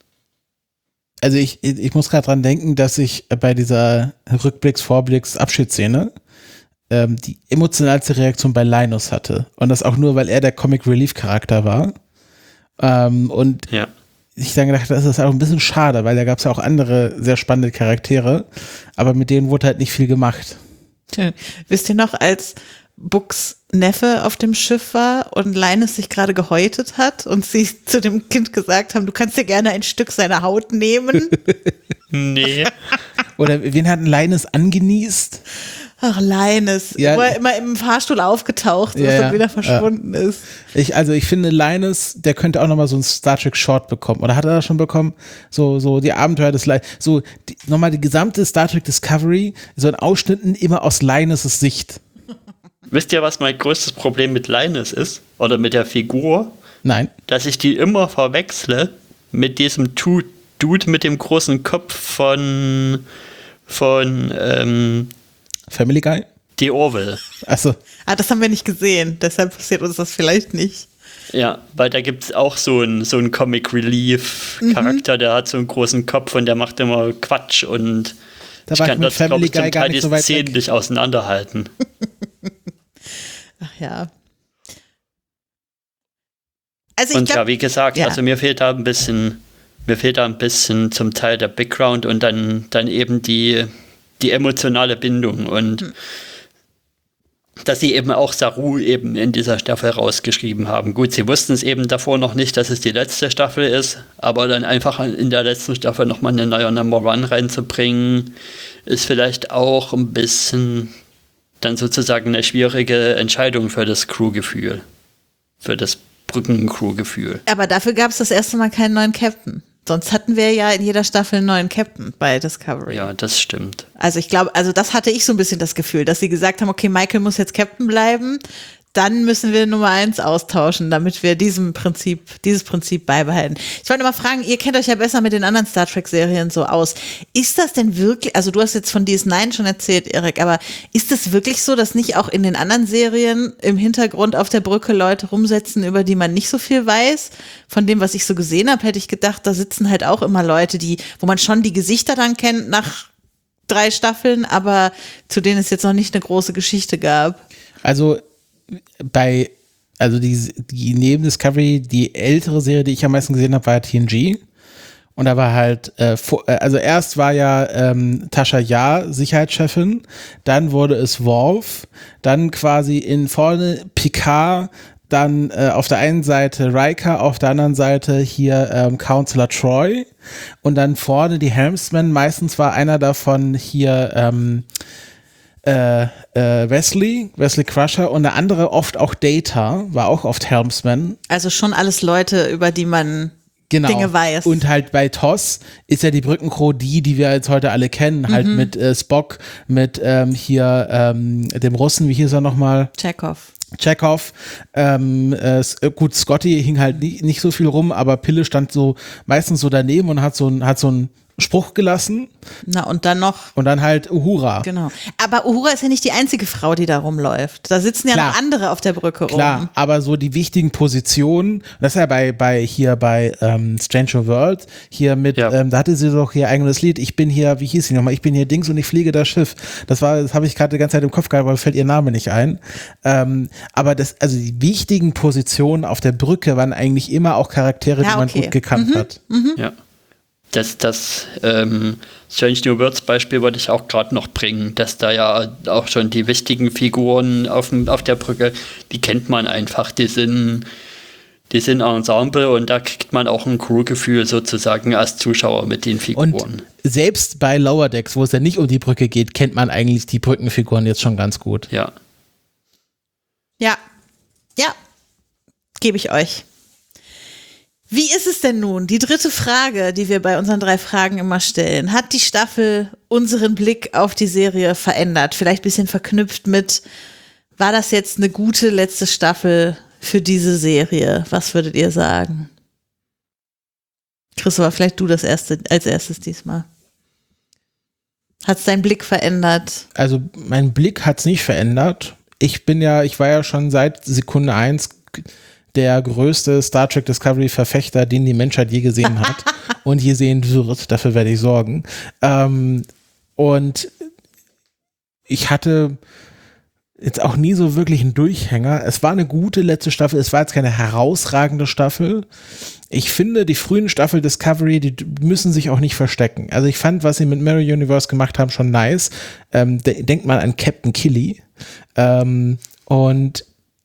Also ich, ich muss gerade dran denken, dass ich bei dieser Rückblicks-, Vorblicks-, Abschiedsszene ähm, die emotionalste Reaktion bei Linus hatte. Und das auch nur, weil er der Comic-Relief-Charakter war. Ähm, und ja. ich dann gedacht, das ist auch ein bisschen schade, weil da gab es ja auch andere sehr spannende Charaktere, aber mit denen wurde halt nicht viel gemacht. Wisst ihr noch, als Books Neffe auf dem Schiff war und Linus sich gerade gehäutet hat und sie zu dem Kind gesagt haben, du kannst dir gerne ein Stück seiner Haut nehmen? Nee. Oder wen hat Linus angenießt? Ach, Linus, ja. wo er immer im Fahrstuhl aufgetaucht ist ja, und wieder verschwunden ja. ist. Ich, also ich finde, Linus, der könnte auch nochmal so ein Star Trek Short bekommen. Oder hat er das schon bekommen? So, so die Abenteuer des Linus. So die, nochmal die gesamte Star Trek Discovery, so in Ausschnitten immer aus Linus' Sicht. Wisst ihr, was mein größtes Problem mit Linus ist? Oder mit der Figur? Nein. Dass ich die immer verwechsle mit diesem Dude mit dem großen Kopf von von ähm, Family Guy? The Orville. Achso. Ah, das haben wir nicht gesehen, deshalb passiert uns das vielleicht nicht. Ja, weil da gibt es auch so einen so einen Comic-Relief-Charakter, mhm. der hat so einen großen Kopf und der macht immer Quatsch und da ich war kann ich das, glaube ich, zum Teil die so Szenen nicht auseinanderhalten. Ach ja. Also ich und glaub, ja, wie gesagt, ja. also mir fehlt da ein bisschen, mir fehlt da ein bisschen zum Teil der Background und dann, dann eben die, die emotionale Bindung und hm. dass sie eben auch Saru eben in dieser Staffel rausgeschrieben haben. Gut, sie wussten es eben davor noch nicht, dass es die letzte Staffel ist, aber dann einfach in der letzten Staffel nochmal eine neue Number One reinzubringen, ist vielleicht auch ein bisschen dann sozusagen eine schwierige Entscheidung für das Crewgefühl, für das Brückencrew-Gefühl. Aber dafür gab es das erste Mal keinen neuen Captain. Sonst hatten wir ja in jeder Staffel einen neuen Captain bei Discovery. Ja, das stimmt. Also ich glaube, also das hatte ich so ein bisschen das Gefühl, dass sie gesagt haben, okay, Michael muss jetzt Captain bleiben, dann müssen wir Nummer eins austauschen, damit wir diesem Prinzip, dieses Prinzip beibehalten. Ich wollte mal fragen, ihr kennt euch ja besser mit den anderen Star Trek-Serien so aus. Ist das denn wirklich, also du hast jetzt von D S neun schon erzählt, Erik, aber ist es wirklich so, dass nicht auch in den anderen Serien im Hintergrund auf der Brücke Leute rumsitzen, über die man nicht so viel weiß? Von dem, was ich so gesehen habe, hätte ich gedacht, da sitzen halt auch immer Leute, die, wo man schon die Gesichter dann kennt nach drei Staffeln, aber zu denen es jetzt noch nicht eine große Geschichte gab. Also bei, also die, die neben Discovery, die ältere Serie, die ich am meisten gesehen habe, war T N G. Und da war halt, äh, vor, äh, also erst war ja ähm, Tasha Yar Sicherheitschefin, dann wurde es Worf, dann quasi in vorne Picard, dann äh, auf der einen Seite Riker, auf der anderen Seite hier ähm, Counselor Troy und dann vorne die Helmsmen. Meistens war einer davon hier ähm, äh, äh, Wesley, Wesley Crusher und der andere oft auch Data, war auch oft Helmsman. Also schon alles Leute, über die man Genau. Dinge weiß. Und halt bei T O S ist ja die Brückencrew die, die wir jetzt heute alle kennen, halt Mhm. mit äh, Spock, mit ähm, hier ähm, dem Russen, wie hieß er nochmal? Chekhov. Chekhov, ähm, äh, gut, Scotty hing halt nie, nicht so viel rum, aber Pille stand so meistens so daneben und hat so ein, hat so einen Spruch gelassen. Na, und dann noch. Und dann halt Uhura. Genau. Aber Uhura ist ja nicht die einzige Frau, die da rumläuft. Da sitzen ja Klar. noch andere auf der Brücke rum. Klar, aber so die wichtigen Positionen, das ist ja bei, bei hier bei ähm, Stranger World, hier mit, Ja. ähm, da hatte sie doch ihr eigenes Lied, ich bin hier, wie hieß sie nochmal, ich bin hier Dings und ich fliege das Schiff. Das war, das habe ich gerade die ganze Zeit im Kopf gehabt, aber mir fällt ihr Name nicht ein. Ähm, aber das, also die wichtigen Positionen auf der Brücke waren eigentlich immer auch Charaktere, Ja, die man okay. gut gekannt hat. Ja. Das, das ähm, Strange New Worlds Beispiel wollte ich auch gerade noch bringen, dass da ja auch schon die wichtigen Figuren auf, dem, auf der Brücke, die kennt man einfach, die sind, die sind Ensemble und da kriegt man auch ein Crew-Gefühl sozusagen als Zuschauer mit den Figuren. Und selbst bei Lower Decks, wo es ja nicht um die Brücke geht, kennt man eigentlich die Brückenfiguren jetzt schon ganz gut. Ja. Ja. Ja. Gebe ich euch. Wie ist es denn nun? Die dritte Frage, die wir bei unseren drei Fragen immer stellen. Hat die Staffel unseren Blick auf die Serie verändert? Vielleicht ein bisschen verknüpft mit, war das jetzt eine gute letzte Staffel für diese Serie? Was würdet ihr sagen? Christopher, vielleicht du das erste, als erstes diesmal. Hat es deinen Blick verändert? Also mein Blick hat es nicht verändert. Ich bin ja, ich war ja schon seit Sekunde eins der größte Star Trek Discovery Verfechter, den die Menschheit je gesehen hat und je sehen wird. Dafür werde ich sorgen. Ähm, und ich hatte jetzt auch nie so wirklich einen Durchhänger. Es war eine gute letzte Staffel. Es war jetzt keine herausragende Staffel. Ich finde, die frühen Staffel Discovery, die müssen sich auch nicht verstecken. Also ich fand, was sie mit Mirror Universe gemacht haben, schon nice. Ähm, de- denkt mal an Captain Killy. Ähm, und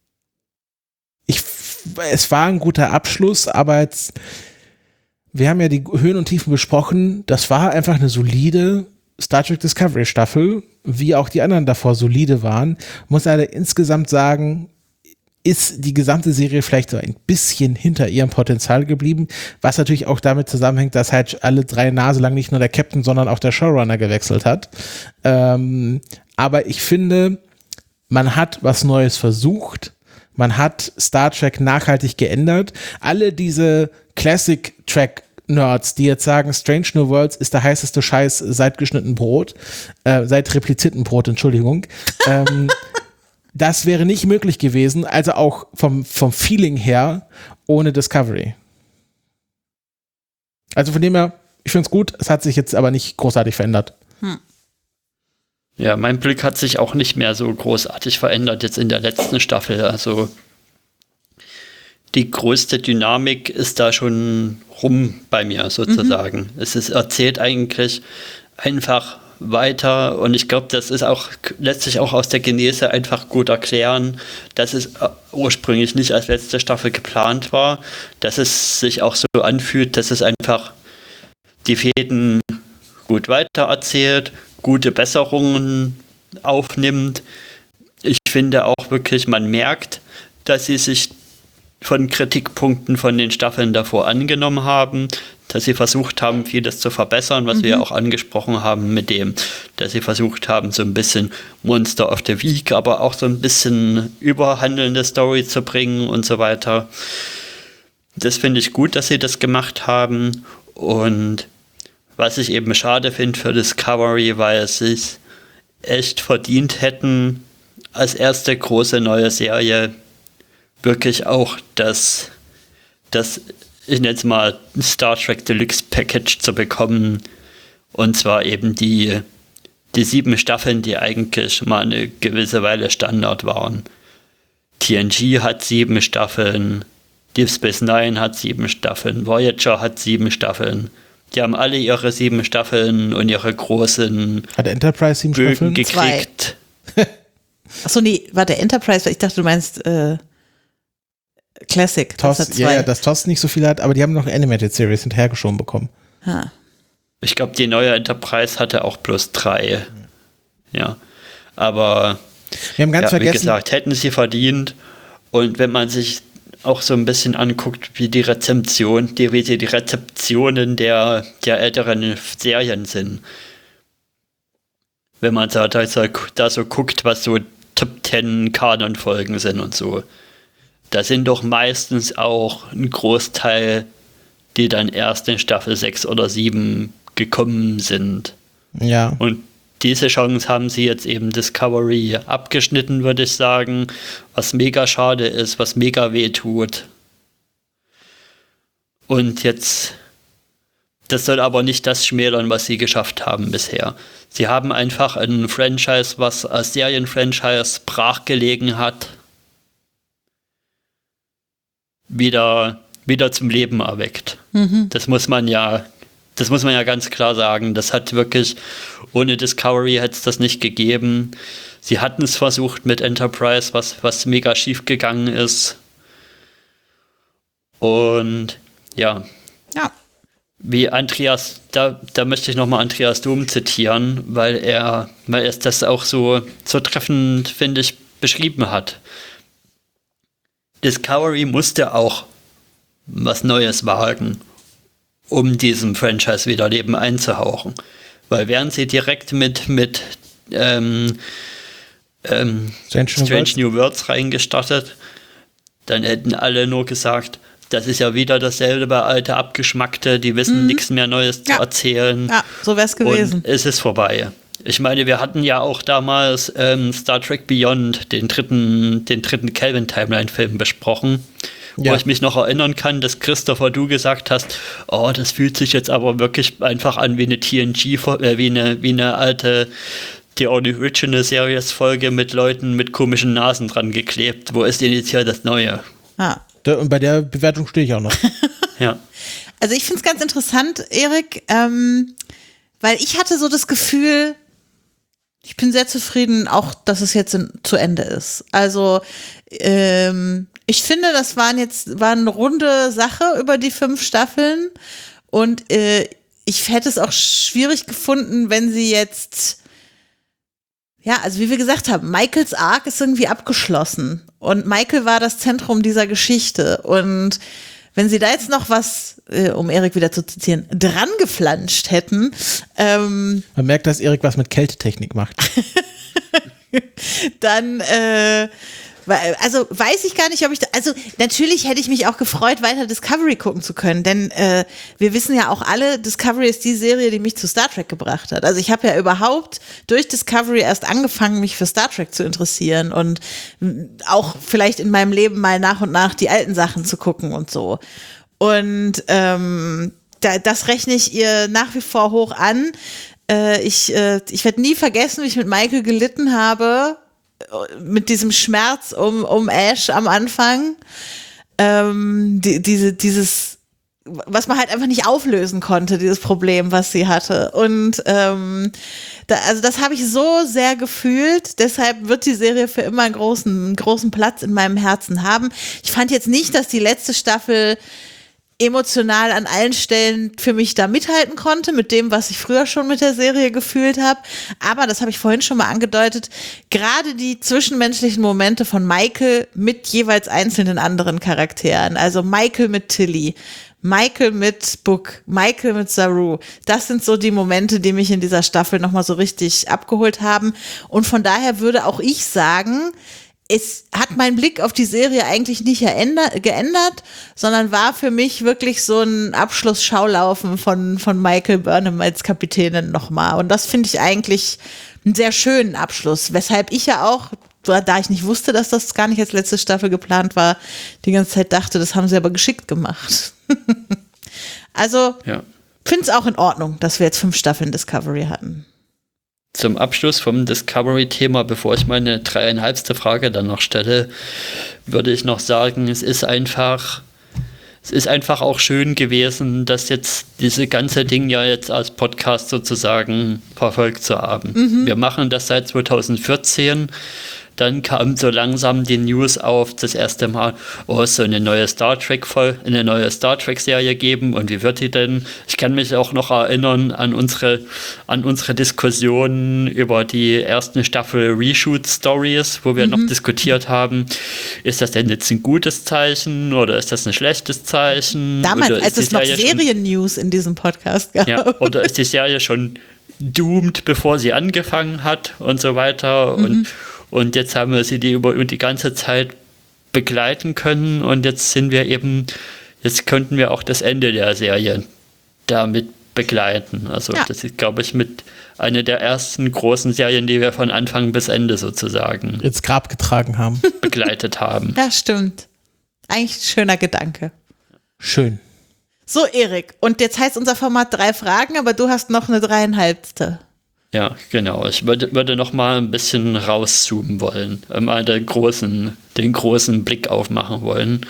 ich, es war ein guter Abschluss, aber jetzt, wir haben ja die Höhen und Tiefen besprochen. Das war einfach eine solide Star Trek Discovery Staffel, wie auch die anderen davor solide waren. Muss leider insgesamt sagen, ist die gesamte Serie vielleicht so ein bisschen hinter ihrem Potenzial geblieben, was natürlich auch damit zusammenhängt, dass halt alle drei Nase lang nicht nur der Captain, sondern auch der Showrunner gewechselt hat. Ähm, aber ich finde, man hat was Neues versucht. Man hat Star Trek nachhaltig geändert. Alle diese Classic-Track-Nerds, die jetzt sagen, Strange New Worlds ist der heißeste Scheiß seit geschnitten Brot, äh, seit replizierten Brot, Entschuldigung. ähm, das wäre nicht möglich gewesen, also auch vom, vom Feeling her, ohne Discovery. Also von dem her, ich finde es gut, es hat sich jetzt aber nicht großartig verändert. Hm. Ja, mein Blick hat sich auch nicht mehr so großartig verändert jetzt in der letzten Staffel. Also die größte Dynamik ist da schon rum bei mir sozusagen. Mhm. Es ist erzählt eigentlich einfach weiter und ich glaube, das ist auch, lässt sich auch aus der Genese einfach gut erklären, dass es ursprünglich nicht als letzte Staffel geplant war, dass es sich auch so anfühlt, dass es einfach die Fäden gut weitererzählt, gute Besserungen aufnimmt. Ich finde auch wirklich, man merkt, dass sie sich von Kritikpunkten von den Staffeln davor angenommen haben, dass sie versucht haben, vieles zu verbessern, was mhm. wir ja auch angesprochen haben mit dem, dass sie versucht haben, so ein bisschen Monster of the Week, aber auch so ein bisschen überhandelnde Story zu bringen und so weiter. Das finde ich gut, dass sie das gemacht haben und was ich eben schade finde für Discovery, weil sie es echt verdient hätten, als erste große neue Serie wirklich auch das, das ich nenne es mal Star Trek Deluxe Package zu bekommen. Und zwar eben die, die sieben Staffeln, die eigentlich mal eine gewisse Weile Standard waren. T N G hat sieben Staffeln, Deep Space Nine hat sieben Staffeln, Voyager hat sieben Staffeln, Die haben alle ihre sieben Staffeln und ihre großen Hat Enterprise sieben Bögen Staffeln? gekriegt. Achso, nee, war der Enterprise, ich dachte, du meinst äh, Classic. Toss, das hat ja, zwei. ja, dass Toss nicht so viel hat, aber die haben noch Animated Series hinterhergeschoben bekommen. Ha. Ich glaube, die neue Enterprise hatte auch bloß drei. Ja. Aber Wir haben ganz ja, wie vergessen, gesagt, hätten sie verdient. Und wenn man sich auch so ein bisschen anguckt, wie die Rezeption, die, wie die Rezeptionen der, der älteren Serien sind. Wenn man da, da, so, da so guckt, was so Top Ten Kanon-Folgen sind und so. Da sind doch meistens auch ein Großteil, die dann erst in Staffel sechs oder sieben gekommen sind. ja. Und diese Chance haben sie jetzt eben Discovery abgeschnitten, würde ich sagen, was mega schade ist, was mega weh tut. Und jetzt, das soll aber nicht das schmälern, was sie geschafft haben bisher. Sie haben einfach ein Franchise, was als Serienfranchise brachgelegen hat, wieder, wieder zum Leben erweckt. Mhm. Das muss man ja Das muss man ja ganz klar sagen. Das hat wirklich, ohne Discovery hätte es das nicht gegeben. Sie hatten es versucht mit Enterprise, was, was mega schief gegangen ist. Und ja, Ja. wie Andreas, da, da möchte ich nochmal Andreas Dom zitieren, weil er, weil er das auch so, so treffend, finde ich, beschrieben hat. Discovery musste auch was Neues wagen, um diesem Franchise wieder Leben einzuhauchen. Weil wären sie direkt mit, mit ähm, ähm, Strange, New, Strange Worlds. New Worlds reingestartet, dann hätten alle nur gesagt, das ist ja wieder dasselbe alte Abgeschmackte, die wissen Mhm. nichts mehr Neues Ja. zu erzählen. Ja, so wär's gewesen. Und es ist vorbei. Ich meine, wir hatten ja auch damals ähm, Star Trek Beyond, den dritten, den dritten Kelvin-Timeline-Film besprochen, Ja. wo ich mich noch erinnern kann, dass Christopher, du gesagt hast, oh, das fühlt sich jetzt aber wirklich einfach an wie eine T N G, äh, wie eine, wie eine alte The Original Series Folge mit Leuten mit komischen Nasen dran geklebt. Wo ist denn jetzt hier das Neue? Ja. Da- Und bei der Bewertung stehe ich auch noch. Ja. Also ich finde es ganz interessant, Erik, ähm, weil ich hatte so das Gefühl, ich bin sehr zufrieden, auch dass es jetzt in, zu Ende ist. Also ähm, ich finde, das waren jetzt war eine runde Sache über die fünf Staffeln und äh, ich hätte es auch schwierig gefunden, wenn sie jetzt ja, also wie wir gesagt haben, Michaels Arc ist irgendwie abgeschlossen und Michael war das Zentrum dieser Geschichte und wenn sie da jetzt noch was, äh, um Erik wieder zu zitieren, dran geflanscht hätten, ähm, Man merkt, dass Erik was mit Kältetechnik macht. dann, äh, weil- also weiß ich gar nicht, ob ich, da, also natürlich hätte ich mich auch gefreut, weiter Discovery gucken zu können, denn äh, wir wissen ja auch alle, Discovery ist die Serie, die mich zu Star Trek gebracht hat. Also ich habe ja überhaupt durch Discovery erst angefangen, mich für Star Trek zu interessieren und mh, auch vielleicht in meinem Leben mal nach und nach die alten Sachen zu gucken und so. Und ähm, da, das rechne ich ihr nach wie vor hoch an. Äh, ich äh, ich werde nie vergessen, wie ich mit Michael gelitten habe, mit diesem Schmerz um, um Ash am Anfang, ähm, die, diese, dieses, was man halt einfach nicht auflösen konnte, dieses Problem, was sie hatte. Und ähm, da, also das habe ich so sehr gefühlt, deshalb wird die Serie für immer einen großen, großen Platz in meinem Herzen haben. Ich fand jetzt nicht, dass die letzte Staffel emotional an allen Stellen für mich da mithalten konnte, mit dem, was ich früher schon mit der Serie gefühlt habe. Aber, das habe ich vorhin schon mal angedeutet, gerade die zwischenmenschlichen Momente von Michael mit jeweils einzelnen anderen Charakteren, also Michael mit Tilly, Michael mit Book, Michael mit Saru, das sind so die Momente, die mich in dieser Staffel nochmal so richtig abgeholt haben. Und von daher würde auch ich sagen, es hat meinen Blick auf die Serie eigentlich nicht geändert, geändert, sondern war für mich wirklich so ein Abschlussschaulaufen von, von Michael Burnham als Kapitänin nochmal. Und das finde ich eigentlich einen sehr schönen Abschluss, weshalb ich ja auch, da ich nicht wusste, dass das gar nicht als letzte Staffel geplant war, die ganze Zeit dachte, das haben sie aber geschickt gemacht. Also, Ja. finde es auch in Ordnung, dass wir jetzt fünf Staffeln Discovery hatten. Zum Abschluss vom Discovery-Thema, bevor ich meine dreieinhalbste Frage dann noch stelle, würde ich noch sagen, es ist einfach es ist einfach auch schön gewesen, dass jetzt diese ganze Ding ja jetzt als Podcast sozusagen verfolgt zu haben. Mhm. Wir machen das seit zwanzig vierzehn. Dann kam so langsam die News auf, das erste Mal, oh, es soll eine neue Star Trek voll, eine neue Star Trek Serie geben und wie wird die denn? Ich kann mich auch noch erinnern an unsere, an unsere Diskussionen über die ersten Staffel Reshoot Stories, wo wir mhm. noch diskutiert haben, ist das denn jetzt ein gutes Zeichen oder ist das ein schlechtes Zeichen? Damals, oder als es noch Serien-News in diesem Podcast gab. Ja, oder ist die Serie schon doomed, bevor sie angefangen hat und so weiter mhm. und Und jetzt haben wir sie die über, über die ganze Zeit begleiten können und jetzt sind wir eben, jetzt könnten wir auch das Ende der Serie damit begleiten. Also ja. Das ist, glaube ich, mit einer der ersten großen Serien, die wir von Anfang bis Ende sozusagen ins Grab getragen haben. Begleitet haben. Ja, stimmt. Eigentlich ein schöner Gedanke. Schön. So, Erik, und jetzt heißt unser Format drei Fragen, aber du hast noch eine dreieinhalbste. Ja, genau. Ich würde, würde noch mal ein bisschen rauszoomen wollen, mal den großen, den großen Blick aufmachen wollen.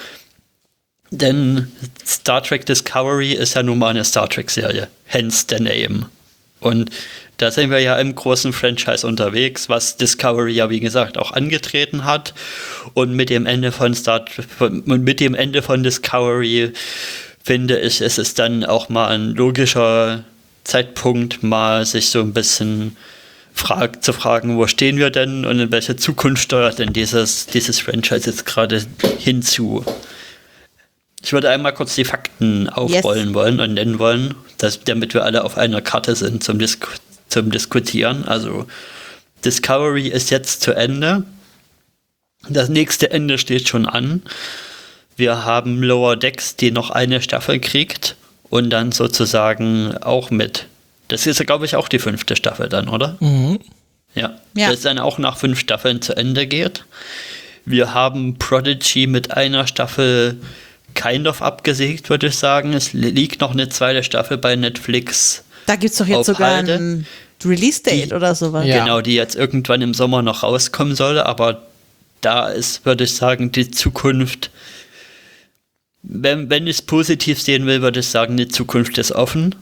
Denn Star Trek Discovery ist ja nun mal eine Star Trek-Serie, hence the name. Und da sind wir ja im großen Franchise unterwegs, was Discovery ja wie gesagt auch angetreten hat. Und mit dem Ende von Star Trek, und mit dem Ende von Discovery finde ich, ist es dann auch mal ein logischer Zeitpunkt, mal sich so ein bisschen frag, zu fragen, wo stehen wir denn und in welche Zukunft steuert denn dieses, dieses Franchise jetzt gerade hinzu. Ich würde einmal kurz die Fakten aufrollen yes. wollen und nennen wollen, dass, damit wir alle auf einer Karte sind zum, Disku- zum Diskutieren. Also Discovery ist jetzt zu Ende. Das nächste Ende steht schon an. Wir haben Lower Decks, die noch eine Staffel kriegt. Und dann sozusagen auch mit. Das ist ja, glaube ich, auch die fünfte Staffel dann, oder? Mhm. Ja. ja. Das dann auch nach fünf Staffeln zu Ende geht. Wir haben Prodigy mit einer Staffel kind of abgesägt, würde ich sagen. Es liegt noch eine zweite Staffel bei Netflix. Da gibt es doch jetzt sogar ein Release-Date oder sowas. Ja. Genau, die jetzt irgendwann im Sommer noch rauskommen soll. Aber da ist, würde ich sagen, die Zukunft. Wenn, wenn ich es positiv sehen will, würde ich sagen, die Zukunft ist offen.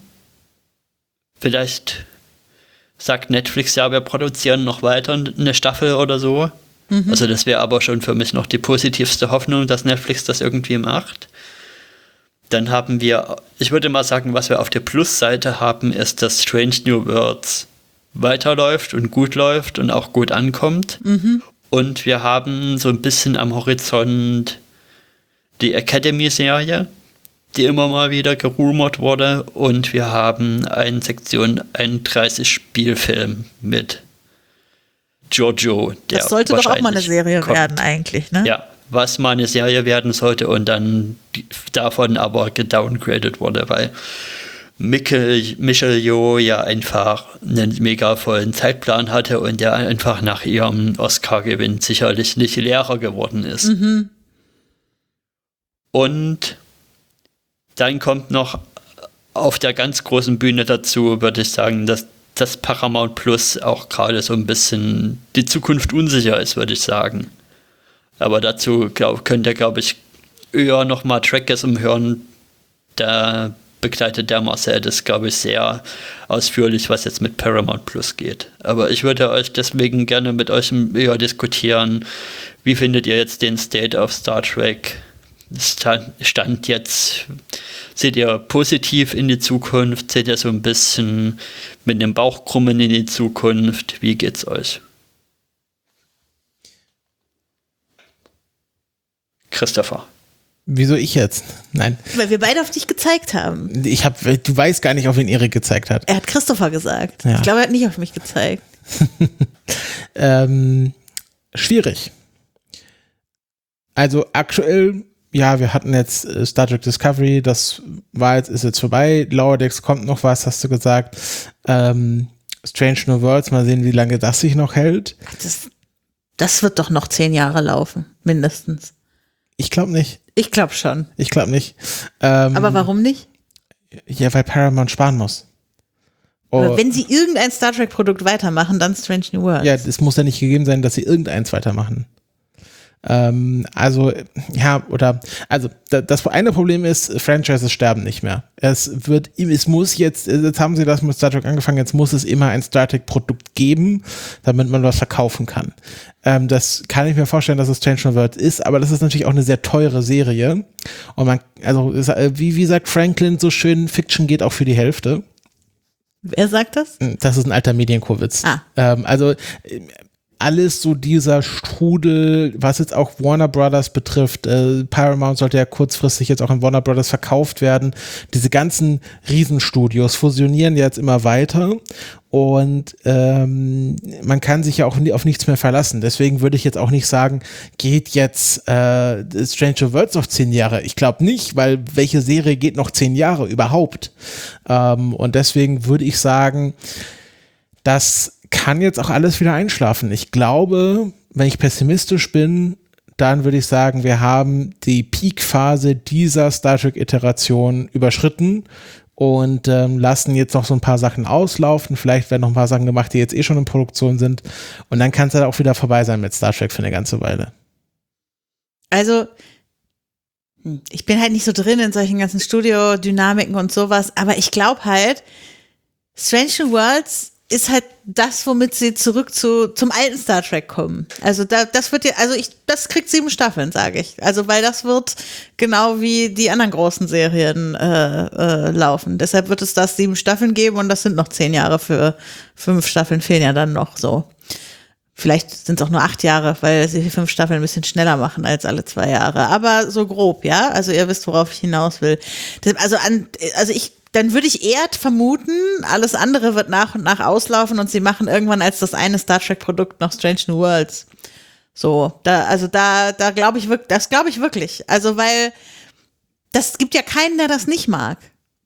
Vielleicht sagt Netflix, ja, wir produzieren noch weiter eine Staffel oder so. Mhm. Also das wäre aber schon für mich noch die positivste Hoffnung, dass Netflix das irgendwie macht. Dann haben wir, ich würde mal sagen, was wir auf der Plusseite haben, ist, dass Strange New Worlds weiterläuft und gut läuft und auch gut ankommt. Mhm. Und wir haben so ein bisschen am Horizont die Academy-Serie, die immer mal wieder gerumort wurde, und wir haben einen Sektion einunddreißig Spielfilm mit Giorgio. Der das sollte doch auch mal eine Serie kommt. werden eigentlich, ne? Ja, was mal eine Serie werden sollte und dann davon aber gedowngradet wurde, weil Michel, Michelle Yeoh ja einfach einen mega vollen Zeitplan hatte und der einfach nach ihrem Oscar-Gewinn sicherlich nicht Lehrer geworden ist. Mhm. Und dann kommt noch auf der ganz großen Bühne dazu, würde ich sagen, dass das Paramount Plus auch gerade so ein bisschen die Zukunft unsicher ist, würde ich sagen. Aber dazu glaub, könnt ihr, glaube ich, eher nochmal Trackers umhören. Da begleitet der Marcel das, glaube ich, sehr ausführlich, was jetzt mit Paramount Plus geht. Aber ich würde euch deswegen gerne mit euch eher diskutieren, wie findet ihr jetzt den State of Star Trek? Stand, Stand jetzt, seht ihr positiv in die Zukunft, seht ihr so ein bisschen mit dem Bauchkrummen in die Zukunft, wie geht's euch? Christopher. Wieso ich jetzt? Nein. Weil wir beide auf dich gezeigt haben. Ich hab, du weißt gar nicht, auf wen Erik gezeigt hat. Er hat Christopher gesagt. Ja. Ich glaube, er hat nicht auf mich gezeigt. ähm, schwierig. Also aktuell, ja, wir hatten jetzt äh, Star Trek Discovery, das war jetzt, ist jetzt vorbei. Lower Decks kommt noch was, hast du gesagt. Ähm, Strange New Worlds, mal sehen, wie lange das sich noch hält. Das, das wird doch noch zehn Jahre laufen, mindestens. Ich glaube nicht. Ich glaube schon. Ich glaube nicht. Ähm, Aber warum nicht? Ja, weil Paramount sparen muss. Oh. Aber wenn sie irgendein Star Trek-Produkt weitermachen, dann Strange New Worlds. Ja, es muss ja nicht gegeben sein, dass sie irgendeins weitermachen. Ähm, also, ja, oder, also, da, das eine Problem ist, Franchises sterben nicht mehr. Es wird, es muss jetzt, jetzt haben sie das mit Star Trek angefangen, jetzt muss es immer ein Star Trek-Produkt geben, damit man was verkaufen kann. Ähm, das kann ich mir vorstellen, dass es Strange New Worlds ist, aber das ist natürlich auch eine sehr teure Serie. Und man, also, wie, wie sagt Franklin so schön, Fiction geht auch für die Hälfte. Wer sagt das? Das ist ein alter Medienkurwitz. Ah. Ähm, also alles so dieser Strudel, was jetzt auch Warner Brothers betrifft, äh, Paramount sollte ja kurzfristig jetzt auch an Warner Brothers verkauft werden. Diese ganzen Riesenstudios fusionieren jetzt immer weiter und ähm, man kann sich ja auch auf nichts mehr verlassen. Deswegen würde ich jetzt auch nicht sagen, geht jetzt äh, Strange New Worlds noch zehn Jahre. Ich glaube nicht, weil welche Serie geht noch zehn Jahre überhaupt? Ähm, und deswegen würde ich sagen, dass kann jetzt auch alles wieder einschlafen. Ich glaube, wenn ich pessimistisch bin, dann würde ich sagen, wir haben die Peak-Phase dieser Star Trek-Iteration überschritten und ähm, lassen jetzt noch so ein paar Sachen auslaufen. Vielleicht werden noch ein paar Sachen gemacht, die jetzt eh schon in Produktion sind. Und dann kann es halt auch wieder vorbei sein mit Star Trek für eine ganze Weile. Also, ich bin halt nicht so drin in solchen ganzen Studio-Dynamiken und sowas, aber ich glaube halt, Strange New Worlds ist halt das, womit sie zurück zu zum alten Star Trek kommen. Also da, das wird ja, also ich, das kriegt sieben Staffeln, sage ich. Also weil das wird genau wie die anderen großen Serien äh, äh, laufen. Deshalb wird es das sieben Staffeln geben und das sind noch zehn Jahre für fünf Staffeln fehlen ja dann noch so. Vielleicht sind es auch nur acht Jahre, weil sie die fünf Staffeln ein bisschen schneller machen als alle zwei Jahre. Aber so grob, ja. Also ihr wisst, worauf ich hinaus will. Das, also an, also ich dann würde ich eher vermuten, alles andere wird nach und nach auslaufen und sie machen irgendwann als das eine Star Trek-Produkt noch Strange New Worlds. So, da, also da, da glaube ich wirklich, das glaube ich wirklich. Also, weil das gibt ja keinen, der das nicht mag.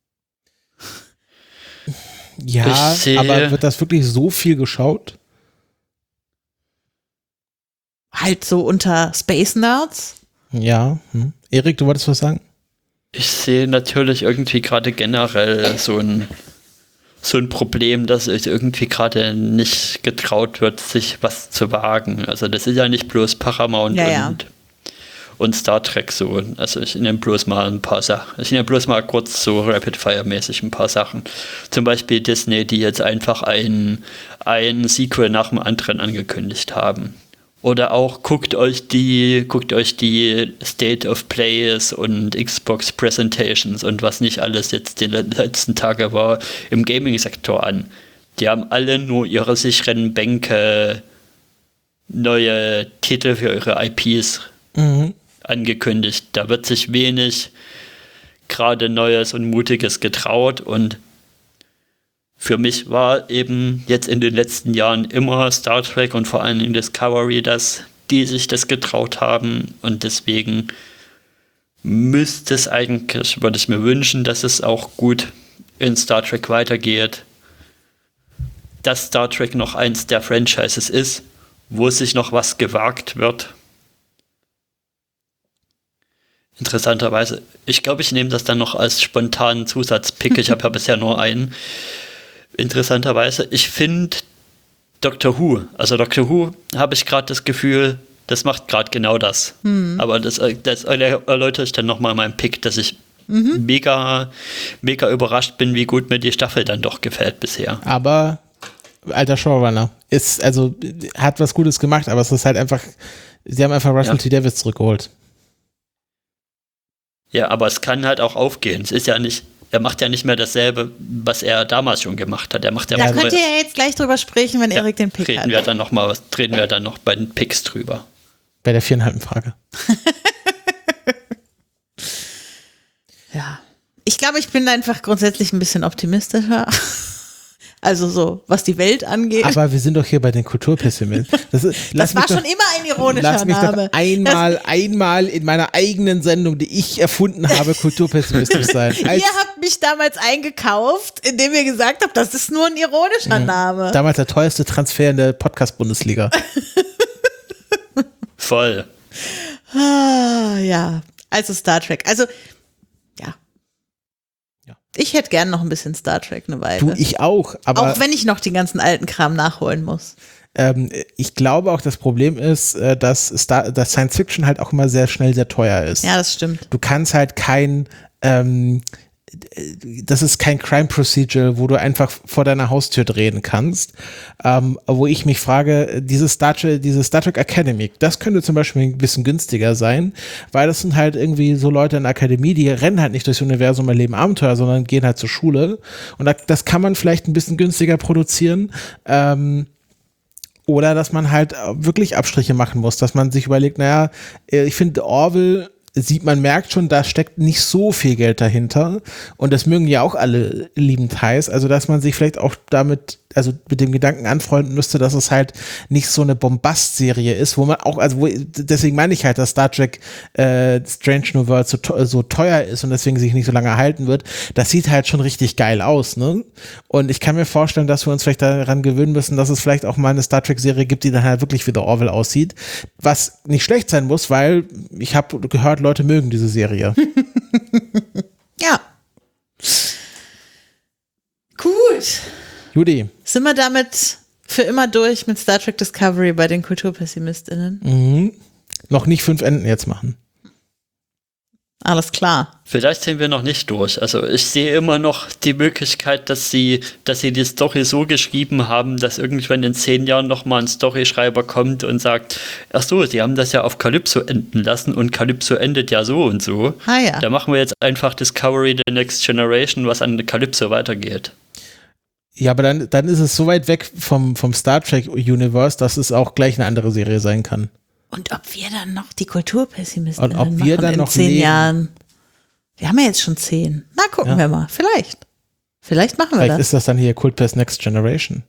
Ja, aber wird das wirklich so viel geschaut? Halt so unter Space Nerds? Ja. Hm. Erik, du wolltest was sagen? Ich sehe natürlich irgendwie gerade generell so ein, so ein Problem, dass es irgendwie gerade nicht getraut wird, sich was zu wagen. Also das ist ja nicht bloß Paramount ja, und, ja. und Star Trek so. Also ich nehme bloß mal ein paar Sachen. Ich nehme bloß mal kurz so Rapid-Fire-mäßig ein paar Sachen. Zum Beispiel Disney, die jetzt einfach ein, ein Sequel nach dem anderen angekündigt haben. Oder auch guckt euch die, guckt euch die State of Plays und Xbox Presentations und was nicht alles jetzt die letzten Tage war im Gaming-Sektor an. Die haben alle nur ihre sicheren Bänke, neue Titel für ihre I Ps mhm. angekündigt. Da wird sich wenig gerade Neues und Mutiges getraut und für mich war eben jetzt in den letzten Jahren immer Star Trek und vor allem in Discovery, dass die sich das getraut haben und deswegen müsste es eigentlich, würde ich mir wünschen, dass es auch gut in Star Trek weitergeht, dass Star Trek noch eins der Franchises ist, wo sich noch was gewagt wird. Interessanterweise, ich glaube, ich nehme das dann noch als spontanen Zusatzpick, ich habe ja bisher nur einen. Interessanterweise, ich finde Doctor Who, also Doctor Who habe ich gerade das Gefühl, das macht gerade genau das. Mhm. Aber das, das erläutere ich dann nochmal meinen Pick, dass ich mhm. mega, mega überrascht bin, wie gut mir die Staffel dann doch gefällt bisher. Aber alter Showrunner ist, also hat was Gutes gemacht, aber es ist halt einfach, sie haben einfach Russell ja. T. Davies zurückgeholt. Ja, aber es kann halt auch aufgehen. Es ist ja nicht Er macht ja nicht mehr dasselbe, was er damals schon gemacht hat. Er macht ja da könnt ihr ja jetzt gleich drüber sprechen, wenn ja, Erik den Pick reden hat. Wir dann noch mal, reden wir dann noch bei den Picks drüber. Bei der viereinhalben Frage. Ja. Ich glaube, ich bin einfach grundsätzlich ein bisschen optimistischer. Also so, was die Welt angeht. Aber wir sind doch hier bei den Kulturpessimisten. Das, ist, das war schon doch, immer ein ironischer lass mich Name. Doch einmal, das, einmal in meiner eigenen Sendung, die ich erfunden habe, kulturpessimistisch sein. Als, ihr habt mich damals eingekauft, indem ihr gesagt habt, das ist nur ein ironischer ja, Name. Damals der teuerste Transfer in der Podcast-Bundesliga. Voll. Ah, ja, also Star Trek. Also, ja. ja. Ich hätte gern noch ein bisschen Star Trek eine Weile. Du, ich auch. Aber auch wenn ich noch den ganzen alten Kram nachholen muss. ähm, ich glaube auch, das Problem ist, äh, dass, Star- dass Science Fiction halt auch immer sehr schnell sehr teuer ist. Ja, das stimmt. Du kannst halt kein ähm, das ist kein Crime Procedure, wo du einfach vor deiner Haustür drehen kannst, ähm, wo ich mich frage, dieses Star Trek, diese Star Trek Academy, das könnte zum Beispiel ein bisschen günstiger sein, weil das sind halt irgendwie so Leute in der Akademie, die rennen halt nicht durchs Universum und erleben Abenteuer, sondern gehen halt zur Schule und da, das kann man vielleicht ein bisschen günstiger produzieren, ähm, oder dass man halt wirklich Abstriche machen muss, dass man sich überlegt, naja, ich finde Orville sieht, man merkt schon, da steckt nicht so viel Geld dahinter und das mögen ja auch alle liebend heiß, also dass man sich vielleicht auch damit, also mit dem Gedanken anfreunden müsste, dass es halt nicht so eine Bombast-Serie ist, wo man auch, also wo, deswegen meine ich halt, dass Star Trek äh, Strange New Worlds so, so teuer ist und deswegen sich nicht so lange halten wird, das sieht halt schon richtig geil aus, ne? Und ich kann mir vorstellen, dass wir uns vielleicht daran gewöhnen müssen, dass es vielleicht auch mal eine Star Trek-Serie gibt, die dann halt wirklich wie The Orville aussieht, was nicht schlecht sein muss, weil ich habe gehört, Leute mögen diese Serie. Ja. Gut. Judy. Sind wir damit für immer durch mit Star Trek Discovery bei den KulturpessimistInnen? Mhm. Noch nicht fünf Enden jetzt machen. Alles klar. Vielleicht sind wir noch nicht durch. Also ich sehe immer noch die Möglichkeit, dass sie, dass sie die Story so geschrieben haben, dass irgendwann in zehn Jahren nochmal ein Storyschreiber kommt und sagt, ach so, sie haben das ja auf Calypso enden lassen und Calypso endet ja so und so. Ah ja. Da machen wir jetzt einfach Discovery The Next Generation, was an Calypso weitergeht. Ja, aber dann, dann ist es so weit weg vom, vom Star Trek Universe, dass es auch gleich eine andere Serie sein kann. Und ob wir dann noch die Kulturpessimisten Und ob wir machen dann in noch zehn leben. Jahren. Wir haben ja jetzt schon zehn. Na, gucken Ja. wir mal. Vielleicht. Vielleicht machen wir Vielleicht das. ist das dann hier Cult Pest Next Generation.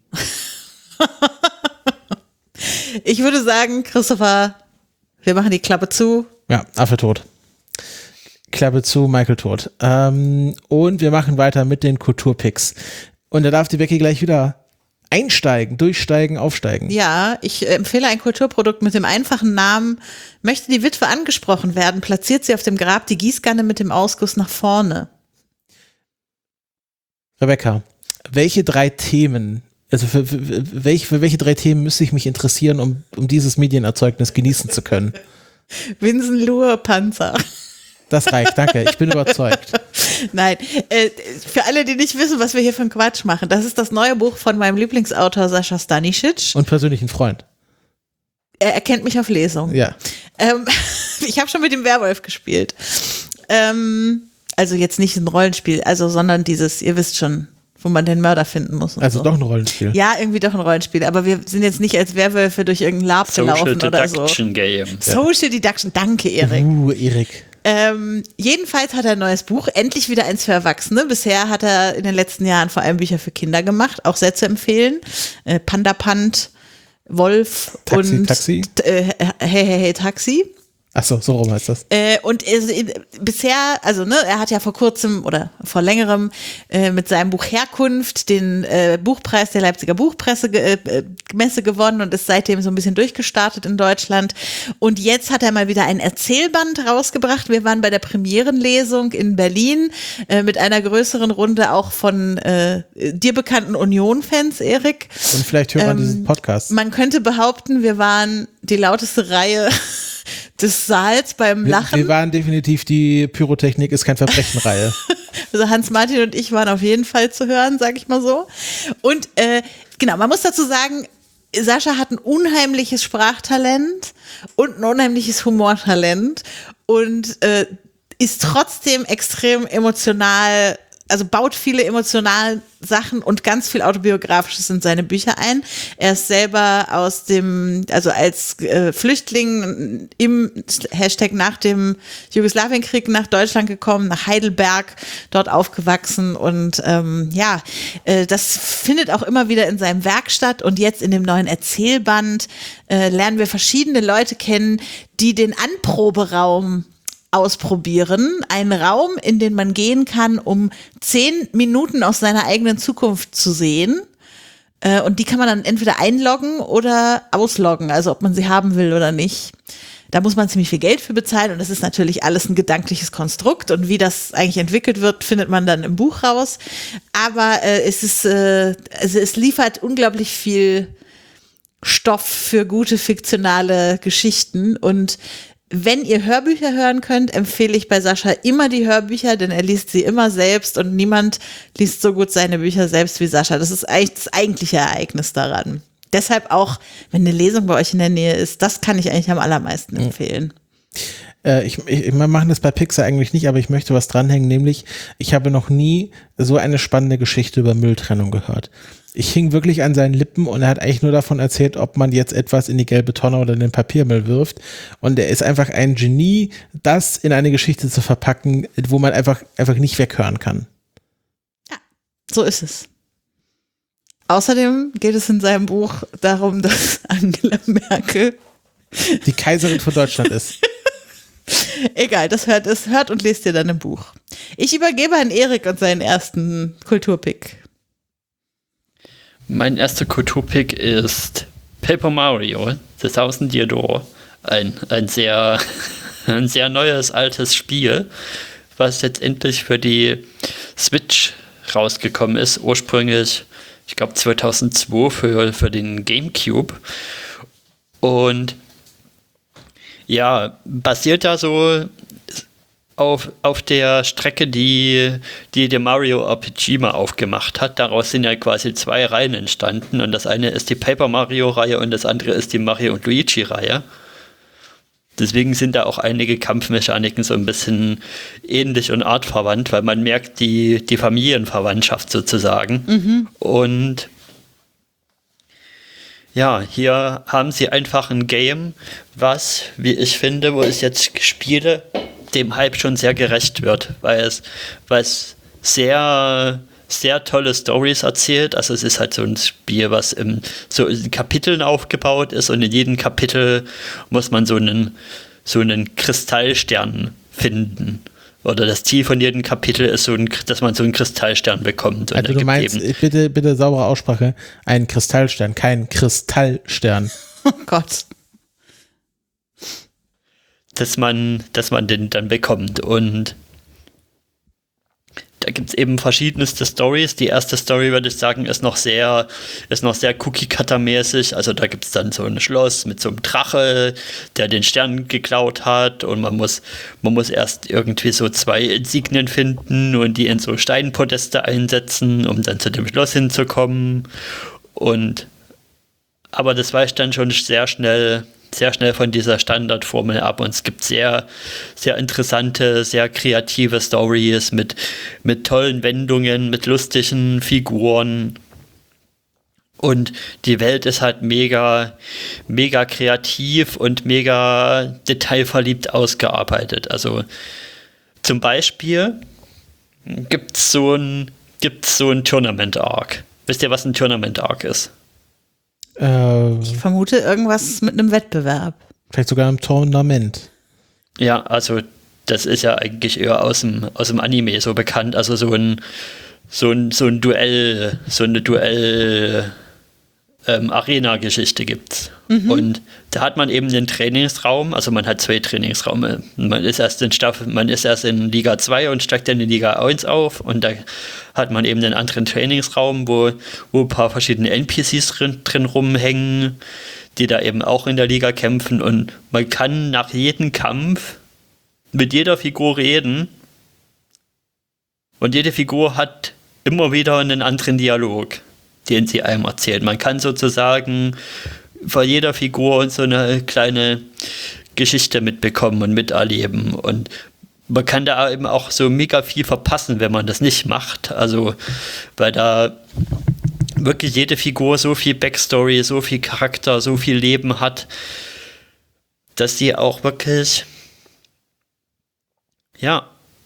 Ich würde sagen, Christopher, wir machen die Klappe zu. Ja, Affe tot. Klappe zu, Michael tot. Ähm, und wir machen weiter mit den Kulturpicks. Und da darf die Becky gleich wieder einsteigen, durchsteigen, aufsteigen. Ja, ich äh, empfehle ein Kulturprodukt mit dem einfachen Namen. Möchte die Witwe angesprochen werden, platziert sie auf dem Grab die Gießkanne mit dem Ausguss nach vorne. Rebecca, welche drei Themen, also für, für, für, welche, für welche drei Themen müsste ich mich interessieren, um, um dieses Medienerzeugnis genießen zu können? Winsenlohe Panzer. Das reicht, danke, ich bin überzeugt. Nein, äh, für alle, die nicht wissen, was wir hier für einen Quatsch machen, das ist das neue Buch von meinem Lieblingsautor Sascha Stanisic. Und persönlichen Freund. Er erkennt mich auf Lesung. Ja. Ähm, ich habe schon mit dem Werwolf gespielt. Ähm, also jetzt nicht ein Rollenspiel, also sondern dieses, ihr wisst schon, wo man den Mörder finden muss. Und Also so. doch ein Rollenspiel. Ja, irgendwie doch ein Rollenspiel, aber wir sind jetzt nicht als Werwölfe durch irgendeinen Lab Social gelaufen oder so. Deduction Game. Social Deduction, danke Erik. Uh, Erik. Ähm, jedenfalls hat er ein neues Buch, endlich wieder eins für Erwachsene. Bisher hat er in den letzten Jahren vor allem Bücher für Kinder gemacht, auch sehr zu empfehlen. Äh, Panda Pand, Wolf Taxi, und Taxi? Äh, Hey Hey Hey Taxi. Achso, so rum heißt das. Äh, und äh, bisher, also ne, er hat ja vor kurzem oder vor längerem äh, mit seinem Buch Herkunft den äh, Buchpreis der Leipziger Buchpresse ge äh, Messe gewonnen und ist seitdem so ein bisschen durchgestartet in Deutschland. Und jetzt hat er mal wieder ein Erzählband rausgebracht. Wir waren bei der Premierenlesung in Berlin äh, mit einer größeren Runde auch von äh, dir bekannten Union-Fans, Erik. Und vielleicht hört man Ähm, diesen Podcast. Man könnte behaupten, wir waren die lauteste Reihe des Saals beim Wir, Lachen. wir waren definitiv die Pyrotechnik ist kein Verbrechen-Reihe. Also Hans-Martin und ich waren auf jeden Fall zu hören, sag ich mal so. Und äh, genau, man muss dazu sagen, Sascha hat ein unheimliches Sprachtalent und ein unheimliches Humortalent und äh, ist trotzdem extrem emotional, also baut viele emotionale Sachen und ganz viel Autobiografisches in seine Bücher ein. Er ist selber aus dem, also als äh, Flüchtling im Hashtag nach dem Jugoslawienkrieg nach Deutschland gekommen, nach Heidelberg, dort aufgewachsen und ähm, ja, äh, das findet auch immer wieder in seinem Werk statt und jetzt in dem neuen Erzählband äh, lernen wir verschiedene Leute kennen, die den Anproberaum ausprobieren. Ein Raum, in den man gehen kann, um zehn Minuten aus seiner eigenen Zukunft zu sehen. Äh, und die kann man dann entweder einloggen oder ausloggen, also ob man sie haben will oder nicht. Da muss man ziemlich viel Geld für bezahlen und das ist natürlich alles ein gedankliches Konstrukt und wie das eigentlich entwickelt wird, findet man dann im Buch raus. Aber äh, es ist, äh, also es liefert unglaublich viel Stoff für gute fiktionale Geschichten. Und wenn ihr Hörbücher hören könnt, empfehle ich bei Sascha immer die Hörbücher, denn er liest sie immer selbst und niemand liest so gut seine Bücher selbst wie Sascha. Das ist eigentlich das eigentliche Ereignis daran. Deshalb auch, wenn eine Lesung bei euch in der Nähe ist, das kann ich eigentlich am allermeisten empfehlen. Äh, ich, ich, wir machen das bei Pixar eigentlich nicht, aber ich möchte was dranhängen, nämlich ich habe noch nie so eine spannende Geschichte über Mülltrennung gehört. Ich hing wirklich an seinen Lippen und er hat eigentlich nur davon erzählt, ob man jetzt etwas in die gelbe Tonne oder in den Papiermüll wirft. Und er ist einfach ein Genie, das in eine Geschichte zu verpacken, wo man einfach, einfach nicht weghören kann. Ja, so ist es. Außerdem geht es in seinem Buch darum, dass Angela Merkel die Kaiserin von Deutschland ist. Egal, das hört, das hört und lest ihr dann im Buch. Ich übergebe an Erik und seinen ersten Kulturpick. Mein erster Kulturpick ist Paper Mario, The Thousand Year Door. Ein, ein, sehr, ein sehr neues, altes Spiel, was jetzt endlich für die Switch rausgekommen ist. Ursprünglich, ich glaube zweitausendzwei für, für den GameCube. Und ja, basiert da so auf, auf der Strecke, die, die der Mario R P G mal aufgemacht hat. Daraus sind ja quasi zwei Reihen entstanden und das eine ist die Paper Mario-Reihe und das andere ist die Mario und Luigi-Reihe. Deswegen sind da auch einige Kampfmechaniken so ein bisschen ähnlich und artverwandt, weil man merkt die, die Familienverwandtschaft sozusagen. Mhm. Und ja, hier haben sie einfach ein Game, was, wie ich finde, wo ich jetzt spiele, dem Hype schon sehr gerecht wird, weil es, weil es sehr, sehr tolle Storys erzählt. Also es ist halt so ein Spiel, was im, so in Kapiteln aufgebaut ist und in jedem Kapitel muss man so einen, so einen Kristallstern finden. Oder das Ziel von jedem Kapitel ist, so ein, dass man so einen Kristallstern bekommt. Und also du meinst, bitte, bitte saubere Aussprache, ein Kristallstern, kein Kristallstern. Oh Gott. Dass man, dass man den dann bekommt. Und da gibt es eben verschiedenste Stories. Die erste Story, würde ich sagen, ist noch sehr, ist noch sehr Cookie-Cutter-mäßig. Also da gibt es dann so ein Schloss mit so einem Drache, der den Stern geklaut hat und man muss, man muss erst irgendwie so zwei Insignien finden und die in so Steinpodeste einsetzen, um dann zu dem Schloss hinzukommen. Und aber das weicht dann schon sehr schnell sehr schnell von dieser Standardformel ab und es gibt sehr, sehr interessante, sehr kreative Stories mit, mit tollen Wendungen, mit lustigen Figuren und die Welt ist halt mega, mega kreativ und mega detailverliebt ausgearbeitet. Also zum Beispiel gibt es so ein, gibt's so ein Tournament-Arc. Wisst ihr, was ein Tournament-Arc ist? Ich vermute irgendwas mit einem Wettbewerb. Vielleicht sogar einem Tournament. Ja, also das ist ja eigentlich eher aus dem, aus dem Anime so bekannt. Also so ein, so ein, so ein Duell, so eine Duell ähm, Arena-Geschichte gibt's. Mhm. Und da hat man eben den Trainingsraum, also man hat zwei Trainingsräume. Man ist erst in Staffel, man ist erst in Liga zwei und steigt dann in Liga eins auf und da hat man eben einen anderen Trainingsraum, wo, wo ein paar verschiedene N P Cs drin, drin rumhängen, die da eben auch in der Liga kämpfen und man kann nach jedem Kampf mit jeder Figur reden und jede Figur hat immer wieder einen anderen Dialog, den sie einem erzählt. Man kann sozusagen von jeder Figur so eine kleine Geschichte mitbekommen und miterleben und man kann da eben auch so mega viel verpassen, wenn man das nicht macht. Also, weil da wirklich jede Figur so viel Backstory, so viel Charakter, so viel Leben hat, dass sie auch wirklich, ja,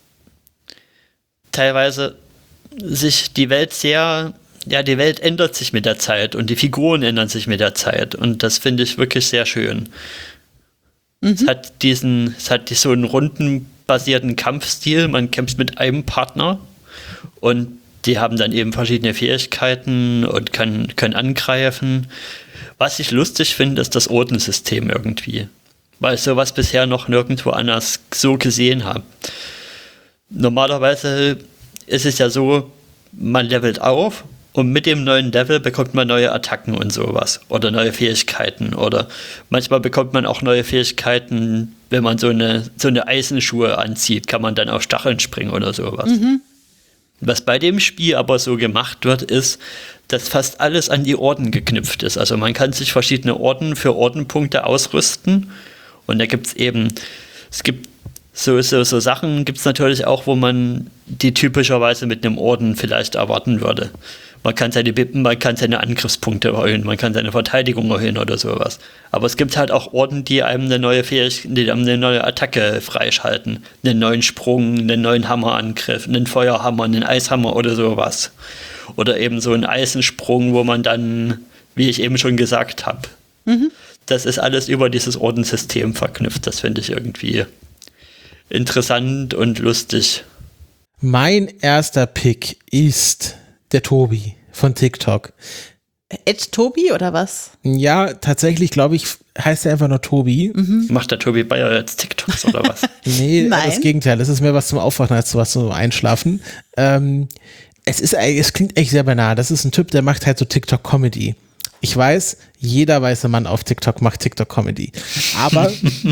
teilweise sich die Welt sehr, ja, die Welt ändert sich mit der Zeit und die Figuren ändern sich mit der Zeit und das finde ich wirklich sehr schön. Mhm. Es hat diesen, es hat so einen runden basierten Kampfstil, man kämpft mit einem Partner und die haben dann eben verschiedene Fähigkeiten und können, können angreifen. Was ich lustig finde, ist das Ordenssystem irgendwie, weil ich sowas bisher noch nirgendwo anders so gesehen habe. Normalerweise ist es ja so, man levelt auf Und mit dem neuen Level bekommt man neue Attacken und sowas. Oder neue Fähigkeiten. Oder manchmal bekommt man auch neue Fähigkeiten, wenn man so eine, so eine Eisenschuhe anzieht, kann man dann auf Stacheln springen oder sowas. Mhm. Was bei dem Spiel aber so gemacht wird, ist, dass fast alles an die Orden geknüpft ist. Also man kann sich verschiedene Orden für Ordenpunkte ausrüsten. Und da gibt es eben, es gibt so, so, so Sachen, gibt es natürlich auch, wo man die typischerweise mit einem Orden vielleicht erwarten würde. Man kann seine, man kann seine Angriffspunkte erhöhen, man kann seine Verteidigung erhöhen oder sowas. Aber es gibt halt auch Orden, die einem eine neue Fähigkeit, die einem eine neue Attacke freischalten. Einen neuen Sprung, einen neuen Hammerangriff, einen Feuerhammer, einen Eishammer oder sowas. Oder eben so einen Eisensprung, wo man dann, wie ich eben schon gesagt habe, mhm. das ist alles über dieses Ordenssystem verknüpft. Das finde ich irgendwie interessant und lustig. Mein erster Pick ist der Tobi von TikTok. Ed Tobi oder was? Ja, tatsächlich glaube ich, heißt er einfach nur Tobi. Mhm. Macht der Tobi Bayer jetzt TikToks oder was? Nee, Nein. Das Gegenteil. Das ist mehr was zum Aufwachen als was zum Einschlafen. Ähm, es ist, es klingt echt sehr banal. Das ist ein Typ, der macht halt so TikTok-Comedy. Ich weiß, jeder weiße Mann auf TikTok macht TikTok-Comedy. Aber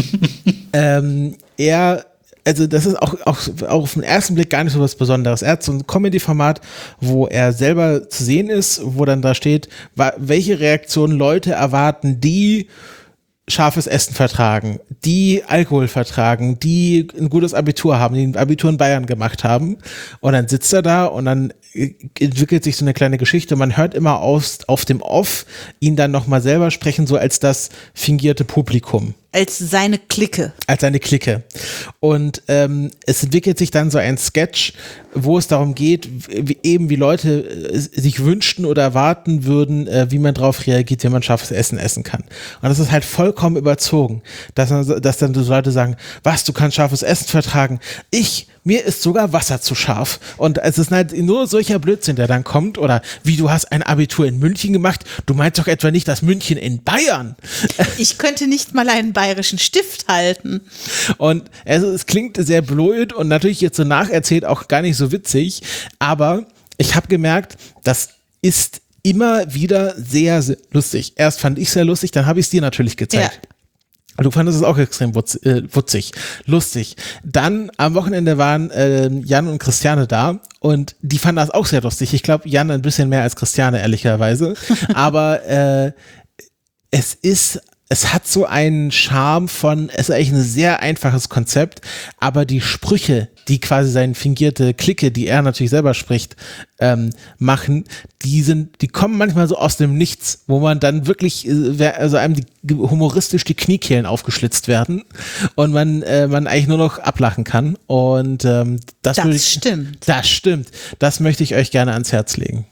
ähm, er Also das ist auch, auch, auch auf den ersten Blick gar nicht so was Besonderes. Er hat so ein Comedy-Format, wo er selber zu sehen ist, wo dann da steht, welche Reaktionen Leute erwarten, die scharfes Essen vertragen, die Alkohol vertragen, die ein gutes Abitur haben, die ein Abitur in Bayern gemacht haben. Und dann sitzt er da und dann entwickelt sich so eine kleine Geschichte. Man hört immer auf, auf dem Off ihn dann nochmal selber sprechen, so als das fingierte Publikum. Als seine Clique. Als seine Clique. Und ähm, es entwickelt sich dann so ein Sketch, wo es darum geht, wie, eben wie Leute äh, sich wünschten oder erwarten würden, äh, wie man darauf reagiert, wenn man scharfes Essen essen kann. Und das ist halt vollkommen überzogen, dass, man, dass dann so Leute sagen, was, du kannst scharfes Essen vertragen? Ich, mir ist sogar Wasser zu scharf. Und es ist halt nur solcher Blödsinn, der dann kommt. Oder wie, du hast ein Abitur in München gemacht, du meinst doch etwa nicht das München in Bayern. Ich könnte nicht mal einen bayerischen Stift halten. Und also es klingt sehr blöd und natürlich jetzt so nacherzählt auch gar nicht so witzig, aber ich habe gemerkt, das ist immer wieder sehr, sehr lustig. Erst fand ich es sehr lustig, dann habe ich es dir natürlich gezeigt. Ja. Du fandest es auch extrem wutz, äh, wutzig, lustig. Dann am Wochenende waren äh, Jan und Christiane da und die fanden das auch sehr lustig. Ich glaube, Jan ein bisschen mehr als Christiane, ehrlicherweise. Aber äh, es ist Es hat so einen Charme von, es ist eigentlich ein sehr einfaches Konzept, aber die Sprüche, die quasi seine fingierte Clique, die er natürlich selber spricht, ähm, machen, die sind, die kommen manchmal so aus dem Nichts, wo man dann wirklich, also einem die, humoristisch die Kniekehlen aufgeschlitzt werden und man, äh, man eigentlich nur noch ablachen kann. Und ähm, das, das würde ich, stimmt. Das stimmt. Das möchte ich euch gerne ans Herz legen.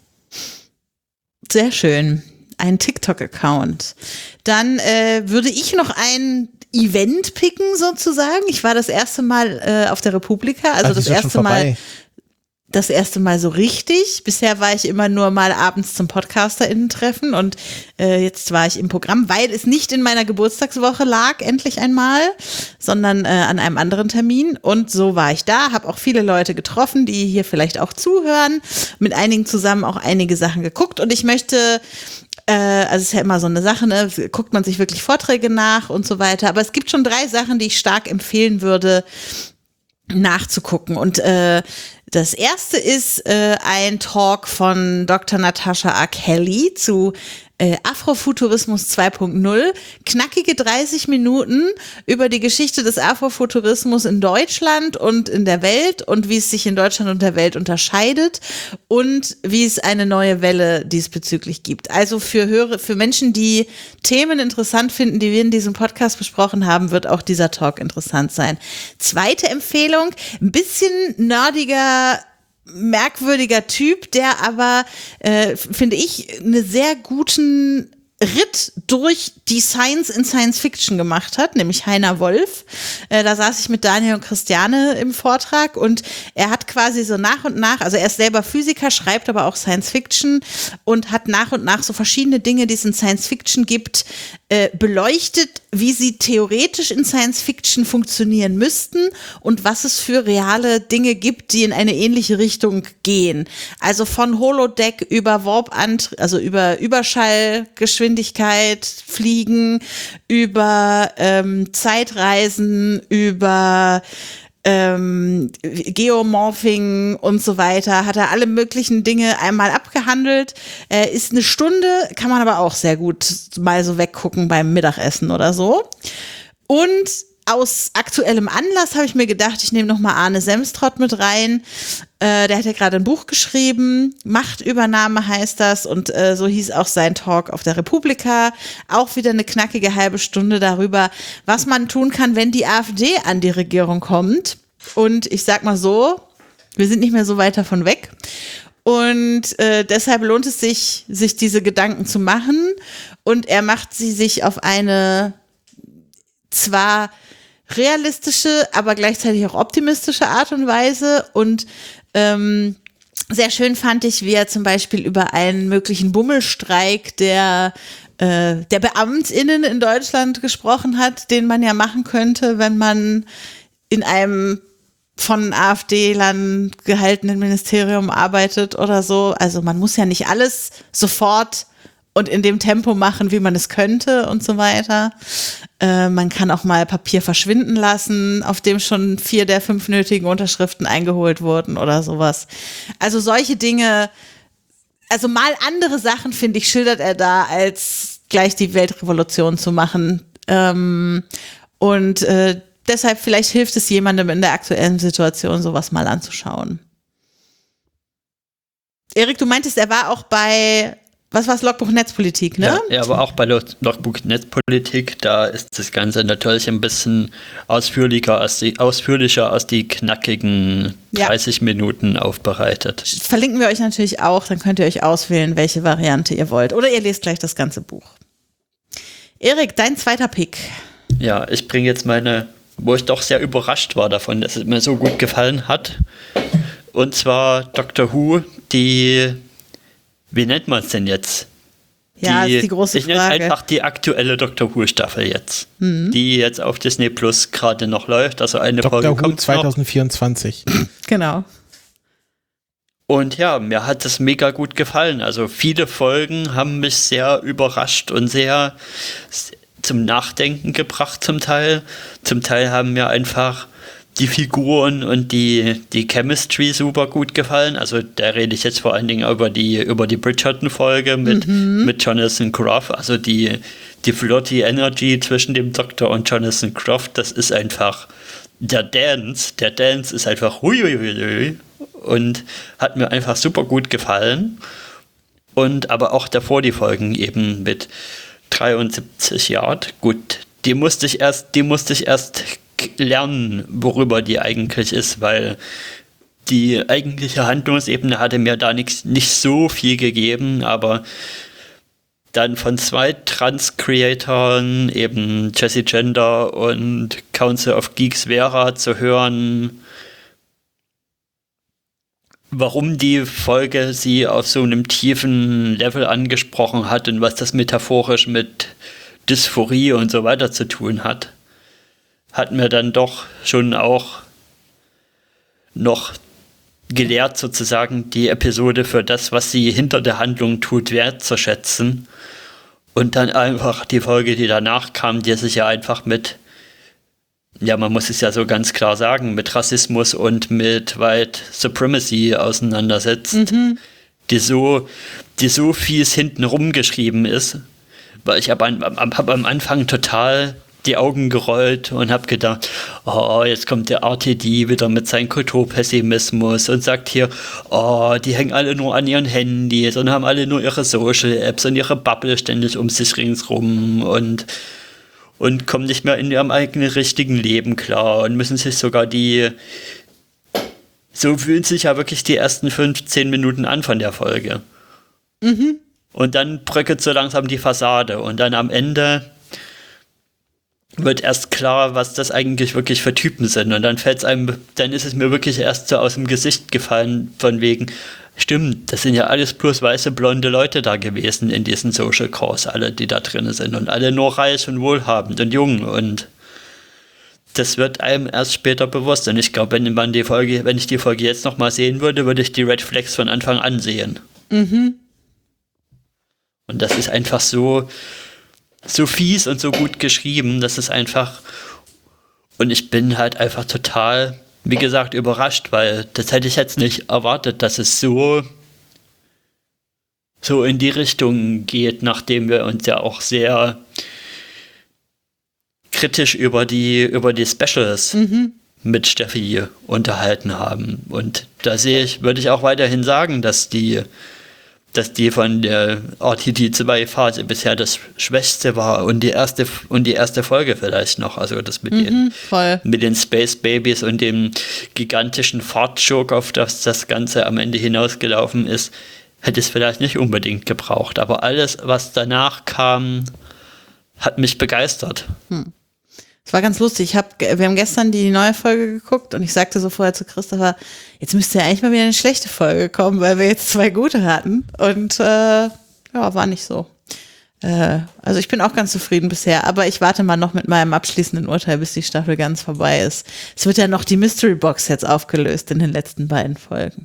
Sehr schön. Ein TikTok-Account. Dann äh, würde ich noch ein Event picken sozusagen. Ich war das erste Mal äh, auf der Republika, also Ach, das erste Mal, das erste Mal so richtig. Bisher war ich immer nur mal abends zum PodcasterInnen-Treffen und äh, jetzt war ich im Programm, weil es nicht in meiner Geburtstagswoche lag, endlich einmal, sondern äh, an einem anderen Termin. Und so war ich da, habe auch viele Leute getroffen, die hier vielleicht auch zuhören, mit einigen zusammen auch einige Sachen geguckt und ich möchte also es ist ja immer so eine Sache, ne? Guckt man sich wirklich Vorträge nach und so weiter. Aber es gibt schon drei Sachen, die ich stark empfehlen würde, nachzugucken. Und äh, das erste ist äh, ein Talk von Doktor Natasha R. Kelly zu äh, Afrofuturismus zwei Punkt null. Knackige dreißig Minuten über die Geschichte des Afrofuturismus in Deutschland und in der Welt und wie es sich in Deutschland und der Welt unterscheidet und wie es eine neue Welle diesbezüglich gibt. Also für Hörer, für Menschen, die Themen interessant finden, die wir in diesem Podcast besprochen haben, wird auch dieser Talk interessant sein. Zweite Empfehlung, ein bisschen nerdiger, merkwürdiger Typ, der aber, äh, finde ich, einen sehr guten Ritt durch die Science in Science Fiction gemacht hat, nämlich Heiner Wolf. Äh, da saß ich mit Daniel und Christiane im Vortrag und er hat quasi so nach und nach, also er ist selber Physiker, schreibt aber auch Science Fiction und hat nach und nach so verschiedene Dinge, die es in Science Fiction gibt, äh, beleuchtet, wie sie theoretisch in Science Fiction funktionieren müssten und was es für reale Dinge gibt, die in eine ähnliche Richtung gehen. Also von Holodeck über Warp, also über Überschallgeschwindigkeit fliegen, über ähm, Zeitreisen, über Ähm, Geomorphing und so weiter, hat er alle möglichen Dinge einmal abgehandelt. Äh, ist eine Stunde, kann man aber auch sehr gut mal so weggucken beim Mittagessen oder so. Und aus aktuellem Anlass habe ich mir gedacht, ich nehme nochmal Arne Semstrott mit rein. Äh, der hat ja gerade ein Buch geschrieben, Machtübernahme heißt das, und äh, so hieß auch sein Talk auf der Republika. Auch wieder eine knackige halbe Stunde darüber, was man tun kann, wenn die AfD an die Regierung kommt. Und ich sag mal so, wir sind nicht mehr so weit davon weg. Und äh, deshalb lohnt es sich, sich diese Gedanken zu machen. Und er macht sie sich auf eine zwar realistische, aber gleichzeitig auch optimistische Art und Weise. Und ähm, sehr schön fand ich, wie er zum Beispiel über einen möglichen Bummelstreik der, äh, der BeamtInnen in Deutschland gesprochen hat, den man ja machen könnte, wenn man in einem von AfD-Lern gehaltenen Ministerium arbeitet oder so. Also man muss ja nicht alles sofort und in dem Tempo machen, wie man es könnte und so weiter. Äh, man kann auch mal Papier verschwinden lassen, auf dem schon vier der fünf nötigen Unterschriften eingeholt wurden oder sowas. Also solche Dinge, also mal andere Sachen, finde ich, schildert er da, als gleich die Weltrevolution zu machen. Ähm, und äh, deshalb vielleicht hilft es jemandem in der aktuellen Situation, sowas mal anzuschauen. Erik, du meintest, er war auch bei... Was war es? Logbuch Netzpolitik, ne? Ja, ja, aber auch bei Logbuch Netzpolitik, da ist das Ganze natürlich ein bisschen ausführlicher als die, ausführlicher als die knackigen dreißig ja. Minuten aufbereitet. Verlinken wir euch natürlich auch, dann könnt ihr euch auswählen, welche Variante ihr wollt. Oder ihr lest gleich das ganze Buch. Erik, dein zweiter Pick. Ja, ich bringe jetzt meine, wo ich doch sehr überrascht war davon, dass es mir so gut gefallen hat. Und zwar Doctor Who, die... Wie nennt man es denn jetzt? Ja, die, ist die große ich Frage. Ich nenne einfach die aktuelle Doctor Who Staffel jetzt, mhm. die jetzt auf Disney Plus gerade noch läuft. Also eine Doctor Folge Who kommt zwanzig vierundzwanzig. Genau. Und ja, mir hat das mega gut gefallen. Also viele Folgen haben mich sehr überrascht und sehr zum Nachdenken gebracht zum Teil. Zum Teil haben mir einfach die Figuren und die, die Chemistry super gut gefallen. Also da rede ich jetzt vor allen Dingen über die, über die Bridgerton-Folge mit, mhm. mit Jonathan Groff. Also die, die Flirty Energy zwischen dem Doktor und Jonathan Groff, das ist einfach der Dance. Der Dance ist einfach huiuiui und hat mir einfach super gut gefallen. Und aber auch davor die Folgen eben mit dreiundsiebzig Yard. Gut, die musste ich erst, die musste ich erst lernen, worüber die eigentlich ist, weil die eigentliche Handlungsebene hatte mir da nicht, nicht so viel gegeben, aber dann von zwei Trans-Creatoren, eben Jessie Gender und Council of Geeks Vera, zu hören, warum die Folge sie auf so einem tiefen Level angesprochen hat und was das metaphorisch mit Dysphorie und so weiter zu tun hat, hat mir dann doch schon auch noch gelehrt, sozusagen die Episode für das, was sie hinter der Handlung tut, wertzuschätzen. Und dann einfach die Folge, die danach kam, die sich ja einfach mit, ja, man muss es ja so ganz klar sagen, mit Rassismus und mit White Supremacy auseinandersetzt, mhm. die so, die so fies hinten rumgeschrieben ist, weil ich habe am, hab am Anfang total die Augen gerollt und habe gedacht, oh, jetzt kommt der R T D wieder mit seinem Kulturpessimismus und sagt hier, oh, die hängen alle nur an ihren Handys und haben alle nur ihre Social-Apps und ihre Bubble ständig um sich ringsrum und, und kommen nicht mehr in ihrem eigenen richtigen Leben klar und müssen sich sogar die, so fühlen sich ja wirklich die ersten fünfzehn Minuten an von der Folge. Mhm. Und dann bröckelt so langsam die Fassade und dann am Ende wird erst klar, was das eigentlich wirklich für Typen sind. Und dann fällt's einem, dann ist es mir wirklich erst so aus dem Gesicht gefallen, von wegen, Stimmt, das sind ja alles bloß weiße, blonde Leute da gewesen in diesen Social Calls, alle, die da drin sind und alle nur reich und wohlhabend und jung und das wird einem erst später bewusst und ich glaube, wenn man die Folge, wenn ich die Folge jetzt nochmal sehen würde, würde ich die Red Flags von Anfang an sehen. Mhm. Und das ist einfach so, so fies und so gut geschrieben, das ist einfach, und ich bin halt einfach total, wie gesagt, überrascht, weil das hätte ich jetzt nicht erwartet, dass es so, so in die Richtung geht, nachdem wir uns ja auch sehr kritisch über die, über die Specials mhm. mit Steffi unterhalten haben. Und da sehe ich, würde ich auch weiterhin sagen, dass die, dass die von der R T D zwei Phase bisher das Schwächste war und die erste und die erste Folge vielleicht noch, also das mit, mhm, den, voll. mit den Space Babies und dem gigantischen Fahrtjoke, auf das das Ganze am Ende hinausgelaufen ist, hätte es vielleicht nicht unbedingt gebraucht. Aber alles, was danach kam, hat mich begeistert. Hm. Es war ganz lustig. Ich hab, wir haben gestern die neue Folge geguckt und ich sagte so vorher zu Christopher, jetzt müsste ja eigentlich mal wieder eine schlechte Folge kommen, weil wir jetzt zwei gute hatten. Und äh, ja, war nicht so. Äh, also ich bin auch ganz zufrieden bisher, aber ich warte mal noch mit meinem abschließenden Urteil, bis die Staffel ganz vorbei ist. Es wird ja noch die Mystery Box jetzt aufgelöst in den letzten beiden Folgen.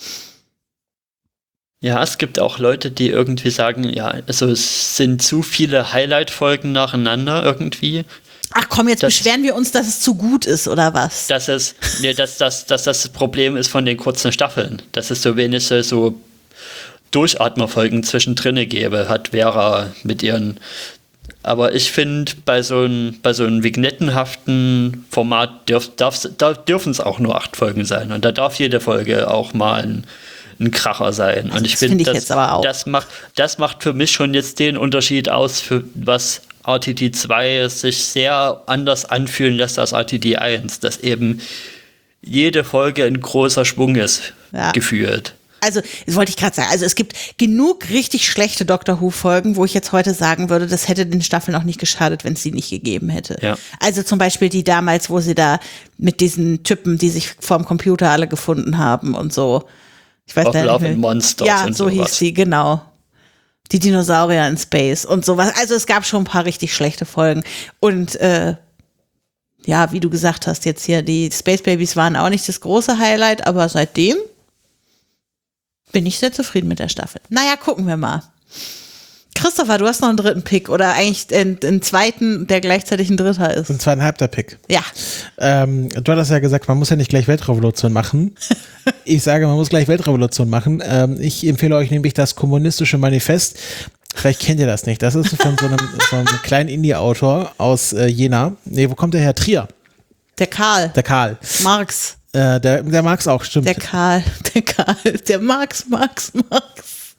Ja, es gibt auch Leute, die irgendwie sagen, ja, also es sind zu viele Highlight-Folgen nacheinander irgendwie. Ach komm, jetzt das, beschweren wir uns, dass es zu gut ist, oder was? Dass es, nee, dass, dass, dass das Problem ist von den kurzen Staffeln. Dass es so wenig so Durchatmerfolgen zwischendrin gäbe, hat Vera mit ihren. Aber ich finde, bei so einem bei so einem vignettenhaften Format dürf, darf, darf, dürfen es auch nur acht Folgen sein. Und da darf jede Folge auch mal ein, ein Kracher sein. Also und ich das finde, find das, das, macht, das macht für mich schon jetzt den Unterschied aus, für was R T D zwei sich sehr anders anfühlen lässt als R T D eins, dass eben jede Folge ein großer Schwung ist, ja. gefühlt. Also, das wollte ich gerade sagen, also es gibt genug richtig schlechte Doctor Who-Folgen, wo ich jetzt heute sagen würde, das hätte den Staffeln auch nicht geschadet, wenn es sie nicht gegeben hätte. Ja. Also zum Beispiel die damals, wo sie da mit diesen Typen, die sich vorm Computer alle gefunden haben und so. Ich weiß nicht. Love and Monsters. Ja, und so sowas. hieß sie, genau. Die Dinosaurier in Space und sowas. Also es gab schon ein paar richtig schlechte Folgen. Und äh, ja, wie du gesagt hast, jetzt hier, die Space Babies waren auch nicht das große Highlight, aber seitdem bin ich sehr zufrieden mit der Staffel. Naja, gucken wir mal. Christopher, du hast noch einen dritten Pick oder eigentlich einen, einen zweiten, der gleichzeitig ein dritter ist. Ein zweieinhalbter Pick. Ja. Ähm, du hattest ja gesagt, man muss ja nicht gleich Weltrevolution machen. Ich sage, man muss gleich Weltrevolution machen. Ähm, ich empfehle euch nämlich das Kommunistische Manifest. Vielleicht kennt ihr das nicht. Das ist von so einem, so einem kleinen Indie-Autor aus äh, Jena. Nee, wo kommt der her? Trier. Der Karl. Der Karl. Marx. Äh, der, der Marx auch, stimmt. Der Karl. Der Karl. Der Marx, Marx, Marx.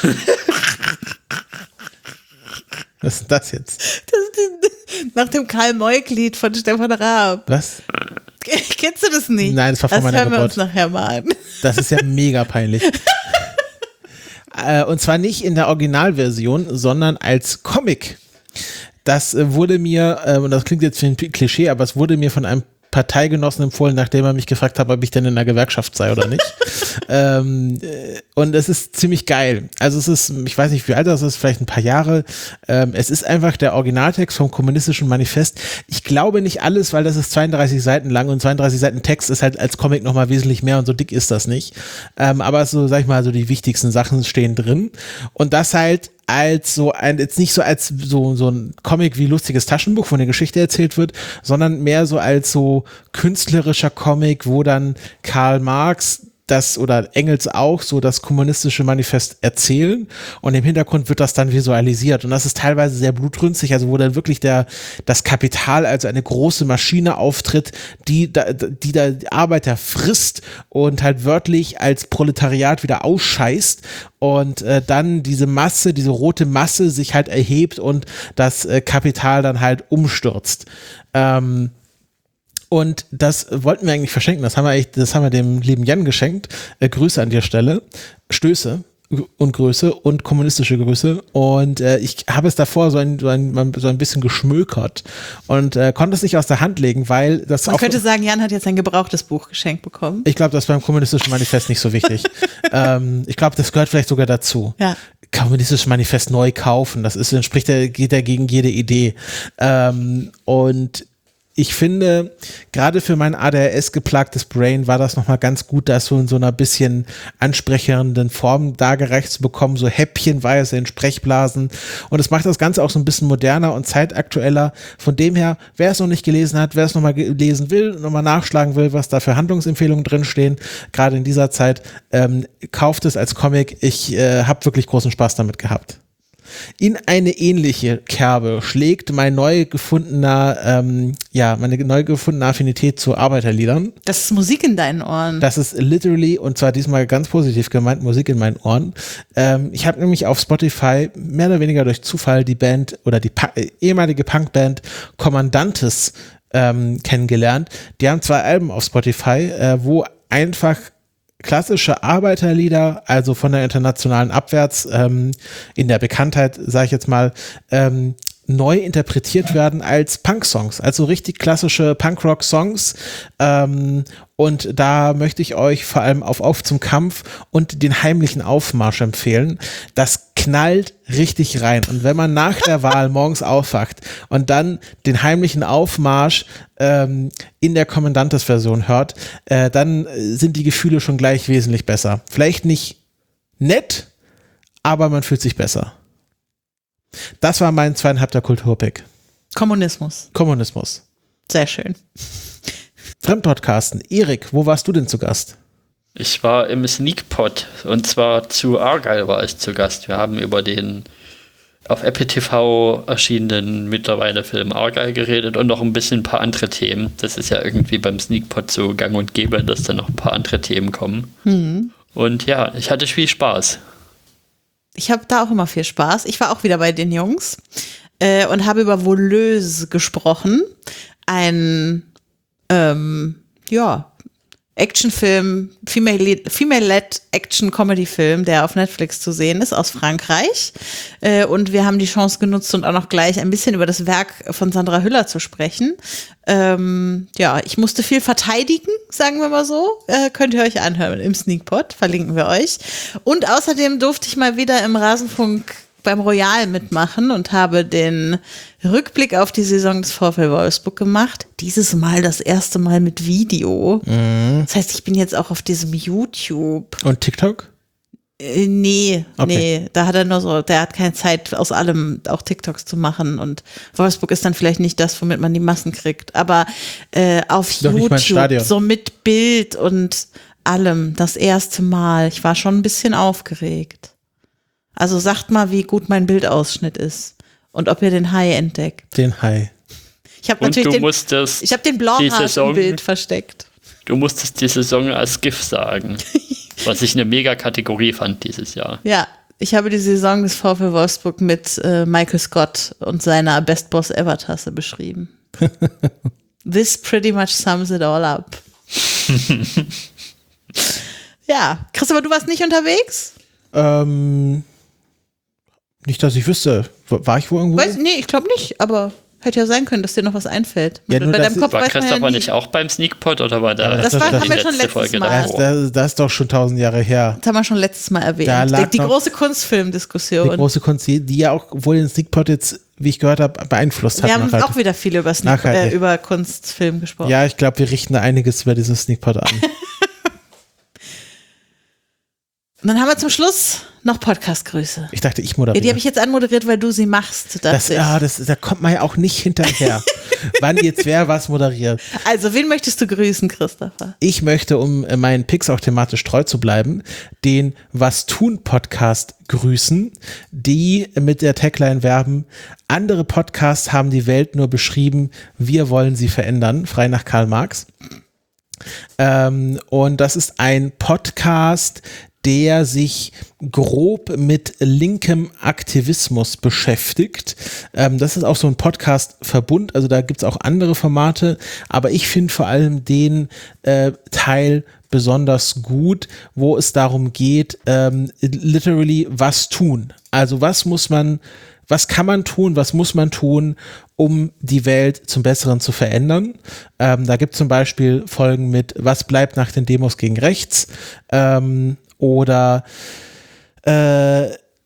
Was ist das jetzt? Das ist nach dem Karl-Moik-Lied von Stefan Raab. Was? Kennst du das nicht? Nein, das war von meiner Geburt. Das hören wir uns nachher mal an. Das ist ja mega peinlich. äh, und zwar nicht in der Originalversion, sondern als Comic. Das äh, wurde mir, äh, und das klingt jetzt wie ein Klischee, aber es wurde mir von einem Parteigenossen empfohlen, nachdem er mich gefragt hat, ob ich denn in einer Gewerkschaft sei oder nicht. ähm, und es ist ziemlich geil. Also es ist, ich weiß nicht, wie alt das ist, vielleicht ein paar Jahre. Ähm, es ist einfach der Originaltext vom Kommunistischen Manifest. Ich glaube nicht alles, weil das ist zweiunddreißig Seiten lang und zweiunddreißig Seiten Text ist halt als Comic nochmal wesentlich mehr und so dick ist das nicht. Ähm, aber so, sag ich mal, so die wichtigsten Sachen stehen drin. Und das halt als so ein, jetzt nicht so als so, so ein Comic wie lustiges Taschenbuch, wo eine Geschichte erzählt wird, sondern mehr so als so künstlerischer Comic, wo dann Karl Marx das oder Engels auch so das Kommunistische Manifest erzählen und im Hintergrund wird das dann visualisiert und das ist teilweise sehr blutrünstig, also wo dann wirklich der das Kapital als eine große Maschine auftritt, die da, die da Arbeiter frisst und halt wörtlich als Proletariat wieder ausscheißt und äh, dann diese Masse, diese rote Masse sich halt erhebt und das äh, Kapital dann halt umstürzt. Ähm, Und das wollten wir eigentlich verschenken. Das haben wir echt, das haben wir dem lieben Jan geschenkt. Äh, Grüße an der Stelle. Stöße. und Größe und kommunistische Größe. Und äh, ich habe es davor so ein, so ein, so ein bisschen geschmökert und äh, konnte es nicht aus der Hand legen, weil das Man auch, könnte sagen, Jan hat jetzt ein gebrauchtes Buch geschenkt bekommen. ich glaube, das ist beim kommunistischen Manifest nicht so wichtig. ähm, ich glaube, das gehört vielleicht sogar dazu. Ja. Kommunistisches Manifest neu kaufen, das ist, entspricht ja, geht ja gegen jede Idee. Ähm, und ich finde, gerade für mein A D H S-geplagtes Brain war das nochmal ganz gut, das so in so einer bisschen ansprechenden Form dargereicht zu bekommen, so häppchenweise in Sprechblasen. Und es macht das Ganze auch so ein bisschen moderner und zeitaktueller. Von dem her, wer es noch nicht gelesen hat, wer es nochmal lesen will, nochmal nachschlagen will, was da für Handlungsempfehlungen drinstehen, gerade in dieser Zeit, ähm, kauft es als Comic. Ich äh, habe wirklich großen Spaß damit gehabt. In eine ähnliche Kerbe schlägt mein neu gefundener, ähm, ja, meine neu gefundene Affinität zu Arbeiterliedern. Das ist Musik in deinen Ohren. Das ist literally, und zwar diesmal ganz positiv gemeint, Musik in meinen Ohren. Ähm, ich habe nämlich auf Spotify mehr oder weniger durch Zufall die Band oder die pa- ehemalige Punkband Commandantes ähm, kennengelernt. Die haben zwei Alben auf Spotify, äh, wo einfach klassische Arbeiterlieder, also von der internationalen abwärts, ähm, in der Bekanntheit, sage ich jetzt mal, ähm, neu interpretiert werden als Punk-Songs, also richtig klassische Punk-Rock-Songs. Ähm, und da möchte ich euch vor allem auf Auf zum Kampf und den heimlichen Aufmarsch empfehlen. Das knallt richtig rein. Und wenn man nach der Wahl morgens aufwacht und dann den heimlichen Aufmarsch ähm, in der Kommandantes-Version hört, äh, dann sind die Gefühle schon gleich wesentlich besser. Vielleicht nicht nett, aber man fühlt sich besser. Das war mein zweieinhalbter Kulturpick. Kommunismus. Kommunismus. Sehr schön. Fremdpodcasten. Erik, wo warst du denn zu Gast? Ich war im Sneakpot und zwar zu Argyle war ich zu Gast. Wir haben über den auf Apple T V erschienenen mittlerweile Film Argyle geredet und noch ein bisschen ein paar andere Themen. Das ist ja irgendwie beim Sneakpot so gang und gäbe, dass da noch ein paar andere Themen kommen. Hm. Und ja, ich hatte viel Spaß. Ich habe da auch immer viel Spaß. Ich war auch wieder bei den Jungs äh, und habe über Voleuse gesprochen. Ein, ähm, ja, Actionfilm, Female-led Female Action-Comedy-Film, der auf Netflix zu sehen ist, aus Frankreich. Äh, und wir haben die Chance genutzt und auch noch gleich ein bisschen über das Werk von Sandra Hüller zu sprechen. Ähm, ja, ich musste viel verteidigen, sagen wir mal so. Äh, könnt ihr euch anhören im Sneakpot, verlinken wir euch. Und außerdem durfte ich mal wieder im Rasenfunk beim Royal mitmachen und habe den Rückblick auf die Saison des VfL Wolfsburg gemacht. Dieses Mal das erste Mal mit Video. Mhm. Das heißt, ich bin jetzt auch auf diesem YouTube. Und TikTok? Äh, nee, okay. nee, da hat er nur so, der hat keine Zeit, aus allem auch TikToks zu machen und Wolfsburg ist dann vielleicht nicht das, womit man die Massen kriegt, aber äh, auf Doch YouTube, so mit Bild und allem, das erste Mal. Ich war schon ein bisschen aufgeregt. Also sagt mal, wie gut mein Bildausschnitt ist und ob ihr den Hai entdeckt. Den Hai. Ich habe natürlich du den, musstest ich habe den Blauhaar-Bild versteckt. Du musstest die Saison als GIF sagen, was ich eine Mega-Kategorie fand dieses Jahr. Ja, ich habe die Saison des VfL Wolfsburg mit äh, Michael Scott und seiner Best Boss Ever Tasse beschrieben. This pretty much sums it all up. Ja, Christopher, du warst nicht unterwegs? Ähm, nicht, dass ich wüsste. War ich wo irgendwo? Weiß, nee, ich glaube nicht, aber hätte ja sein können, dass dir noch was einfällt. Ja, nur Bei deinem Kopf war weiß man Christopher ja nie. nicht auch beim Sneakpot oder war da Das die war- haben wir schon letzte letztes Folge Mal. Das, davor? das, das ist doch schon tausend Jahre her. Das haben wir schon letztes Mal erwähnt. Da lag die die noch- große Die Kunstfilmdiskussion. große Kunst, die die ja auch wohl den Sneakpot jetzt, wie ich gehört habe, beeinflusst hat. Wir haben nachhaltig. auch wieder viel über, Sneak, Nachhaltig. äh, über Kunstfilm gesprochen. Ja, ich glaube, wir richten da einiges über diesen Sneakpot an. Und dann haben wir zum Schluss noch Podcast-Grüße. Ich dachte, ich Ja, moderiere. die habe ich jetzt anmoderiert, weil du sie machst. das, dachte ich. ja, das, da kommt man ja auch nicht hinterher. Wann jetzt wer was moderiert. Also, wen möchtest du grüßen, Christopher? Ich möchte, um äh, meinen Picks auch thematisch treu zu bleiben, den Was tun Podcast grüßen, die mit der Tagline werben: Andere Podcasts haben die Welt nur beschrieben, wir wollen sie verändern, frei nach Karl Marx. Ähm, und das ist ein Podcast, der sich grob mit linkem Aktivismus beschäftigt. Ähm, das ist auch so ein Podcast-Verbund, also da gibt's auch andere Formate, aber ich finde vor allem den äh, Teil besonders gut, wo es darum geht, ähm, literally was tun. Also was muss man, was kann man tun, was muss man tun, um die Welt zum Besseren zu verändern. Ähm, da gibt es zum Beispiel Folgen mit Was bleibt nach den Demos gegen rechts ähm, oder äh,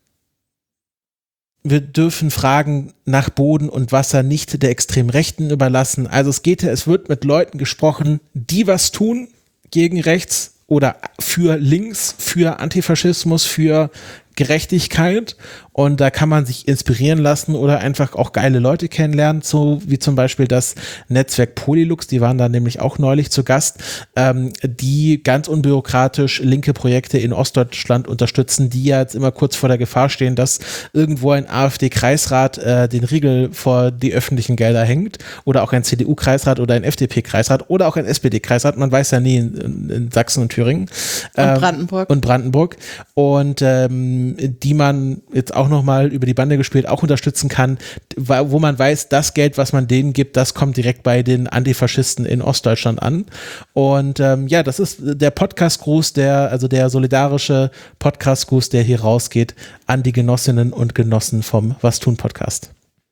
wir dürfen Fragen nach Boden und Wasser nicht der extremen Rechten überlassen. Also es geht, es wird mit Leuten gesprochen, die was tun gegen rechts oder für links, für Antifaschismus, für Gerechtigkeit, und da kann man sich inspirieren lassen oder einfach auch geile Leute kennenlernen, so wie zum Beispiel das Netzwerk Polylux, die waren da nämlich auch neulich zu Gast, ähm, die ganz unbürokratisch linke Projekte in Ostdeutschland unterstützen, die ja jetzt immer kurz vor der Gefahr stehen, dass irgendwo ein AfD-Kreisrat äh, den Riegel vor die öffentlichen Gelder hängt oder auch ein C D U-Kreisrat oder ein F D P-Kreisrat oder auch ein S P D-Kreisrat, man weiß ja nie in, in Sachsen und Thüringen. Ähm, Und Brandenburg. Und Brandenburg. Und ähm, die man jetzt auch nochmal über die Bande gespielt auch unterstützen kann, wo man weiß, das Geld, was man denen gibt, das kommt direkt bei den Antifaschisten in Ostdeutschland an. Und ähm, ja, das ist der Podcast-Gruß, der, also der solidarische Podcast-Gruß, der hier rausgeht an die Genossinnen und Genossen vom Was tun Podcast.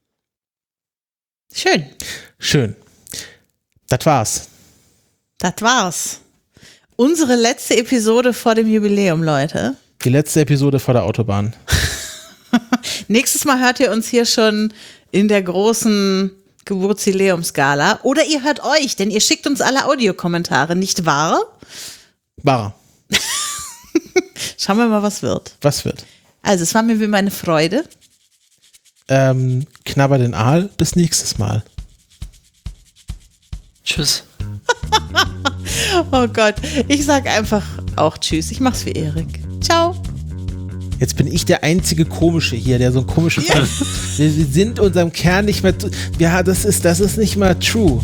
Schön. Schön. Das war's. Das war's. Unsere letzte Episode vor dem Jubiläum, Leute. Die letzte Episode vor der Autobahn. Nächstes Mal hört ihr uns hier schon in der großen Geburtsjubiläumsgala. Oder ihr hört euch, denn ihr schickt uns alle Audiokommentare, nicht wahr? Wahr. Schauen wir mal, was wird. Was wird? Also, es war mir wie meine Freude. Ähm, knabber den Aal. Bis nächstes Mal. Tschüss. Oh Gott, ich sag einfach auch Tschüss. Ich mach's wie Erik. Ciao. Jetzt bin ich der einzige Komische hier, der so ein komisches. Ja. Wir, wir sind unserem Kern nicht mehr. Ja, das ist, das ist nicht mal true.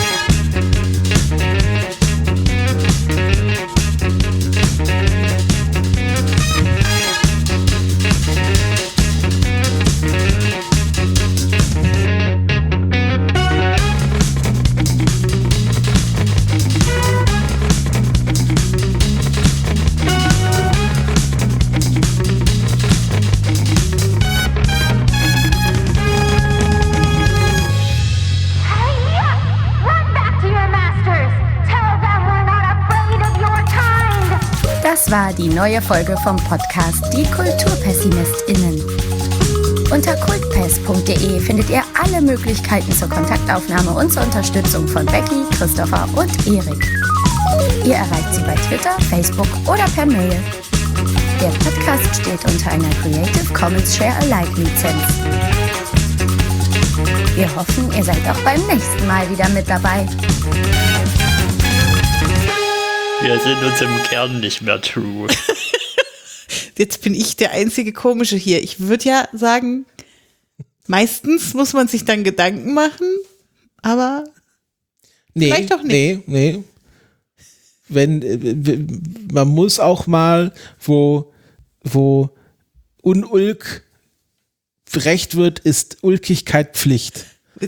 Das war die neue Folge vom Podcast Die KulturpessimistInnen. Unter kultpest punkt de findet ihr alle Möglichkeiten zur Kontaktaufnahme und zur Unterstützung von Becky, Christopher und Erik. Ihr erreicht sie bei Twitter, Facebook oder per Mail. Der Podcast steht unter einer Creative Commons Share Alike Lizenz. Wir hoffen, ihr seid auch beim nächsten Mal wieder mit dabei. Wir sind uns im Kern nicht mehr true. Jetzt bin ich der einzige Komische hier. Ich würde ja sagen, meistens muss man sich dann Gedanken machen, aber nee, vielleicht auch nicht. Nee, nee. Wenn, äh, man muss auch mal, wo, wo Unulk Recht wird, ist Ulkigkeit Pflicht.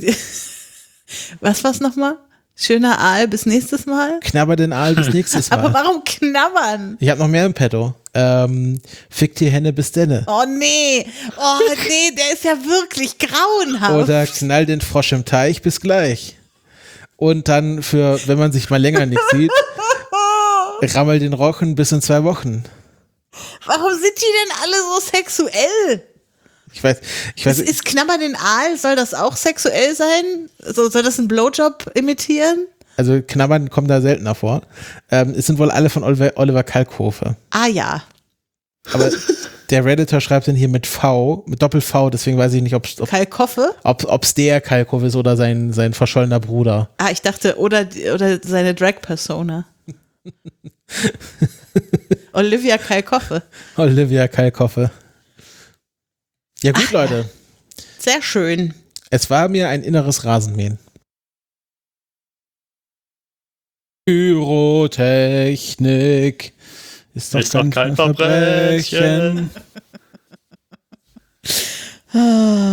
Was war's nochmal? Schöner Aal, bis nächstes Mal. Knabber den Aal bis nächstes Mal. Aber warum knabbern? Ich habe noch mehr im Petto. Ähm, fick die Henne bis denne. Oh nee, oh nee, der ist ja wirklich grauenhaft. Oder knall den Frosch im Teich, bis gleich. Und dann für, wenn man sich mal länger nicht sieht, rammel den Rochen bis in zwei Wochen. Warum sind die denn alle so sexuell? Ich weiß, ich weiß. Ist, ist Knabber den Aal, soll das auch sexuell sein? So, soll das einen Blowjob imitieren? Also Knabbern kommt da seltener vor. Ähm, es sind wohl alle von Oliver, Oliver Kalkofe. Ah ja. Aber der Redditor schreibt dann hier mit V, mit Doppel-V, deswegen weiß ich nicht, ob es Kalkofe? ob, der Kalkofe ist oder sein, sein verschollener Bruder. Ah, ich dachte, oder, oder seine Drag-Persona. Olivia Kalkofe. Olivia Kalkofe. Ja gut, Ach, Leute. Sehr schön. Es war mir ein inneres Rasenmähen. Pyrotechnik ist doch, ist doch kein, kein Verbrechen. Verbrechen.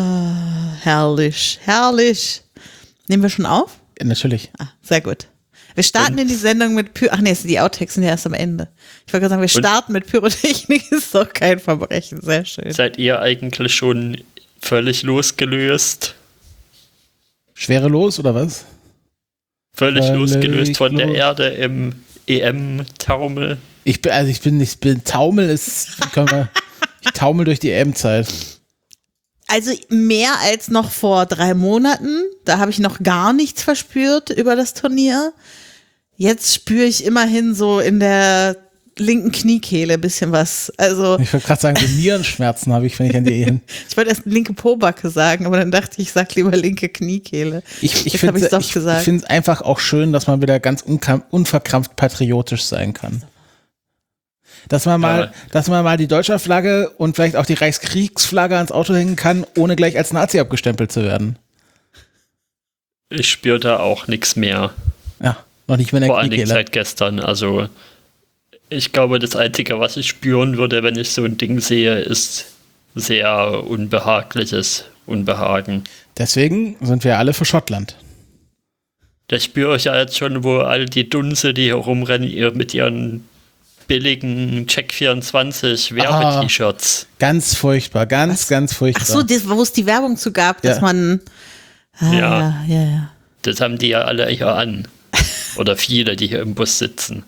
Ah, herrlich, herrlich. Nehmen wir schon auf? Ja, natürlich. Ah, sehr gut. Wir starten Und- in die Sendung mit Py Ach nee, die Outtakes sind ja erst am Ende. Ich wollte gerade sagen, wir starten mit Pyrotechnik, ist doch kein Verbrechen. Sehr schön. Seid ihr eigentlich schon völlig losgelöst? Schwerelos oder was? Völlig, Völlig losgelöst von der los- Erde im E M-Taumel? Ich bin, also ich bin nicht, bin, Taumel ist, können wir, ich taumel durch die E M-Zeit. Also mehr als noch vor drei Monaten. Da habe ich noch gar nichts verspürt über das Turnier. Jetzt spüre ich immerhin so in der linken Kniekehle ein bisschen was. Also Ich wollte gerade sagen, so Nierenschmerzen habe ich, wenn ich an die E M. ich wollte erst linke Pobacke sagen, aber dann dachte ich, ich sag lieber linke Kniekehle. Ich, ich Jetzt hab finde ich's doch ich, gesagt. ich finde es einfach auch schön, dass man wieder ganz unkam- unverkrampft patriotisch sein kann. Dass man mal, Ja. dass man mal die deutsche Flagge und vielleicht auch die Reichskriegsflagge ans Auto hängen kann, ohne gleich als Nazi abgestempelt zu werden. Ich spüre da auch nichts mehr. Ja, noch nicht mehr in der Vor allen Dingen Kniekehle. seit gestern. Also ich glaube, das Einzige, was ich spüren würde, wenn ich so ein Ding sehe, ist sehr unbehagliches Unbehagen. Deswegen sind wir alle für Schottland. Das spüre ich ja jetzt schon, wo all die Dunse, die hier rumrennen, ihr mit ihren billigen Check vierundzwanzig Werbe-T-Shirts. Ganz furchtbar, ganz, Was? ganz furchtbar. Ach so, das, wo es die Werbung zu gab, dass Ja. man ah, Ja. ja, ja, ja. Das haben die ja alle hier an. Oder viele, die hier im Bus sitzen.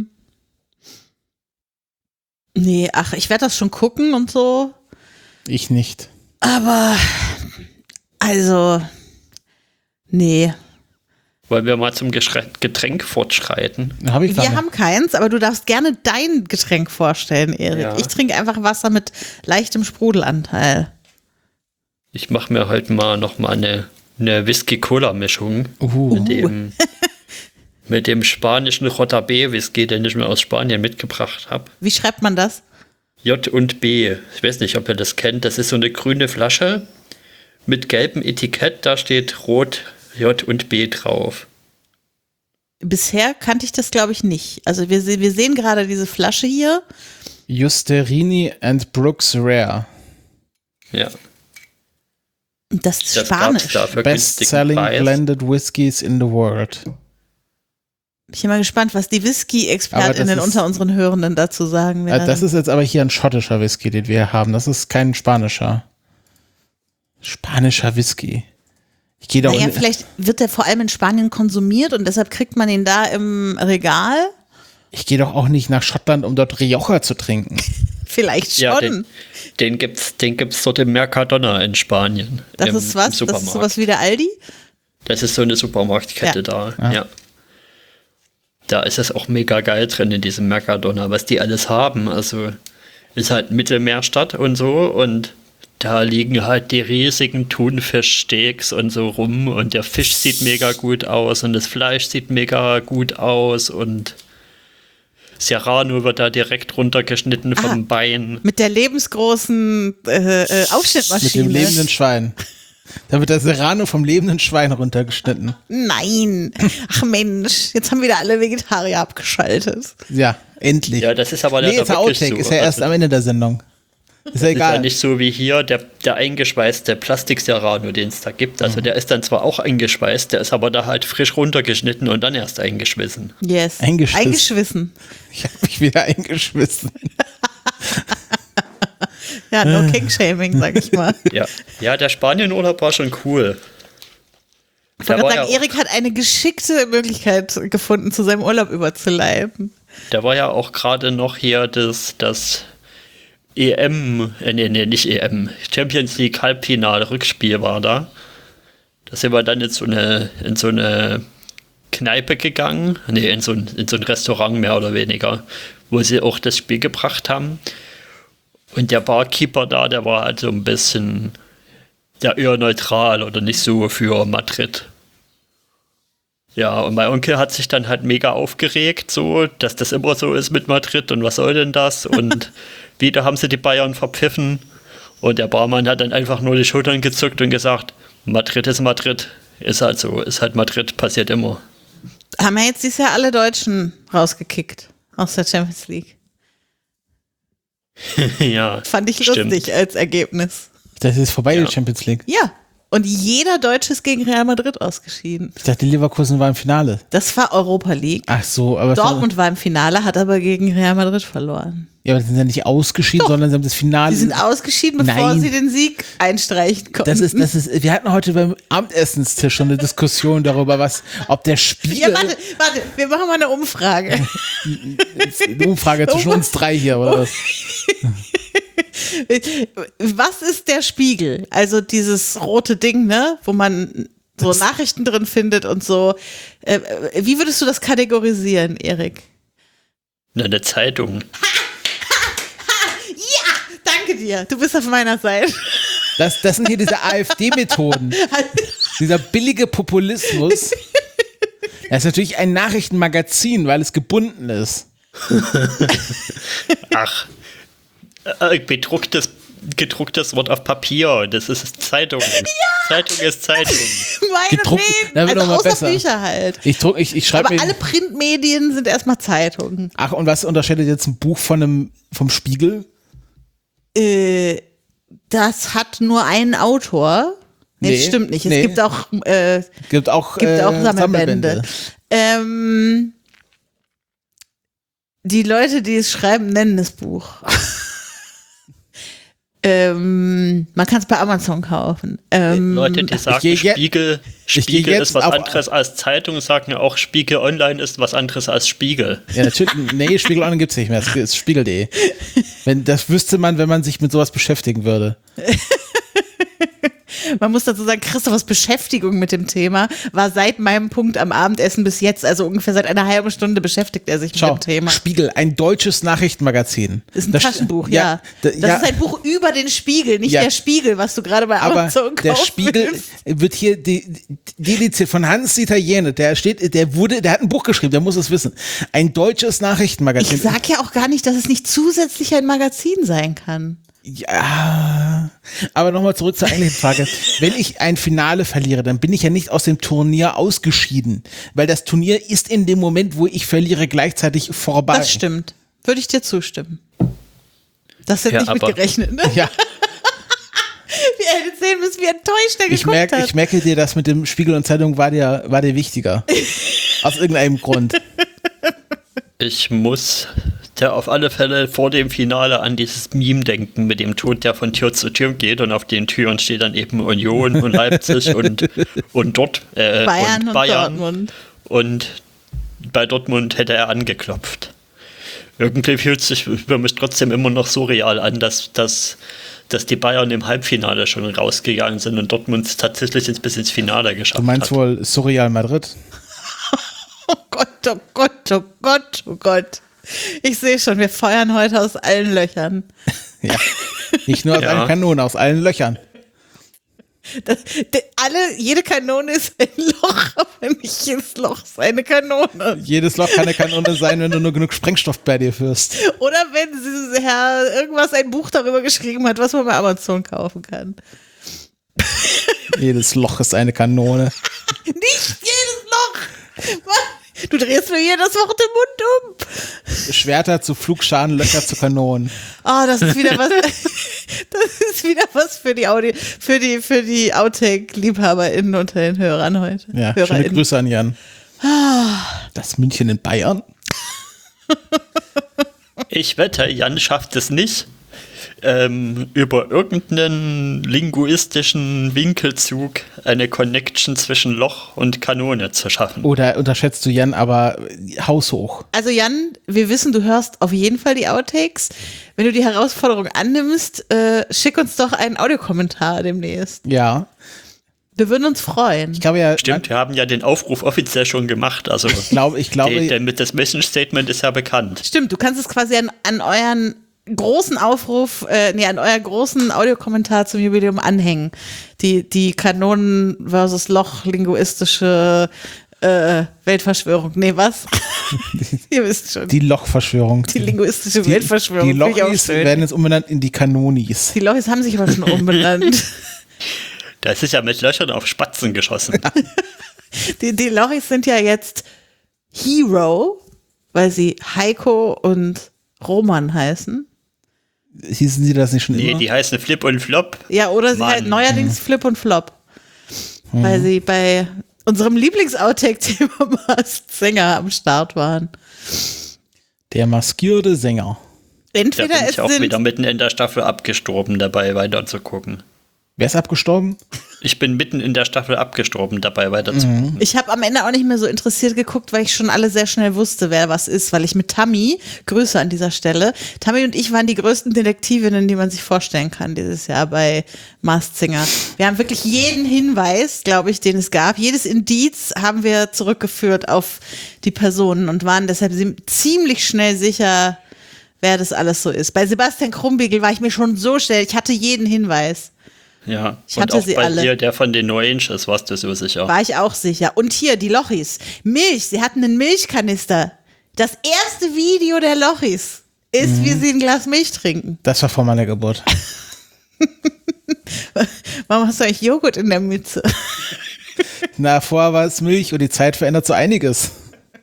Nee, ach, ich werde das schon gucken und so. Ich nicht. Aber, also, nee. Wollen wir mal zum Geschre- Getränk fortschreiten? Habe ich Wir gerade. haben keins, aber du darfst gerne dein Getränk vorstellen, Erik. Ja. Ich trinke einfach Wasser mit leichtem Sprudelanteil. Ich mache mir heute mal noch mal eine, eine Whisky-Cola-Mischung Uh. mit dem mit dem spanischen Rota B-Whisky, den ich mir aus Spanien mitgebracht habe. Wie schreibt man das? J und B. Ich weiß nicht, ob ihr das kennt. Das ist so eine grüne Flasche mit gelbem Etikett. Da steht rot J und B drauf. Bisher kannte ich das, glaube ich, nicht. Also wir, se- wir sehen gerade diese Flasche hier. Justerini and Brooks Rare. Ja, Das ist das Spanisch. gab's da für Best-selling günstigen Preis. blended whiskies in the world. Ich bin mal gespannt, was die Aber Whisky-ExpertInnen das ist- unter unseren Hörenden dazu sagen Äh, werden. Das ist jetzt aber hier ein schottischer Whisky, den wir haben. Das ist kein spanischer. Spanischer Whisky. Ich gehe da naja, un- vielleicht wird der vor allem in Spanien konsumiert und deshalb kriegt man ihn da im Regal. Ich gehe doch auch nicht nach Schottland, um dort Rioja zu trinken. Vielleicht schon. Ja, den, den gibt's, den gibt's dort im Mercadona in Spanien. das im, ist im was? Das Supermarkt. ist sowas wie der Aldi? Das ist so eine Supermarktkette Ja. da. Ah. Ja. Da ist es auch mega geil drin in diesem Mercadona, was die alles haben. Also ist halt Mittelmeerstadt und so und da liegen halt die riesigen Thunfischsteaks und so rum und der Fisch sieht mega gut aus und das Fleisch sieht mega gut aus und Serrano wird da direkt runtergeschnitten Ah. vom Bein. Mit der lebensgroßen äh, äh, Mit Aufschnittmaschine. dem lebenden Schwein. Da wird der Serrano vom lebenden Schwein runtergeschnitten. Nein. Ach Mensch, jetzt haben wieder alle Vegetarier abgeschaltet. Ja, endlich. Ja, das ist aber nee, leider ist ja wirklich Outtake. so. Ist ja erst Also- am Ende der Sendung. Ist ja Ist ja egal. nicht so wie hier der, der eingeschweißte Plastik-Serrano, den es da gibt. Also der ist dann zwar auch eingeschweißt, der ist aber da halt frisch runtergeschnitten und dann erst eingeschwissen. Yes. Eingeschwissen. Eingeschwissen. Ich habe mich wieder eingeschwissen. Ja, no King-Shaming, sag ich mal. Ja, ja, der Spanien-Urlaub war schon cool. Ich Da wollte war, gerade ja sagen, Erik hat eine geschickte Möglichkeit gefunden, zu seinem Urlaub überzuleiten. auch, da war ja auch gerade noch hier das, das E M, äh, nee, nee, nicht E M, Champions League Halbfinale-Rückspiel war da. Da sind wir dann in so eine, in so eine Kneipe gegangen, nee, in so ein, in so ein Restaurant mehr oder weniger, wo sie auch das Spiel gebracht haben. Und der Barkeeper da, der war halt so ein bisschen ja, eher neutral oder nicht so für Madrid. Ja, und mein Onkel hat sich dann halt mega aufgeregt, so, dass das immer so ist mit Madrid und was soll denn das? Und wieder haben sie die Bayern verpfiffen. Und der Barmann hat dann einfach nur die Schultern gezuckt und gesagt, Madrid ist Madrid. Ist halt so, ist halt Madrid, passiert immer. Haben wir jetzt dieses Jahr alle Deutschen rausgekickt aus der Champions League. Ja, Fand ich stimmt. lustig als Ergebnis. Das ist vorbei, Ja. die Champions League. Ja, Und jeder Deutsche ist gegen Real Madrid ausgeschieden. Ich dachte, Leverkusen war im Finale. Das war Europa League. Ach so, aber Dortmund war im Finale, hat aber gegen Real Madrid verloren. Ja, aber die sind ja nicht ausgeschieden, Doch. sondern sie haben das Finale. Sie sind ausgeschieden, bevor Nein. sie den Sieg einstreichen konnten. Das ist, das ist, wir hatten heute beim Abendessenstisch schon eine Diskussion darüber, was, ob der Spiegel, ja, warte, warte, wir machen mal eine Umfrage. eine Umfrage zwischen uns drei hier, oder was? Was ist der Spiegel? Also dieses rote Ding, ne, wo man so das Nachrichten drin findet und so. Äh, wie würdest du das kategorisieren, Erik? Eine Zeitung. Ja, danke dir. Du bist auf meiner Seite. Das, das sind hier diese AfD-Methoden. Dieser billige Populismus. Das ist natürlich ein Nachrichtenmagazin, weil es gebunden ist. Ach, äh, bedrucktes, gedrucktes Wort auf Papier. Das ist Zeitung. Ja! Zeitung ist Zeitung. Gedruckt, da wird also doch mal außer besser. Bücher halt. Ich, druck, ich, ich schreibe Aber mir. alle Printmedien sind erstmal Zeitungen. Ach, und was unterscheidet jetzt ein Buch von einem, vom Spiegel? Äh, das hat nur einen Autor. Nee, Nee, das stimmt nicht. Es nee. gibt auch, äh, Gibt auch, gibt äh, auch Sammelbände. Sammelbände. Ähm, die Leute, die es schreiben, nennen das Buch. ähm, man kann es bei Amazon kaufen. Ähm, Leute, die sagen, geh je- Spiegel, ich geh Spiegel jetzt ist was auf- anderes als Zeitung, sagen ja auch, Spiegel Online ist was anderes als Spiegel. Ja, natürlich. Nee, Spiegel Online gibt's nicht mehr. Es ist spiegel punkt de. Wenn, das wüsste man, wenn man sich mit sowas beschäftigen würde. Man muss dazu sagen, Christophers Beschäftigung mit dem Thema war seit meinem Punkt am Abendessen bis jetzt, also ungefähr seit einer halben Stunde beschäftigt er sich Schau, mit dem Thema. Spiegel, ein deutsches Nachrichtenmagazin. Ist ein Das- Taschenbuch, ja. da- Das ja, ist ein Buch über den Spiegel, nicht Ja. der Spiegel, was du gerade bei aber Amazon der kaufen Spiegel willst. wird hier de- dediziert von Hans-Dieter Jene, der steht, der wurde, der hat ein Buch geschrieben, der muss es wissen. Ein deutsches Nachrichtenmagazin. Ich sag ja auch gar nicht, dass es nicht zusätzlich ein Magazin sein kann. Ja, aber nochmal zurück zur eigentlichen Frage. Wenn ich ein Finale verliere, dann bin ich ja nicht aus dem Turnier ausgeschieden, weil das Turnier ist in dem Moment, wo ich verliere, gleichzeitig vorbei. Das stimmt. Würde ich dir zustimmen. Das hätte Ja, nicht mit aber- gerechnet, ne? Ja, Wir hätten sehen müssen, wie enttäuscht er ich geguckt merke, hat. ich merke dir, das mit dem Spiegel und Zeitung war dir, war dir wichtiger. Aus irgendeinem Grund. Ich muss da auf alle Fälle vor dem Finale an dieses Meme denken mit dem Tod, der von Tür zu Tür geht und auf den Türen steht dann eben Union und Leipzig und, und dort äh, Bayern und, und Bayern. Dortmund. Und bei Dortmund hätte er angeklopft. Irgendwie fühlt sich für mich trotzdem immer noch so real an, dass, dass, dass die Bayern im Halbfinale schon rausgegangen sind und Dortmund es tatsächlich ins bis ins Finale geschafft Du meinst hat. wohl Surreal Madrid? Oh Gott, oh Gott, oh Gott, oh Gott. Ich sehe schon, wir feuern heute aus allen Löchern. Ja. Nicht nur aus Ja. einer Kanone, aus allen Löchern. Das, de, alle, jede Kanone ist ein Loch, aber nicht jedes Loch ist eine Kanone. Jedes Loch kann eine Kanone sein, wenn du nur genug Sprengstoff bei dir führst. Oder wenn sie, Herr irgendwas ein Buch darüber geschrieben hat, was man bei Amazon kaufen kann. Jedes Loch ist eine Kanone. Nicht jedes Loch! Du drehst mir hier das Wort im Mund um. Schwerter zu Flugschaden, Löcher zu Kanonen. Oh, das ist wieder was. Das ist wieder was für die Audi, für die, für die Outtake-LiebhaberInnen unter den Hörern heute. Ja, schöne HörerInnen. Grüße an Jan. Das München in Bayern? Ich wette, Jan schafft es nicht, ähm, über irgendeinen linguistischen Winkelzug eine Connection zwischen Loch und Kanone zu schaffen. Oder unterschätzt du Jan aber haushoch? Also Jan, wir wissen, du hörst auf jeden Fall die Outtakes. Wenn du die Herausforderung annimmst, äh, schick uns doch einen Audiokommentar demnächst. Ja. Wir würden uns freuen. Ich glaube ja. Stimmt, wir haben ja den Aufruf offiziell schon gemacht. Also Ich glaube, ich glaube. die, der, das Mission Statement ist ja bekannt. Stimmt, du kannst es quasi an, an euren großen Aufruf, äh, nee, an euer großen Audiokommentar zum Jubiläum anhängen. Die, die Kanonen versus Loch linguistische äh, Weltverschwörung. Nee, was? Ihr wisst schon. Die Lochverschwörung. Die linguistische Die- Weltverschwörung. Die finde ich auch Lochis schön. werden jetzt umbenannt in die Kanonis. Die Lochis haben sich aber schon umbenannt. Das ist ja mit Löchern auf Spatzen geschossen. Die, die Lochis sind ja jetzt Hero, weil sie Heiko und Roman heißen. Hießen sie das nicht schon Nee, immer? die heißen Flip und Flop. Ja, oder sie Mann. halt neuerdings Flip und Flop. mhm. weil sie bei unserem Lieblings-Outtake-Thema Masked Sänger am Start waren. Der maskierte Sänger. Entweder da bin es ich auch sind wieder mitten in der Staffel abgestorben, dabei weiter zu gucken. Wer ist abgestorben? Ich bin mitten in der Staffel abgestorben, dabei weiter zu gucken. Ich habe am Ende auch nicht mehr so interessiert geguckt, weil ich schon alle sehr schnell wusste, wer was ist, weil ich mit Tammy, Grüße an dieser Stelle, Tammy und ich waren die größten Detektivinnen, die man sich vorstellen kann dieses Jahr bei Masked Singer. Wir haben wirklich jeden Hinweis, glaube ich, den es gab, jedes Indiz haben wir zurückgeführt auf die Personen und waren deshalb ziemlich schnell sicher, wer das alles so ist. Bei Sebastian Krumbiegel war ich mir schon so schnell, ich hatte jeden Hinweis. Ja, ich und hatte auch sie bei alle. Hier, der von den Oranges, warst du so sicher. War ich auch sicher. Und hier, die Lochis. Milch, sie hatten einen Milchkanister. Das erste Video der Lochis ist, mhm. wie sie ein Glas Milch trinken. Das war vor meiner Geburt. Warum hast du eigentlich Joghurt in der Mütze? Na, vorher war es Milch und die Zeit verändert so einiges.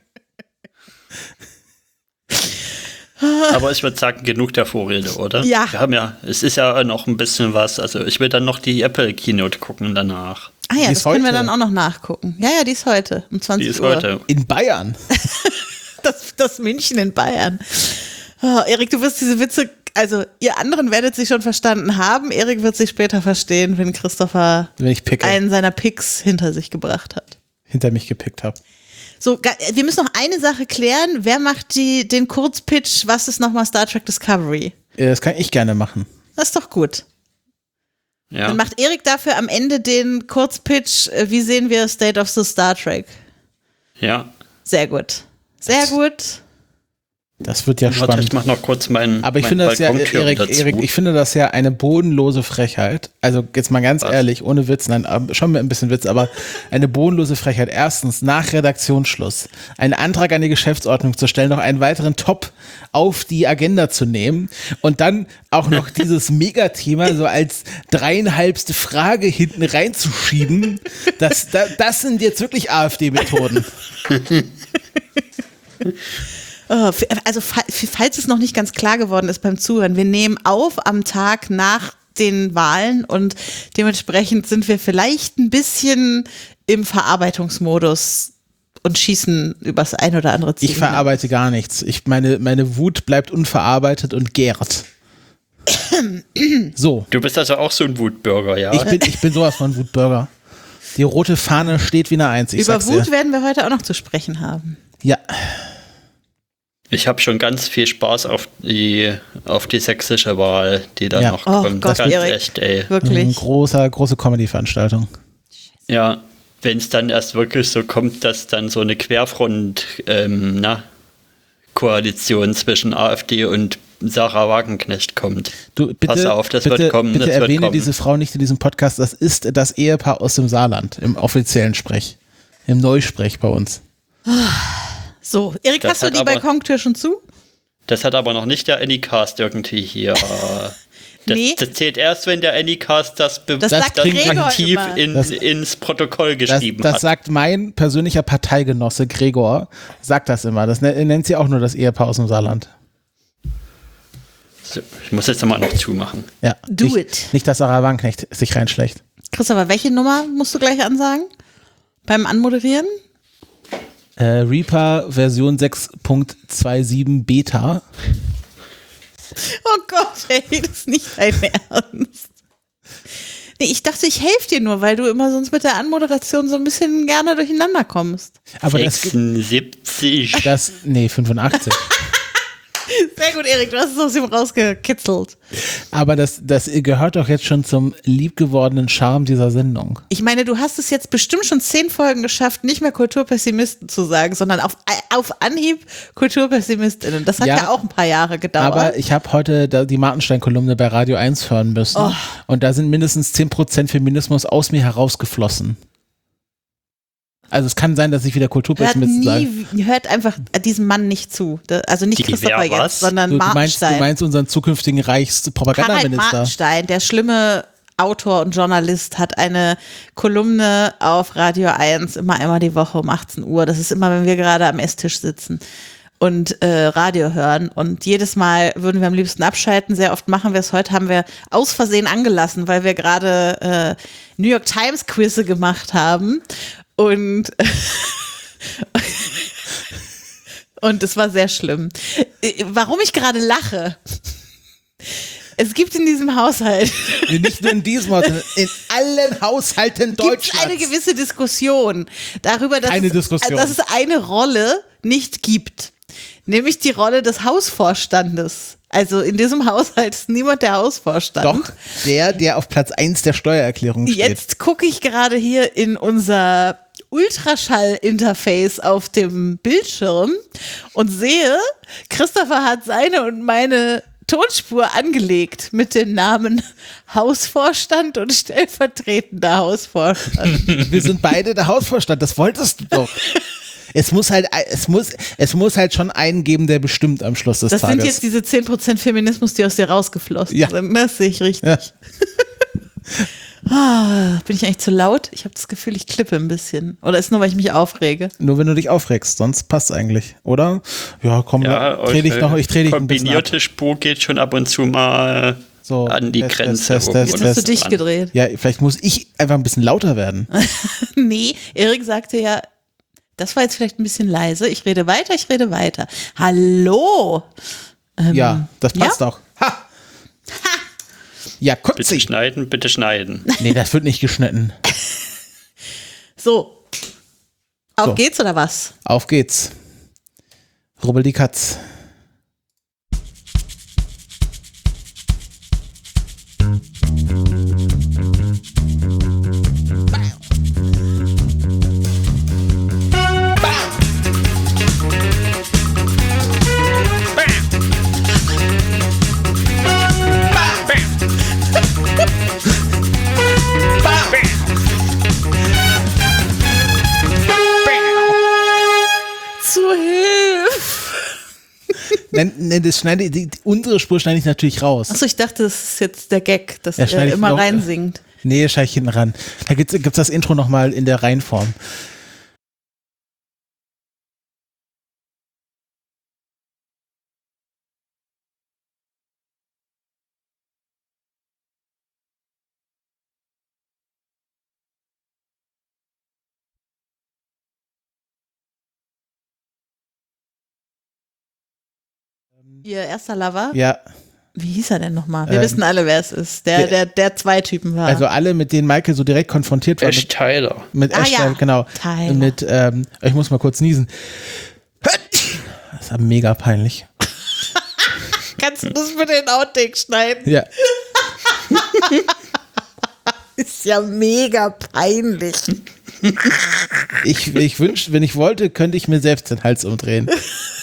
Aber ich würde sagen, genug der Vorrede, oder? Ja. Wir haben ja, es ist ja noch ein bisschen was. Also ich will dann noch die Apple Keynote gucken danach. Ah ja, Die das ist können wir heute. dann auch noch nachgucken. Ja, ja, die ist heute um zwanzig Die ist Uhr. heute. In Bayern. Das, das München in Bayern. Oh, Erik, du wirst diese Witze, also ihr anderen werdet sie schon verstanden haben. Erik wird sie später verstehen, wenn Christopher Wenn ich picke. einen seiner Picks hinter sich gebracht hat. Hinter mich gepickt habe. So, wir müssen noch eine Sache klären. Wer macht die, den Kurzpitch? Was ist nochmal Star Trek Discovery? Das kann ich gerne machen. Das ist doch gut. Ja. Dann macht Erik dafür am Ende den Kurzpitch. äh, Wie sehen wir State of the Star Trek? Ja. Sehr gut. Sehr gut. Das wird ja Warte, spannend. ich mach noch kurz meinen. Aber ich mein finde das ja, Balkontür Erik, dazu. Erik, ich finde das ja eine bodenlose Frechheit. Also jetzt mal ganz Was? ehrlich, ohne Witz, nein, aber schon mit ein bisschen Witz, aber eine bodenlose Frechheit. Erstens, nach Redaktionsschluss einen Antrag an die Geschäftsordnung zu stellen, noch einen weiteren Top auf die Agenda zu nehmen und dann auch noch dieses Megathema so als dreieinhalbste Frage hinten reinzuschieben. Das, das, das sind jetzt wirklich AfD-Methoden. Oh, also falls es noch nicht ganz klar geworden ist beim Zuhören, wir nehmen auf am Tag nach den Wahlen und dementsprechend sind wir vielleicht ein bisschen im Verarbeitungsmodus und schießen übers ein oder andere Ziel. Ich verarbeite gar nichts. Ich, meine, meine Wut bleibt unverarbeitet und gärt. So. Du bist also auch so ein Wutbürger, ja? Ich bin, ich bin sowas von Wutbürger. Die rote Fahne steht wie eine Eins. Ich Über sag's Wut dir. werden wir heute auch noch zu sprechen haben. Ja. Ich habe schon ganz viel Spaß auf die, auf die sächsische Wahl, die da Ja. noch Oh kommt. Gott, ganz Erik. echt, ey. Eine Wirklich. große, große Comedy-Veranstaltung. Ja, wenn es dann erst wirklich so kommt, dass dann so eine Querfront, ähm, na, Koalition zwischen AfD und Sarah Wagenknecht kommt. Du, bitte, Pass auf, das bitte, wird kommen. bitte das wird erwähne kommen. diese Frau nicht in diesem Podcast. Das ist das Ehepaar aus dem Saarland im offiziellen Sprech. Im Neusprech bei uns. So, Erik, Das hast du hat die aber- Balkontür schon zu? Das hat aber noch nicht der Anycast irgendwie hier. äh, Das, Nee. das zählt erst, wenn der Anycast das, be Das Das sagt klingt Gregor aktiv immer. in, Das- ins Protokoll Das, geschrieben das hat. sagt mein persönlicher Parteigenosse Gregor, sagt das immer. Das ne- nennt sie auch nur das Ehepaar aus dem Saarland. So, ich muss jetzt nochmal noch zumachen. Ja. Do nicht, it. Nicht, dass Sarah Wagenknecht sich reinschlägt. Christopher, welche Nummer musst du gleich ansagen? Beim Anmoderieren? Äh, Reaper Version sechs Punkt siebenundzwanzig Beta. Oh Gott, ey, das ist nicht dein Ernst. Nee, ich dachte, ich helfe dir nur, weil du immer sonst mit der Anmoderation so ein bisschen gerne durcheinander kommst. Aber das, sechsundsiebzig. das, nee, fünfundachtzig. Sehr gut, Erik, du hast es aus ihm rausgekitzelt. Aber das, das gehört doch jetzt schon zum liebgewordenen Charme dieser Sendung. Ich meine, du hast es jetzt bestimmt schon zehn Folgen geschafft, nicht mehr Kulturpessimisten zu sagen, sondern auf, auf Anhieb KulturpessimistInnen. Das hat ja, Ja, auch ein paar Jahre gedauert. Aber ich habe heute da die Martenstein-Kolumne bei Radio eins hören müssen. Oh. Und da sind mindestens zehn Prozent Feminismus aus mir herausgeflossen. Also es kann sein, dass ich wieder hört, Kulturpessimist sage. nie, hört einfach diesem Mann nicht zu. Da- Also nicht Die Christopher wer was? jetzt, sondern Du, du, meinst, du Martenstein. meinst unseren zukünftigen Harald Reichspropagandaminister. Martenstein, der schlimme Autor und Journalist, hat eine Kolumne auf Radio eins immer einmal die Woche um achtzehn Uhr. Das ist immer, wenn wir gerade am Esstisch sitzen. und äh, Radio hören. Und jedes Mal würden wir am liebsten abschalten. Sehr oft machen wir es. Heute haben wir aus Versehen angelassen, weil wir gerade äh, New York Times Quizze gemacht haben. Und und es war sehr schlimm. Warum ich gerade lache? Es gibt in diesem Haushalt, nicht nur in diesem Haushalt, in allen Haushalten Deutschlands. Gibt eine gewisse Diskussion darüber, dass, Keine es, Diskussion. dass es eine Rolle nicht gibt. Nämlich die Rolle des Hausvorstandes. Also in diesem Haushalt ist niemand der Hausvorstand. Doch, der, der auf Platz eins der Steuererklärung steht. Jetzt gucke ich gerade hier in unser Ultraschall-Interface auf dem Bildschirm und sehe, Christopher hat seine und meine Tonspur angelegt mit den Namen Hausvorstand und stellvertretender Hausvorstand. Wir sind beide der Hausvorstand, das wolltest du doch. Es muss halt, es muss, es muss halt schon einen geben, der bestimmt am Schluss des das Tages. Das sind jetzt diese zehn Prozent Feminismus, die aus dir rausgeflossen ja. sind. Das sehe ich richtig. Ja. Ah, bin ich eigentlich zu laut? Ich habe das Gefühl, ich klippe ein bisschen. Oder ist es nur, weil ich mich aufrege? Nur wenn du dich aufregst, sonst passt eigentlich, oder? Ja, komm, ja, dreh dich noch, ich dreh dich ein bisschen ab. Kombinierte Spur geht schon ab und zu mal so, an die Test, Grenze. Test, Test, Jetzt Test, hast du Test. dich gedreht. Ja, vielleicht muss ich einfach ein bisschen lauter werden. Nee, Erik sagte ja, das war jetzt vielleicht ein bisschen leise. Ich rede weiter, ich rede weiter. Hallo! Ähm, ja, das passt ja? auch. Ha! Ha! Ja, Bitte Kotzi. schneiden, bitte schneiden. Nee, das wird nicht geschnitten. So. Auf So. geht's oder was? Auf geht's. Rubbel die Katz. Zu Hilfe! Nein, nein, das schneide, die, die, unsere Spur schneide ich natürlich raus. Achso, ich dachte, das ist jetzt der Gag, dass Ja, er schneide ich immer noch- reinsingt. Nee, schneide ich hinten ran. Da gibt's, gibt's das Intro nochmal in der Reihenform. Ihr erster Lover? Ja, Wie hieß er denn nochmal? Wir Ähm, wissen alle, wer es ist. Der, der- der, der zwei Typen war. also alle, mit denen Michael so direkt konfrontiert war. Ash Mit, Tyler. mit Ah, Ash, ja. genau. Tyler. Mit, ähm, ich muss mal kurz niesen. Das ist ja mega peinlich. Kannst du das mit den Outtakes schneiden? Ja. Ist ja mega peinlich. Ich, ich wünschte, wenn ich wollte, könnte ich mir selbst den Hals umdrehen.